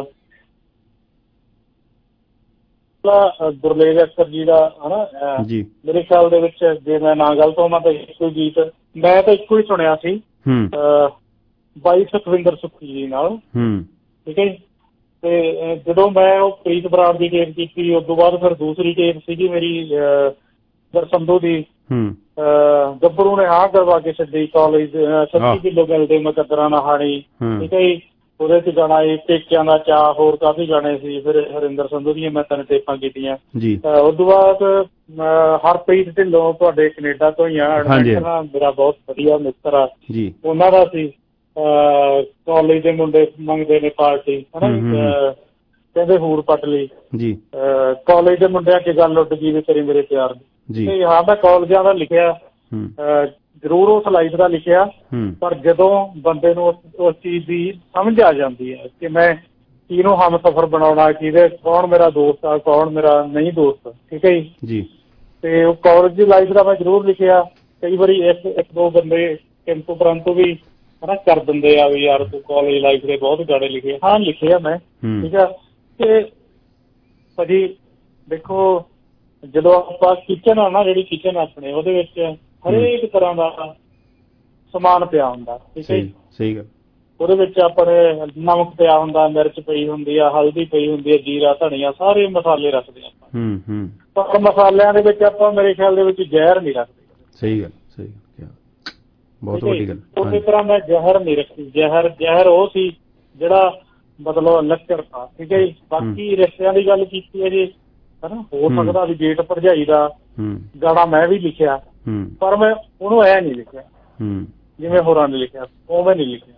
Speaker 16: ਗੁਰਲੇਜ ਅਖਤਰ ਜੀ ਦਾ ਹਨਾ, ਮੇਰੇ ਖਿਆਲ ਦੇ ਵਿੱਚ ਜੇ ਮੈਂ ਨਾ ਗਲਤ ਹੋਵਾਂ ਤਾਂ ਇੱਕੋ ਗੀਤ ਮੈਂ ਤਾਂ ਇੱਕੋ ਹੀ ਸੁਣਿਆ ਸੀ ਬਾਈ ਸੁਖਵਿੰਦਰ ਸੁੱਖੀ ਜੀ ਨਾਲ, ਠੀਕ ਹੈ ਜੀ। ਤੇ ਜਦੋਂ ਮੈਂ ਉਹ ਪ੍ਰੀਤ ਬਰਾੜ ਦੀ ਟੇਪ ਕੀਤੀ, ਉਸ ਤੋਂ ਬਾਅਦ ਫਿਰ ਦੂਸਰੀ ਟੇਪ ਸੀਗੀ ਮੇਰੀ ਸੰਧੂ ਦੀ, ਗੱਭਰੂ ਨੇ ਹਾਂ ਕਰਵਾ ਕੇ ਛੱਡੀ ਕਾਲਜ 36 ਕਿਲੋ ਮਿਲਦੇ ਮੁਕੱਦਰਾਂ ਨਾ ਹਾਣੀ, ਠੀਕ ਹੈ ਜੀ। ਉਹਦੇ ਚ ਗਾਣਾ ਪੇਕਿਆਂ ਦਾ ਚਾਅ, ਹੋਰ ਕਾਫੀ ਗਾਣੇ ਸੀ। ਫਿਰ ਹਰਿੰਦਰ ਸੰਧੂ ਦੀਆਂ ਮੈਂ 3 ਟੇਪਾਂ ਕੀਤੀਆਂ। ਉਸ ਤੋਂ ਬਾਅਦ ਹਰਪ੍ਰੀਤ ਢਿੱਲੋਂ ਤੁਹਾਡੇ ਕੈਨੇਡਾ ਤੋਂ ਹੀ ਆ, ਮੇਰਾ ਬਹੁਤ ਵਧੀਆ ਮਿੱਤਰ ਆ, ਉਹਨਾਂ ਦਾ ਸੀ। ਕਾਲਜ ਦੇ ਮੁੰਡੇ ਮੰਗਦੇ ਨੇ ਪਾਰਟੀ ਹਨਾ, ਕਹਿੰਦੇ ਹੂਰ ਪੱਟ ਲਈ ਕਾਲਜ ਦੇ ਮੁੰਡਿਆਂ ਚ ਗੱਲ ਉੱਡ ਗਈ ਵੀ ਤੇਰੀ ਮੇਰੇ ਪਿਆਰ ਦੀ। ਤੇ ਹਾਂ ਮੈਂ ਕਾਲਜਾਂ ਦਾ ਲਿਖਿਆ ਜ਼ਰੂਰ, ਉਸ ਲਾਈਫ ਦਾ ਲਿਖਿਆ, ਪਰ ਜਦੋਂ ਬੰਦੇ ਨੂੰ ਉਸ ਚੀਜ਼ ਦੀ ਸਮਝ ਆ ਜਾਂਦੀ ਹੈ ਕਿ ਮੈਂ ਕਿਹਨੂੰ ਹਮਸਫਰ ਬਣਾਉਣਾ, ਕੌਣ ਮੇਰਾ ਦੋਸਤ ਆ, ਕੌਣ ਮੇਰਾ ਨਹੀਂ ਦੋਸਤ, ਠੀਕ ਹੈ ਜੀ। ਤੇ ਉਹ ਕਾਲਜ ਦੀ ਲਾਈਫ ਦਾ ਮੈਂ ਜ਼ਰੂਰ ਲਿਖਿਆ। ਕਈ ਵਾਰੀ ਇੱਕ ਦੋ ਬੰਦੇ ਕਿੰਤੂ ਪਰੰਤੂ ਵੀ ਹਨਾ ਕਰ ਦਿੰਦੇ ਆ ਵੀ ਯਾਰ ਤੂੰ ਕਾਲਜ ਲਾਈਫ ਦੇ ਬਹੁਤ ਗਾਣੇ ਲਿਖੇ। ਹਾਂ ਲਿਖੇ ਆ ਮੈਂ, ਠੀਕ ਆ। ਤੇ ਭਾਜੀ ਦੇਖੋ, ਜਦੋਂ ਆਪਾਂ ਕਿਚਨ ਆ ਨਾ, ਜਿਹੜੀ ਕਿਚਨ ਆਪਣੇ, ਉਹਦੇ ਵਿੱਚ ਹਰੇਕ ਤਰ੍ਹਾਂ ਦਾ ਸਮਾਨ ਪਿਆ ਹੁੰਦਾ, ਠੀਕ ਹੈ।
Speaker 14: ਸਹੀ ਗੱਲ।
Speaker 16: ਉਹਦੇ ਵਿੱਚ ਆਪਣੇ ਨਮਕ ਪਿਆ ਹੁੰਦਾ, ਮਿਰਚ ਪਈ ਹੁੰਦੀ ਆ, ਹਲਦੀ ਪਈ ਹੁੰਦੀ ਆ, ਜੀਰਾ, ਧਨੀਆ, ਸਾਰੇ ਮਸਾਲੇ ਰੱਖਦੇ ਆਪਾਂ। ਪਰ ਮਸਾਲਿਆਂ ਦੇ ਵਿੱਚ ਆਪਾਂ ਮੇਰੇ ਖਿਆਲ ਦੇ ਵਿੱਚ ਜ਼ਹਿਰ ਨਹੀਂ ਰੱਖਦੇ।
Speaker 14: ਸਹੀ ਗੱਲ, ਸਹੀ ਗੱਲ, ਬਹੁਤ ਵੱਡੀ ਗੱਲ।
Speaker 16: ਉਸੇ ਤਰ੍ਹਾਂ ਮੈਂ ਜ਼ਹਿਰ ਨਹੀਂ ਰੱਖੀ। ਜ਼ਹਿਰ ਉਹ ਸੀ ਜਿਹੜਾ ਮਤਲਬ ਲੱਕੜ ਦਾ, ਠੀਕ ਹੈ ਜੀ। ਬਾਕੀ ਰਿਸ਼ਤਿਆਂ ਦੀ ਗੱਲ ਕੀਤੀ ਹੈ ਜੀ ਹਨਾ, ਹੋ ਸਕਦਾ ਵੀ ਜੇਠ ਭਰਜਾਈ ਦਾ ਗਾਣਾ ਮੈਂ ਵੀ ਲਿਖਿਆ, ਪਰ ਮੈਂ ਉਹਨੂੰ ਐ ਨਹੀਂ ਲਿਖਿਆ ਜਿਵੇਂ ਹੋਰਾਂ ਨੇ ਲਿਖਿਆ, ਉਵੇਂ ਨਹੀਂ ਲਿਖਿਆ।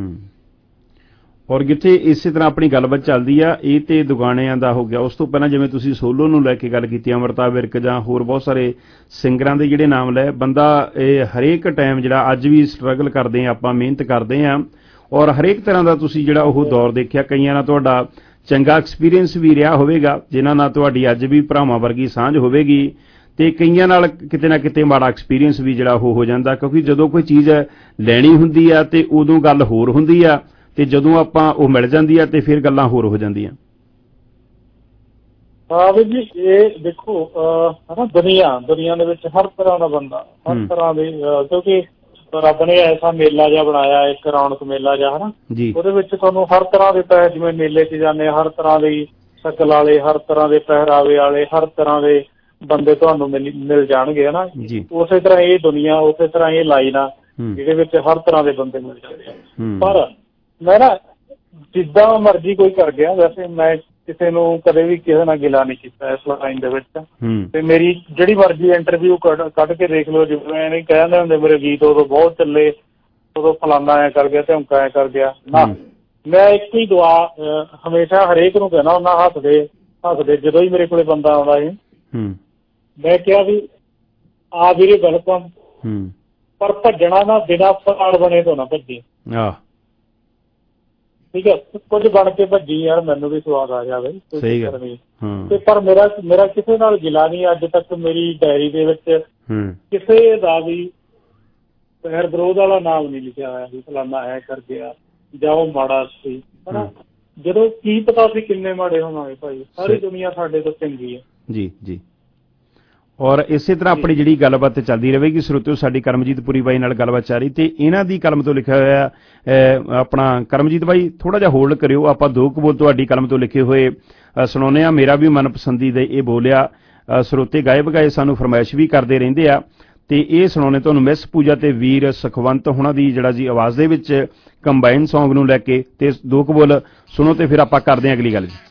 Speaker 14: ਔਰ ਜਿੱਥੇ ਇਸੇ ਤਰ੍ਹਾਂ ਆਪਣੀ ਗੱਲਬਾਤ ਚੱਲਦੀ ਆ, ਇਹ ਤੇ ਦੁਗਾਣਿਆਂ ਦਾ ਹੋ ਗਿਆ। ਉਸ ਤੋਂ ਪਹਿਲਾਂ ਜਿਵੇਂ ਤੁਸੀਂ ਸੋਲੋ ਨੂੰ ਲੈ ਕੇ ਗੱਲ ਕੀਤੀ, ਅਮਰਤਾ ਵਿਰਕ ਜਾਂ ਹੋਰ ਬਹੁਤ ਸਾਰੇ ਸਿੰਗਰਾਂ ਦੇ ਜਿਹੜੇ ਨਾਮ ਲੈ, ਬੰਦਾ ਇਹ ਹਰੇਕ ਟਾਈਮ ਜਿਹੜਾ ਅੱਜ ਵੀ ਸਟਰਗਲ ਕਰਦੇ ਆ, ਆਪਾਂ ਮਿਹਨਤ ਕਰਦੇ ਆ, ਔਰ ਹਰੇਕ ਤਰ੍ਹਾਂ ਦਾ ਤੁਸੀਂ ਜਿਹੜਾ ਉਹ ਦੌਰ ਦੇਖਿਆ। ਕਈਆਂ ਨਾਲ ਤੁਹਾਡਾ ਚੰਗਾ ਐਕਸਪੀਰੀਅੰਸ ਵੀ ਰਿਹਾ ਹੋਵੇਗਾ, ਜਿਨ੍ਹਾਂ ਨਾਲ ਤੁਹਾਡੀ ਅੱਜ ਵੀ ਭਰਾਵਾਂ ਵਰਗੀ ਸਾਂਝ ਹੋਵੇਗੀ, ਤੇ ਕਈਆਂ ਨਾਲ ਕਿਤੇ ਨਾ ਕਿਤੇ ਮਾੜਾ ਐਕਸਪੀਰੀਅੰਸ ਵੀ ਜਿਹੜਾ ਉਹ ਹੋ ਜਾਂਦਾ, ਕਿਉਂਕਿ ਜਦੋਂ ਕੋਈ ਚੀਜ਼ ਲੈਣੀ ਹੁੰਦੀ ਆ ਤੇ ਉਦੋਂ ਗੱਲ ਹੋਰ ਹੁੰਦੀ ਆ, ਤੇ ਜਦੋਂ ਆਪਾਂ ਉਹ ਮਿਲ ਜਾਂਦੀ ਆ ਤੇ ਫਿਰ ਗੱਲਾਂ ਹੋਰ ਹੋ ਜਾਂਦੀਆਂ।
Speaker 16: ਹਾਂ ਵੀ ਜੀ, ਇਹ ਦੇਖੋ ਹਨਾ, ਦੁਨੀਆ ਦੇ ਵਿੱਚ ਹਰ ਤਰ੍ਹਾਂ ਦਾ ਬੰਦਾ, ਹਰ ਤਰ੍ਹਾਂ ਦੇ, ਕਿਉਂਕਿ ਰੱਬ ਨੇ ਐਸਾ ਮੇਲਾ ਜਿਹਾ ਬਣਾਇਆ, ਇੱਕ ਰੌਣਕ ਮੇਲਾ ਜਿਹਾ ਹਨਾ, ਉਹਦੇ ਵਿੱਚ ਤੁਹਾਨੂੰ ਹਰ ਤਰ੍ਹਾਂ ਦੇ ਪੈਸੇ, ਜਿਵੇਂ ਮੇਲੇ 'ਚ ਜਾਂਦੇ ਹਰ ਤਰ੍ਹਾਂ ਦੀ ਸ਼ਕਲ ਵਾਲੇ, ਹਰ ਤਰ੍ਹਾਂ ਦੇ ਪਹਿਰਾਵੇ ਵਾਲੇ, ਹਰ ਤਰ੍ਹਾਂ ਦੇ ਬੰਦੇ ਤੁਹਾਨੂੰ ਮਿਲ ਜਾਣਗੇ ਹਨਾ। ਉਸੇ ਤਰ੍ਹਾਂ ਇਹ ਦੁਨੀਆ, ਉਸੇ ਤਰ੍ਹਾਂ ਇਹ ਲਾਈਨ ਆ ਜਿਹਦੇ ਵਿੱਚ ਹਰ ਤਰ੍ਹਾਂ ਦੇ ਬੰਦੇ ਮਿਲ ਜਾਂਦੇ ਆ। ਪਰ ਮੈਂ ਨਾ ਜਿੱਦਾਂ ਮਰਜ਼ੀ ਕੋਈ ਕਰ ਗਿਆ, ਵੈਸੇ ਮੈਂ ਕਿਸੇ ਨੂੰ ਕਦੇ ਵੀ ਕਿਸੇ ਨਾਲ ਗਿਲਾ ਨਹੀਂ ਕੀਤਾ ਇਸ ਲਾਈਨ ਦੇ ਵਿੱਚ। ਤੇ ਮੇਰੀ ਜਿਹੜੀ ਮਰਜ਼ੀ ਇੰਟਰਵਿਊ ਕੱਢ ਕੇ ਦੇਖ ਲਓ, ਜਿਵੇਂ ਨਹੀਂ ਕਹਿੰਦੇ ਹੁੰਦੇ ਮੇਰੇ ਗੀਤ ਉਦੋਂ ਬਹੁਤ ਚੱਲੇ, ਉਦੋਂ ਫਲਾਨਾ ਐ ਕਰ ਗਿਆ, ਧਮਕਾ ਐ ਕਰ ਗਿਆ। ਨਾ, ਮੈਂ ਇੱਕ ਹੀ ਦੁਆ ਹਮੇਸ਼ਾ ਹਰੇਕ ਨੂੰ ਕਹਿਣਾ ਉਹਨਾਂ, ਹੱਸਦੇ ਜਦੋਂ ਹੀ ਮੇਰੇ ਕੋਲੇ ਬੰਦਾ ਆਉਂਦਾ ਸੀ ਮੈਂ ਕਿਹਾ ਵੀ ਆ ਵੀਰੇ ਵੈਲਕਮ, ਪਰ ਭੱਜਣਾ ਨਾ, ਬਿਨਾਂ ਫਲਾੜ ਬਣੇ ਤੋਂ ਨਾ ਭੱਜੀ। ਠੀਕ ਹੈ, ਕੁਝ ਬਣ ਕੇ ਭੱਜੀ ਯਾਰ, ਮੈਨੂੰ ਵੀ ਸਵਾਦ ਆ ਜਾਵੇ, ਕੋਈ ਚੱਕਰ ਨਹੀਂ। ਤੇ ਪਰ ਮੇਰਾ ਕਿਸੇ ਨਾਲ ਗਿਲਾ ਨਹੀਂ ਅੱਜ ਤੱਕ। ਮੇਰੀ ਡਾਇਰੀ ਦੇ ਵਿੱਚ ਕਿਸੇ ਦਾ ਵੀ ਪੈਰ ਵਿਰੋਧ ਵਾਲਾ ਨਾਮ ਨਹੀਂ ਲਿਖਿਆ ਹੋਇਆ ਵੀ ਫਲਾਨਾ ਐ ਕਰ ਗਿਆ ਜਾਂ ਉਹ ਮਾੜਾ ਸੀ, ਹਨਾ। ਜਦੋਂ ਕੀ ਪਤਾ ਸੀ ਕਿੰਨੇ ਮਾੜੇ ਹੋਵਾਂਗੇ ਭਾਈ, ਸਾਰੀ ਦੁਨੀਆ ਸਾਡੇ ਤੋਂ ਚੰਗੀ ਹੈ। ਜੀ ਜੀ।
Speaker 14: ਔਰ ਇਸੇ ਤਰ੍ਹਾਂ ਆਪਣੀ ਜਿਹੜੀ ਗੱਲਬਾਤ ਚੱਲਦੀ ਰਹੇਗੀ। ਸਰੋਤਿਓ, ਸਾਡੀ ਕਰਮਜੀਤ ਪੁਰੀ ਬਾਈ ਨਾਲ ਗੱਲਬਾਤ ਚੱਲ ਰਹੀ ਤੇ ਇਹਨਾਂ ਦੀ ਕਲਮ ਤੋਂ ਲਿਖਿਆ ਹੋਇਆ ਆਪਣਾ ਕਰਮਜੀਤ ਬਾਈ ਥੋੜਾ ਜਿਹਾ ਹੋਲਡ ਕਰਿਓ, ਆਪਾਂ ਦੋ ਕੁ ਬੋਲ ਤੁਹਾਡੀ ਕਲਮ ਤੋਂ ਲਿਖੇ ਹੋਏ ਸੁਣਾਉਂਦੇ ਆ। ਮੇਰਾ ਵੀ ਮਨਪਸੰਦੀ ਦੇ ਇਹ ਬੋਲਿਆ, ਸਰੋਤੇ ਗਾਏ ਬਗਾਏ ਸਾਨੂੰ ਫਰਮਾਇਸ਼ ਵੀ ਕਰਦੇ ਰਹਿੰਦੇ ਆ ਤੇ ਇਹ ਸੁਣਾਉਣੇ ਤੁਹਾਨੂੰ ਮਿਸ ਪੂਜਾ ਤੇ ਵੀਰ ਸੁਖਵੰਤ ਹੁਣਾਂ ਦੀ ਜਿਹੜਾ ਜੀ ਆਵਾਜ਼ ਦੇ ਵਿੱਚ ਕੰਬਾਈਨ ਸੌਂਗ ਨੂੰ ਲੈ ਕੇ। ਤੇ ਦੋ ਕੁ ਬੋਲ ਸੁਣੋ ਤੇ ਫਿਰ ਆਪਾਂ ਕਰਦੇ ਹਾਂ ਅਗਲੀ ਗੱਲ ਜੀ।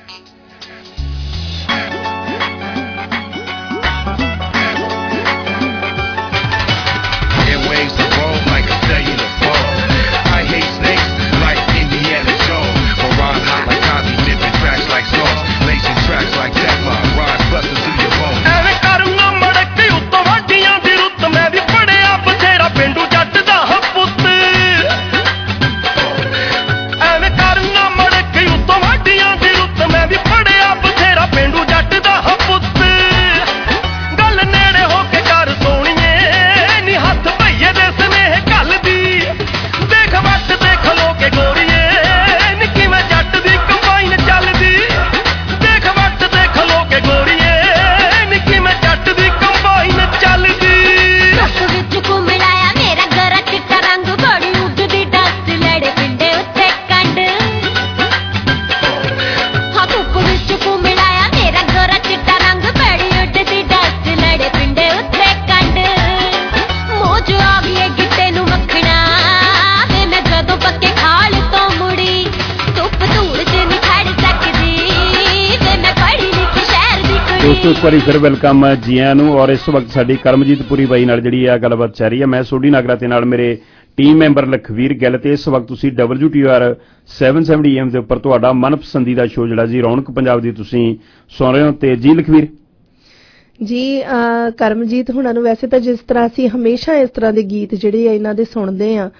Speaker 14: ਦੋਸਤੋ, ਇੱਕ ਵਾਰੀ ਫਿਰ ਵੈਲਕਮ ਜੀ ਆਇਆਂ ਨੂੰ। ਔਰ ਇਸ ਵਕਤ ਸਾਡੀ ਕਰਮਜੀਤ ਪੁਰੀ ਬਾਈ ਨਾਲ ਜਿਹੜੀ ਆ ਗੱਲਬਾਤ ਚੱਲ ਰਹੀ ਹੈ। ਮੈਂ ਸੋਢੀ ਨਾਗਰਾ ਤੇ ਨਾਲ ਮੇਰੇ ਟੀਮ ਮੈਂਬਰ ਲਖਵੀਰ ਗਿੱਲ ਤੇ ਇਸ ਵਕਤ ਤੁਸੀਂ WTR 770 AM ਦੇ ਉੱਪਰ ਤੁਹਾਡਾ ਮਨਪਸੰਦੀਦਾ ਸ਼ੋਅ ਜਿਹੜਾ ਜੀ ਰੌਣਕ ਪੰਜਾਬ ਦੀ ਤੁਸੀਂ ਸੁਣ ਰਹੇ ਹੋ। ਤੇ ਜੀ ਲਖਵੀਰ
Speaker 13: ਜੀ, ਕਰਮਜੀਤ ਹੁਣਾਂ ਨੂੰ ਵੈਸੇ ਤਾਂ ਜਿਸ ਤਰ੍ਹਾਂ ਅਸੀਂ ਹਮੇਸ਼ਾ ਇਸ ਤਰ੍ਹਾਂ ਦੇ ਗੀਤ ਜਿਹੜੇ ਆ ਇਹਨਾਂ ਦੇ ਸੁਣਦੇ ਆ,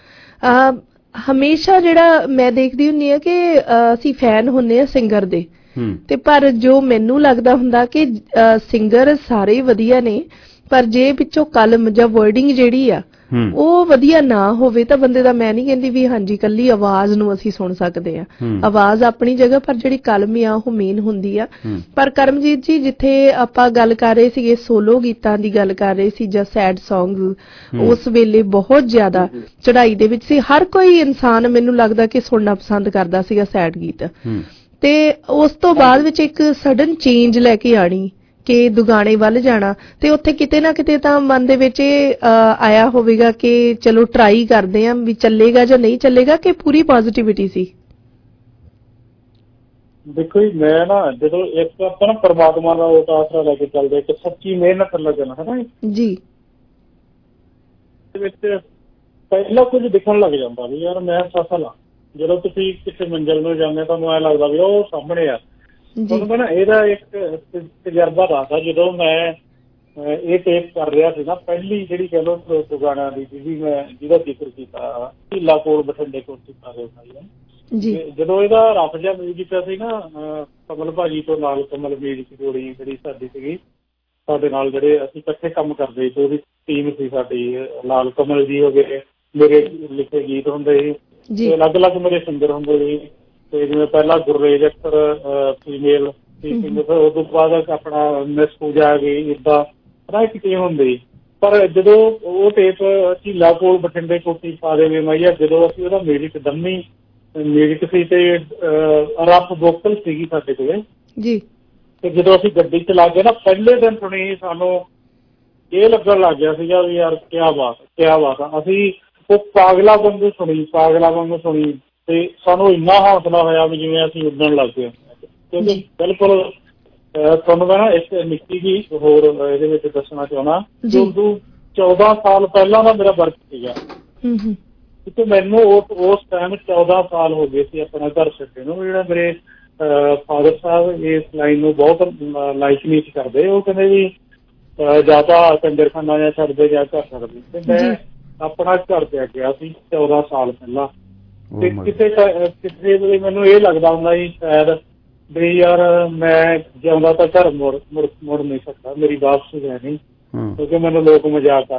Speaker 13: ਹਮੇਸ਼ਾ ਜਿਹੜਾ ਮੈਂ ਦੇਖਦੀ ਹੁੰਦੀ ਆ ਕਿ ਅਸੀਂ ਫੈਨ ਹੁੰਦੇ ਆ ਸਿੰਗਰ ਦੇ, ਤੇ ਪਰ ਜੋ ਮੈਨੂੰ ਲੱਗਦਾ ਹੁੰਦਾ ਕਿ ਸਿੰਗਰ ਸਾਰੇ ਵਧੀਆ ਨੇ, ਪਰ ਜੇ ਪਿੱਛੋਂ ਕਲਮ ਜਾਂ ਵਰਡਿੰਗ ਜਿਹੜੀ ਆ ਉਹ ਵਧੀਆ ਨਾ ਹੋਵੇ ਤਾਂ ਬੰਦੇ ਦਾ, ਮੈਂ ਨਹੀਂ ਕਹਿੰਦੀ ਵੀ ਹਾਂਜੀ ਕੱਲੀ ਆਵਾਜ਼ ਨੂੰ ਅਸੀਂ ਸੁਣ ਸਕਦੇ ਆ, ਆਵਾਜ਼ ਆਪਣੀ ਜਗ੍ਹਾ, ਪਰ ਜਿਹੜੀ ਕਲਮ ਆ ਉਹ ਮੇਨ ਹੁੰਦੀ ਆ। ਪਰ ਕਰਮਜੀਤ ਜੀ, ਜਿੱਥੇ ਆਪਾਂ ਗੱਲ ਕਰ ਰਹੇ ਸੀਗੇ ਸੋਲੋ ਗੀਤਾਂ ਦੀ ਗੱਲ ਕਰ ਰਹੇ ਸੀ ਜਾਂ ਸੈਡ ਸੌਂਗ, ਉਸ ਵੇਲੇ ਬਹੁਤ ਜ਼ਿਆਦਾ ਚੜਾਈ ਦੇ ਵਿੱਚ ਸੀ। ਹਰ ਕੋਈ ਇਨਸਾਨ ਮੈਨੂੰ ਲੱਗਦਾ ਕਿ ਸੁਣਨਾ ਪਸੰਦ ਕਰਦਾ ਸੀਗਾ ਸੈਡ ਗੀਤ, ਤੇ ਉਸ ਤੋਂ ਬਾਅਦ ਵਿੱਚ ਇੱਕ ਸਡਨ ਚੇਂਜ ਲੈ ਕੇ ਆਣੀ ਕਿ ਦੁਗਾਣੇ ਵੱਲ ਜਾਣਾ, ਤੇ ਉੱਥੇ ਕਿਤੇ ਨਾ ਕਿਤੇ ਤਾਂ ਮਨ ਦੇ ਵਿੱਚ ਇਹ ਆਇਆ ਹੋਵੇਗਾ ਕਿ ਚਲੋ ਟਰਾਈ ਕਰਦੇ ਆਂ ਵੀ ਚੱਲੇਗਾ ਜਾਂ ਨਹੀਂ ਚੱਲੇਗਾ, ਕਿ ਪੂਰੀ ਪੋਜ਼ਿਟਿਵਿਟੀ ਸੀ।
Speaker 16: ਦੇਖੋ ਜੀ, ਮੈਂ ਨਾ ਜਦੋਂ ਇੱਕ ਆਪਾਂ ਨਾ ਪਰਮਾਤਮਾ ਦਾ ਉਹ ਆਸਰਾ ਲੈ ਕੇ ਚੱਲਦੇ, ਇੱਕ ਸੱਚੀ ਮਿਹਨਤ ਲੱਗਣਾ ਹੈ ਨਾ ਜੀ, ਵਿੱਚ ਪਹਿਲਾਂ ਕੁਝ ਦਿਖਣ ਲੱਗ ਜਾਂਦਾ ਵੀ ਯਾਰ ਮੈਂ ਸਫਲ ਆ। ਜਦੋਂ ਤੁਸੀਂ ਕਿਸੇ ਮੰਜ਼ਿਲ ਨੂੰ ਜਾਂਦੇ ਤੁਹਾਨੂੰ ਐਂ ਲੱਗਦਾ ਵੀ ਉਹ ਸਾਹਮਣੇ ਆ। ਤੁਹਾਨੂੰ ਨਾ ਇਹਦਾ ਇੱਕ ਤਜਰਬਾ ਦੱਸਦਾ, ਜਦੋਂ ਮੈਂ ਇਹ ਟੇਪ ਕਰ ਰਿਹਾ ਸੀ ਨਾ, ਪਹਿਲੀ ਜਿਹੜੀ ਕਹਿ ਲਓ ਗਾਣਾ ਦੀ ਜਿਹਦਾ ਜ਼ਿਕਰ ਕੀਤਾ, ਢੀਲਾ ਕੋਲ ਬਠਿੰਡੇ ਕੋਲ ਕੀਤਾ ਗਿਆ, ਜਦੋਂ ਇਹਦਾ ਰਫ ਜਿਹਾ ਮਿਊਜ਼ਿਕ ਸੀ ਨਾ, ਕਮਲ ਭਾਜੀ ਤੋਂ ਨਾਲ ਕਮਲ ਮਿਊਜ਼ਿਕ ਜੋੜੀ ਜਿਹੜੀ ਸਾਡੀ ਸੀਗੀ, ਸਾਡੇ ਨਾਲ ਜਿਹੜੇ ਅਸੀਂ ਇਕੱਠੇ ਕੰਮ ਕਰਦੇ ਸੀ, ਉਹਦੀ ਟੀਮ ਸੀ ਸਾਡੀ, ਲਾਲ ਕਮਲ ਜੀ ਹੋ ਗਏ, ਮੇਰੇ ਲਿਖੇ ਗੀਤ ਹੁੰਦੇ ਸੀ, ਅਲੱਗ ਅਲੱਗ ਮੇਰੇ ਸਿੰਗਰ ਹੁੰਦੇ ਸੀ। ਤੇ ਜਿਵੇਂ ਪਹਿਲਾਂ ਗੁਰਰੇਜ ਅਖਤਰ ਫੀਮੇਲ ਸਿੰਗਰ, ਉਸ ਤੋਂ ਬਾਅਦ ਆਪਣਾ ਮਿਸ ਪੂਜਾ ਆ ਗਈ, ਏਦਾਂ ਹਨਾ ਇੱਕ ਟੀਮ ਹੁੰਦੀ। ਪਰ ਜਦੋਂ ਉਹ ਟੇਪ ਢੀਲਾ ਕੋਲ ਬਠਿੰਡੇ ਕੋਠੀ ਪਾ ਦੇਵੇ ਮਾਈਆ, ਜਦੋਂ ਅਸੀਂ ਉਹਦਾ ਮਿਊਜ਼ਿਕ ਦੰਮੀ ਮਿਊਜ਼ਿਕ ਸੀ ਤੇ ਰਫ ਵੋਕਲ ਸੀਗੀ ਸਾਡੇ ਕੋਲੇ ਜੀ, ਤੇ ਜਦੋਂ ਅਸੀਂ ਗੱਡੀ ਚਲਾ ਕੇ ਨਾ ਪਹਿਲੇ ਦਿਨ ਸੁਣੀ, ਸਾਨੂੰ ਇਹ ਲੱਗਣ ਲੱਗ ਗਿਆ ਸੀਗਾ ਵੀ ਯਾਰ ਕਿਆ ਬਾਤ ਆ। ਅਸੀਂ ਉਹ ਪਾਗਲਾ ਵਾਂਗੂ ਸੁਣੀ ਤੇ ਸਾਨੂੰ ਇੰਨਾ ਹੌਸਲਾ ਹੋਇਆ ਵੀ ਜਿਵੇਂ ਅਸੀਂ ਉੱਡਣ ਲੱਗ ਗਏ, ਕਿਉਂਕਿ ਬਿਲਕੁਲ ਤੁਹਾਨੂੰ ਮੈਂ ਨਾ ਇੱਕ ਨਿੱਕੀ ਜਿਹੀ ਹੋਰ ਇਹਦੇ ਵਿੱਚ ਦੱਸਣਾ ਚਾਹੁੰਦਾ ਕਿ ਉਦੋਂ 14 ਸਾਲ ਪਹਿਲਾਂ ਦਾ ਮੇਰਾ ਵਰਕ ਸੀਗਾ, ਕਿਉਂਕਿ ਮੈਨੂੰ ਉਸ ਟਾਈਮ 14 ਸਾਲ ਹੋ ਗਏ ਸੀ ਆਪਣਾ ਘਰ ਛੱਡੇ ਨੂੰ। ਜਿਹੜਾ ਮੇਰੇ ਫਾਦਰ ਸਾਹਿਬ ਇਸ ਲਾਈਨ ਨੂੰ ਬਹੁਤ ਲਾਈਕ ਨਹੀਂ ਕਰਦੇ, ਉਹ ਕਹਿੰਦੇ ਵੀ ਜਾਂ ਤਾਂ ਕੰਜਰਖਾਨਾ ਜਾਂ ਛੱਡਦੇ ਜਾਂ ਘਰ ਛੱਡਦੇ, ਤੇ ਮੈਂ ਆਪਣਾ ਘਰ ਤੇ ਗਿਆ ਸੀ 14 ਸਾਲ ਪਹਿਲਾਂ। ਤੇ ਕਿਸੇ ਵੇਲੇ ਮੈਨੂੰ ਇਹ ਲੱਗਦਾ ਹੁੰਦਾ ਸੀ ਸ਼ਾਇਦ ਵੀ ਯਾਰ ਮੈਂ ਜਿਉਂਦਾ ਤਾਂ ਘਰ ਮੁੜ ਨਹੀਂ ਸਕਦਾ, ਮੇਰੀ ਵਾਪਸੀ ਹੈ ਨਹੀਂ, ਕਿਉਂਕਿ ਮੈਨੂੰ ਲੋਕ ਮਜ਼ਾਕ